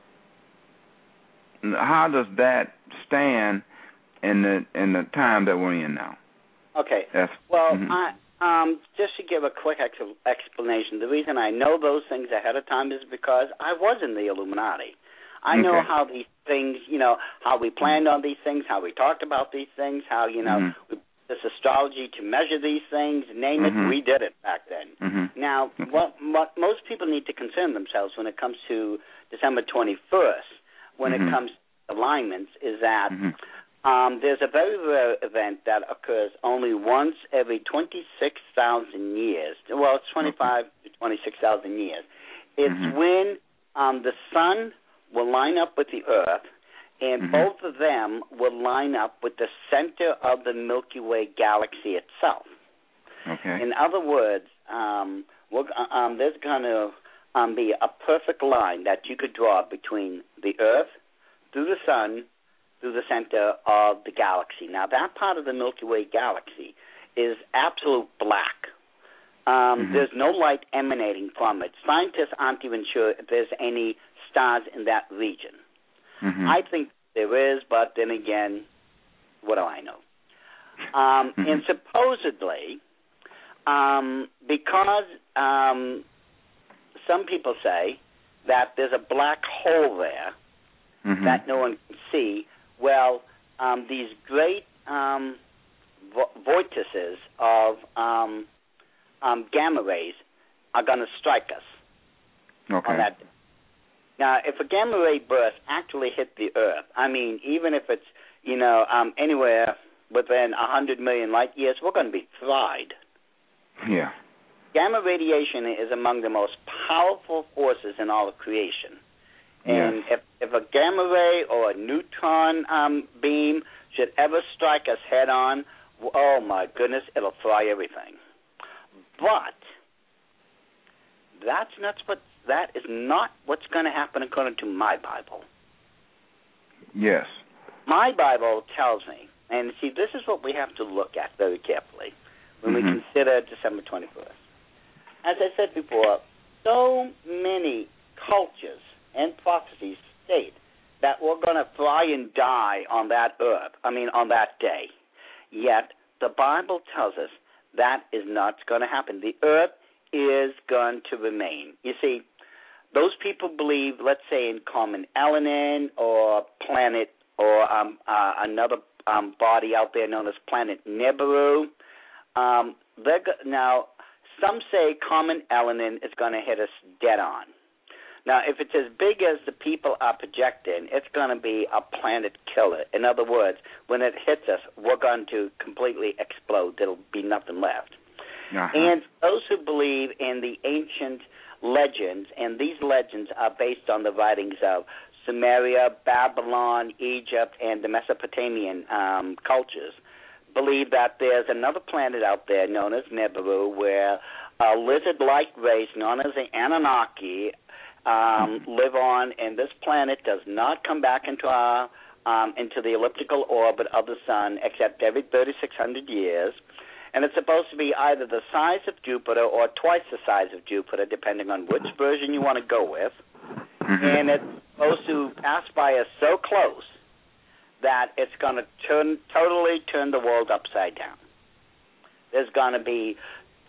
Speaker 5: how does that stand in the in the time that we're in now?
Speaker 1: Okay.
Speaker 5: Yes.
Speaker 1: Well,
Speaker 5: mm-hmm.
Speaker 1: I, um, just to give a quick ex- explanation, the reason I know those things ahead of time is because I was in the Illuminati. I know
Speaker 5: okay.
Speaker 1: how these things, you know, how we planned on these things, how we talked about these things, how, you know,
Speaker 5: mm-hmm.
Speaker 1: we, this astrology to measure these things, name
Speaker 5: mm-hmm.
Speaker 1: it, we did it back then.
Speaker 5: Mm-hmm.
Speaker 1: Now, what, what most people need to concern themselves when it comes to December twenty-first, when
Speaker 5: mm-hmm.
Speaker 1: it comes to alignments, is that
Speaker 5: mm-hmm.
Speaker 1: Um, there's a very rare event that occurs only once every twenty-six thousand years. Well, it's twenty-five to twenty-six thousand years. It's
Speaker 5: mm-hmm.
Speaker 1: when um, the sun will line up with the earth, and
Speaker 5: mm-hmm. both
Speaker 1: of them will line up with the center of the Milky Way galaxy itself.
Speaker 5: Okay.
Speaker 1: In other words, um, we're, um, there's going to um, be a perfect line that you could draw between the earth, through the sun, through the center of the galaxy. Now, that part of the Milky Way galaxy is absolute black. Um,
Speaker 5: mm-hmm.
Speaker 1: There's no light emanating from it. Scientists aren't even sure if there's any stars in that region.
Speaker 5: Mm-hmm.
Speaker 1: I think there is, but then again, what do I know? Um,
Speaker 5: mm-hmm.
Speaker 1: And supposedly, um, because um, some people say that there's a black hole there
Speaker 5: mm-hmm.
Speaker 1: that no one can see, well, um, these great um, vo- vortices of um, um, gamma rays are going to strike us
Speaker 5: okay.
Speaker 1: on that day. Now, if a gamma ray burst actually hit the Earth, I mean, even if it's, you know, um, anywhere within one hundred million light years, we're going to be fried.
Speaker 5: Yeah.
Speaker 1: Gamma radiation is among the most powerful forces in all of creation. And
Speaker 5: yes.
Speaker 1: if, if a gamma ray or a neutron um, beam should ever strike us head on, oh my goodness, it'll fry everything. But that's not what that is not what's going to happen according to my Bible.
Speaker 5: Yes.
Speaker 1: My Bible tells me, and see, this is what we have to look at very carefully when
Speaker 5: mm-hmm.
Speaker 1: we consider December twenty-first. As I said before, so many cultures and prophecies state that we're going to fly and die on that earth, I mean on that day. Yet the Bible tells us that is not going to happen. The earth is going to remain. You see, those people believe, let's say, in common Elenin or planet or um, uh, another um, body out there known as planet Nibiru. Um, they're go- now, some say common Elenin is going to hit us dead on. Now, if it's as big as the people are projecting, it's going to be a planet killer. In other words, when it hits us, we're going to completely explode. There'll be nothing left.
Speaker 5: Uh-huh.
Speaker 1: And those who believe in the ancient legends, and these legends are based on the writings of Sumeria, Babylon, Egypt, and the Mesopotamian um, cultures, believe that there's another planet out there known as Nibiru where a lizard-like race known as the Anunnaki Um, live on, and this planet does not come back into our um, into the elliptical orbit of the sun except every thirty-six hundred years, and it's supposed to be either the size of Jupiter or twice the size of Jupiter, depending on which version you want to go with,
Speaker 5: mm-hmm.
Speaker 1: and it's supposed to pass by us so close that it's going to turn totally turn the world upside down. There's going to be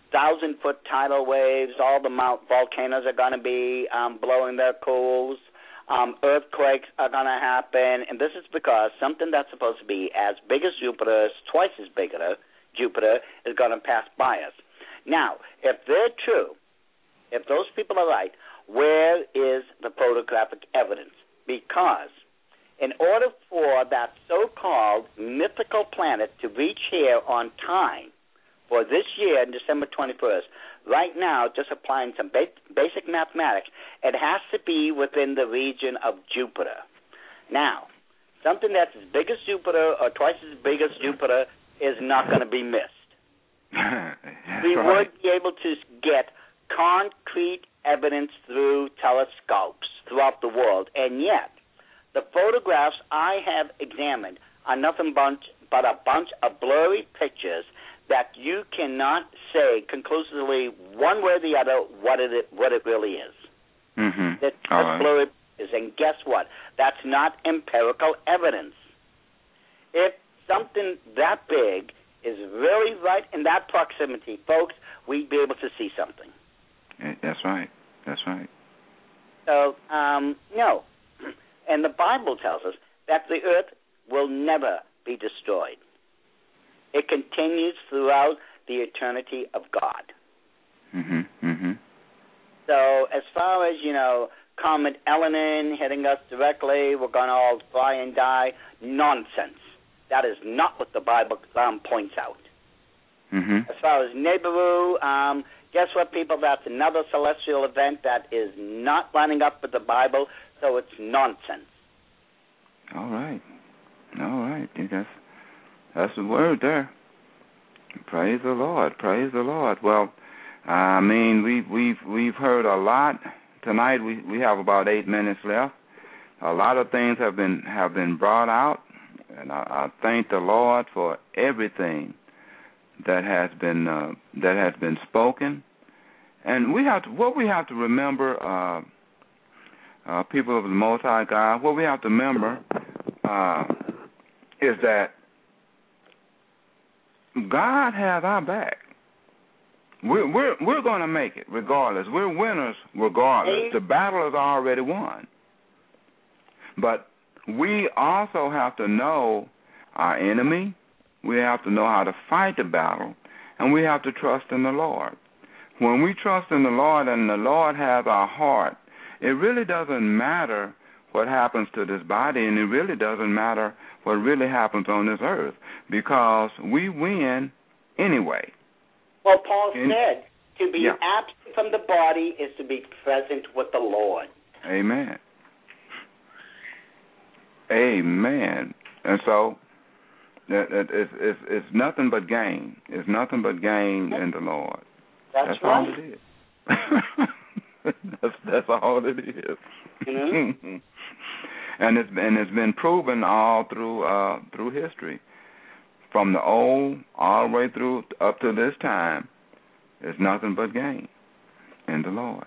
Speaker 1: thousand-foot tidal waves. All the mount volcanoes are going to be um, blowing their cools. Um, earthquakes are going to happen. And this is because something that's supposed to be as big as Jupiter, twice as big as Jupiter, is going to pass by us. Now, if they're true, if those people are right, where is the photographic evidence? Because in order for that so-called mythical planet to reach here on time for this year, December twenty-first, right now, just applying some ba- basic mathematics, it has to be within the region of Jupiter. Now, something that's as big as Jupiter or twice as big as Jupiter is not going to be missed. We
Speaker 5: right.
Speaker 1: would be able to get concrete evidence through telescopes throughout the world, and yet the photographs I have examined are nothing but, but a bunch of blurry pictures that you cannot say conclusively one way or the other what it what it really is.
Speaker 5: Mm-hmm.
Speaker 1: That's
Speaker 5: All
Speaker 1: just
Speaker 5: right.
Speaker 1: blurry pictures, and guess what? That's not empirical evidence. If something that big is really right in that proximity, folks, we'd be able to see something.
Speaker 5: That's right. That's right.
Speaker 1: So, um, no. And the Bible tells us that the earth will never be destroyed. It continues throughout the eternity of God.
Speaker 5: Mm-hmm. Mm-hmm.
Speaker 1: So as far as, you know, Comet Elenin hitting us directly, we're going to all fly and die, nonsense. That is not what the Bible um, points out.
Speaker 5: Mm-hmm.
Speaker 1: As far as Nibiru, um, guess what, people? That's another celestial event that is not lining up with the Bible, so it's nonsense.
Speaker 5: All right. All right. That's, that's the word there. Praise the Lord. Praise the Lord. Well, I mean, we've, we've, we've heard a lot. Tonight we, we have about eight minutes left. A lot of things have been have been brought out, and I, I thank the Lord for everything that has been uh, that has been spoken. And we have to, what we have to remember, uh, uh, people of the Most High God, what we have to remember uh, is that God has our back. We're we're we're going to make it regardless. We're winners regardless. The battle is already won. But we also have to know our enemy. We have to know how to fight the battle, and we have to trust in the Lord. When we trust in the Lord and the Lord has our heart, it really doesn't matter what happens to this body, and it really doesn't matter what really happens on this earth, because we win anyway.
Speaker 1: Well, Paul
Speaker 5: In,
Speaker 1: said to be
Speaker 5: yeah.
Speaker 1: absent from the body is to be present with the Lord.
Speaker 5: Amen. Amen. And so it, it, it's, it's, it's nothing but gain. It's nothing but gain in the Lord.
Speaker 1: That's,
Speaker 5: that's
Speaker 1: right.
Speaker 5: all it is. that's, that's all it is.
Speaker 1: Mm-hmm.
Speaker 5: and it's and it's been proven all through uh, through history, from the old all the way through up to this time. It's nothing but gain in the Lord.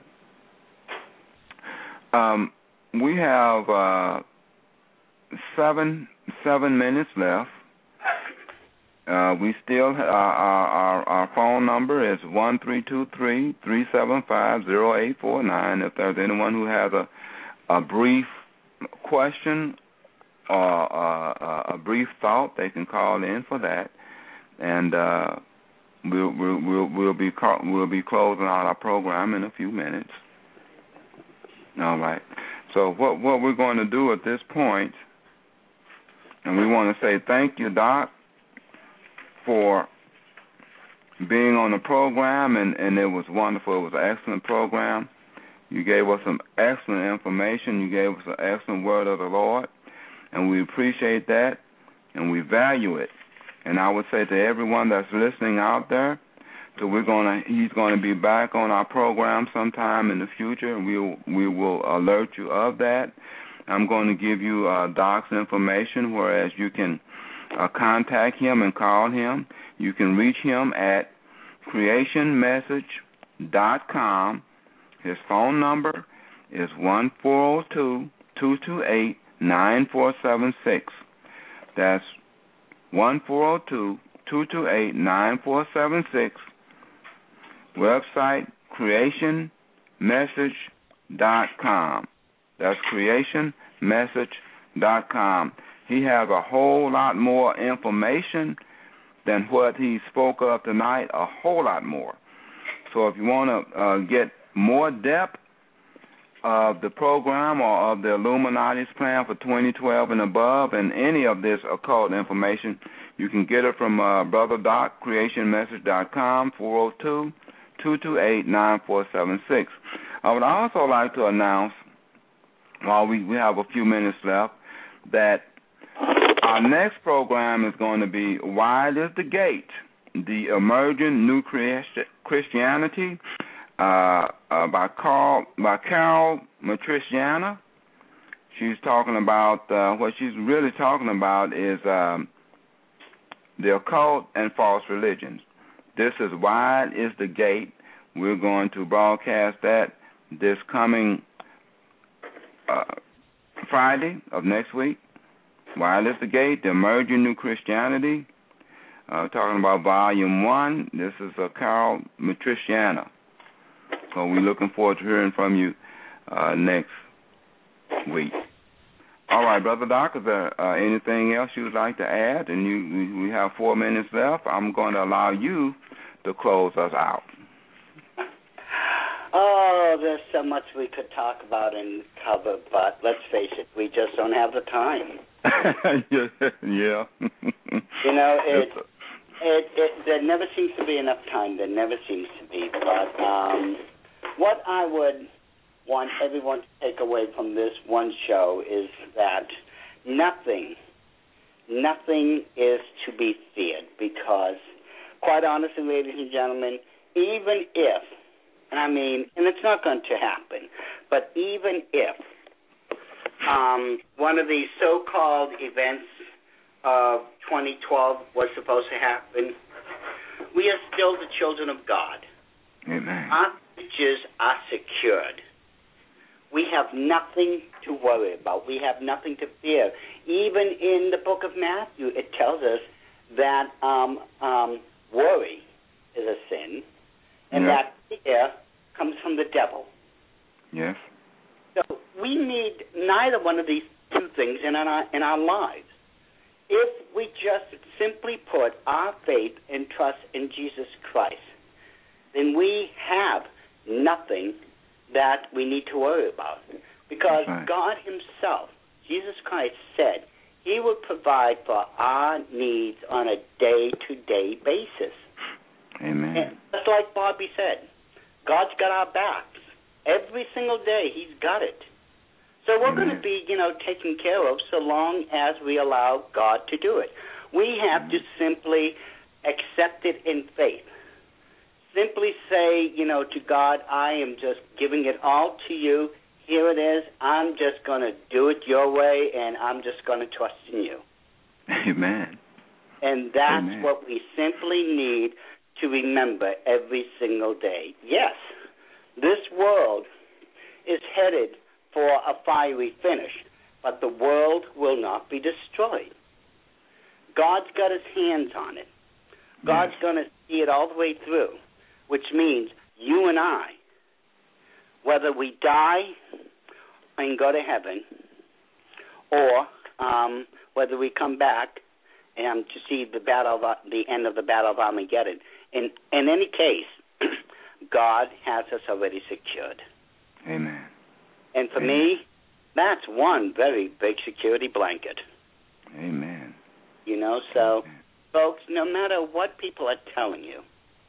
Speaker 5: Um, we have uh, seven seven minutes left. Uh, we still uh, our, our our phone number is one three two three three seven five zero eight four nine. If there's anyone who has a a brief question or uh, a brief thought, they can call in for that, and uh, we'll we'll we'll we'll be call, we'll be closing out our program in a few minutes. All right. So what what we're going to do at this point, and we want to say thank you, Doc, for being on the program, and, and it was wonderful. It was an excellent program. You gave us some excellent information. You gave us an excellent word of the Lord, and we appreciate that, and we value it. And I would say to everyone that's listening out there, so we're gonna he's going to be back on our program sometime in the future, and we'll we will alert you of that. I'm going to give you uh, Doc's information, whereas you can uh, contact him and call him. You can reach him at creation message dot com. His phone number is one four zero two, two two eight, nine four seven six. That's one four zero two, two two eight, nine four seven six. Website, creation message dot com. That's creation message dot com. He has a whole lot more information than what he spoke of tonight, a whole lot more. So if you want to uh, get more depth of the program or of the Illuminati's plan for twenty twelve and above and any of this occult information, you can get it from uh, Brother Doc, creation message dot com, four oh two, two two eight, nine four seven six. I would also like to announce, while we, we have a few minutes left, that our next program is going to be Wide is the Gate, the Emerging New Christianity, uh, uh, by Carl, by Carol Matriciana. She's talking about, uh, what she's really talking about is um, the occult and false religions. This is Wide is the Gate. We're going to broadcast that this coming uh, Friday of next week. Wide is the Gate, the Emerging New Christianity. Uh, talking about Volume one. This is uh, Carol Matriciana. So we're looking forward to hearing from you uh, next week. All right, Brother Doc, is there uh, anything else you would like to add? And you, we have four minutes left. I'm going to allow you to close us out.
Speaker 1: Oh, there's so much we could talk about and cover, but let's face it, we just don't have the time.
Speaker 5: yeah.
Speaker 1: You know, it, it, it, there never seems to be enough time. There never seems to be. But um, what I would want everyone to take away from this one show is that nothing, nothing is to be feared because, quite honestly, ladies and gentlemen, even if, and I mean, and it's not going to happen, but even if um, one of these so-called events of twenty twelve was supposed to happen, we are still the children of God.
Speaker 5: Amen.
Speaker 1: Our futures are secured. We have nothing to worry about. We have nothing to fear. Even in the book of Matthew, it tells us that um, um, worry is a sin, and
Speaker 5: yeah.
Speaker 1: that fear comes from the devil.
Speaker 5: Yes.
Speaker 1: So we need neither one of these two things in our, in our lives. If we just simply put our faith and trust in Jesus Christ, then we have nothing that we need to worry about. Because
Speaker 5: right.
Speaker 1: God himself, Jesus Christ, said he would provide for our needs on a day-to-day basis.
Speaker 5: Amen.
Speaker 1: And just like Bobby said, God's got our backs. Every single day he's got it. So we're
Speaker 5: Amen.
Speaker 1: going to be, you know, taken care of so long as we allow God to do it. We have
Speaker 5: Amen.
Speaker 1: to simply accept it in faith. Simply say, you know, to God, I am just giving it all to you. Here it is. I'm just going to do it your way, and I'm just going to trust in you.
Speaker 5: Amen.
Speaker 1: And that's
Speaker 5: Amen.
Speaker 1: what we simply need to remember every single day. Yes, this world is headed for a fiery finish, but the world will not be destroyed. God's got his hands on it. God's yes. going to see it all the way through, which means you and I, whether we die and go to heaven, or um, whether we come back and to see the battle, of, the end of the Battle of Armageddon, in in any case, God has us already secured.
Speaker 5: Amen.
Speaker 1: And for
Speaker 5: Amen.
Speaker 1: me, that's one very big security blanket.
Speaker 5: Amen.
Speaker 1: You know, so,
Speaker 5: Amen.
Speaker 1: folks, no matter what people are telling you,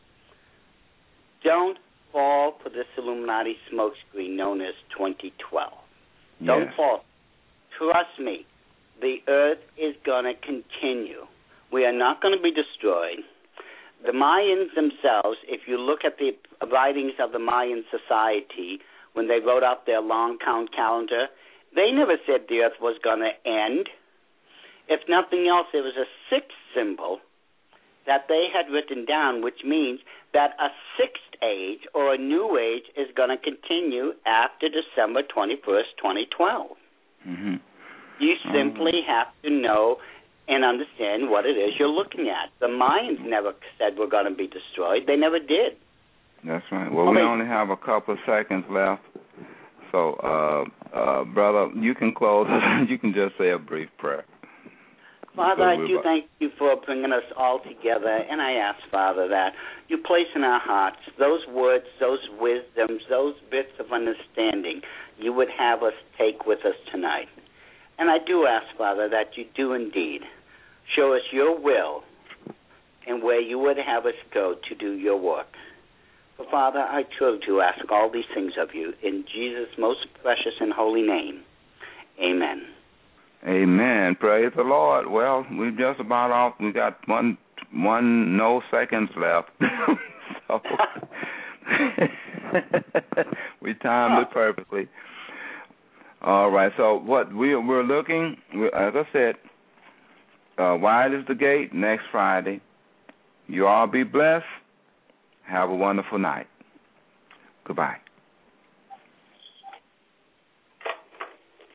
Speaker 1: don't fall for this Illuminati smokescreen known as twenty twelve.
Speaker 5: Yes.
Speaker 1: Don't fall. Trust me, the earth is going to continue. We are not going to be destroyed. The Mayans themselves, if you look at the writings of the Mayan society, when they wrote out their long count calendar, they never said the earth was going to end. If nothing else, there was a sixth symbol that they had written down, which means that a sixth age or a new age is going to continue after December twenty-first, twenty twelve.
Speaker 5: Mm-hmm.
Speaker 1: You simply have to know and understand what it is you're looking at. The Mayans never said we're going to be destroyed. They never did.
Speaker 5: That's right. Well, we only have a couple of seconds left. So, uh, uh, brother, you can close. You can just say a brief prayer.
Speaker 1: Father, I do thank you for bringing us all together, and I ask, Father, that you place in our hearts those words, those wisdoms, those bits of understanding you would have us take with us tonight. And I do ask, Father, that you do indeed show us your will and where you would have us go to do your work. So, Father, I truly do ask all these things of you in Jesus' most precious and holy name. Amen.
Speaker 5: Amen. Praise the Lord. Well, we're just about off. We got one, one no seconds left. So we timed it perfectly. All right. So what we we're looking, as I said, uh, wide is the gate next Friday. You all be blessed. Have a wonderful night. Goodbye.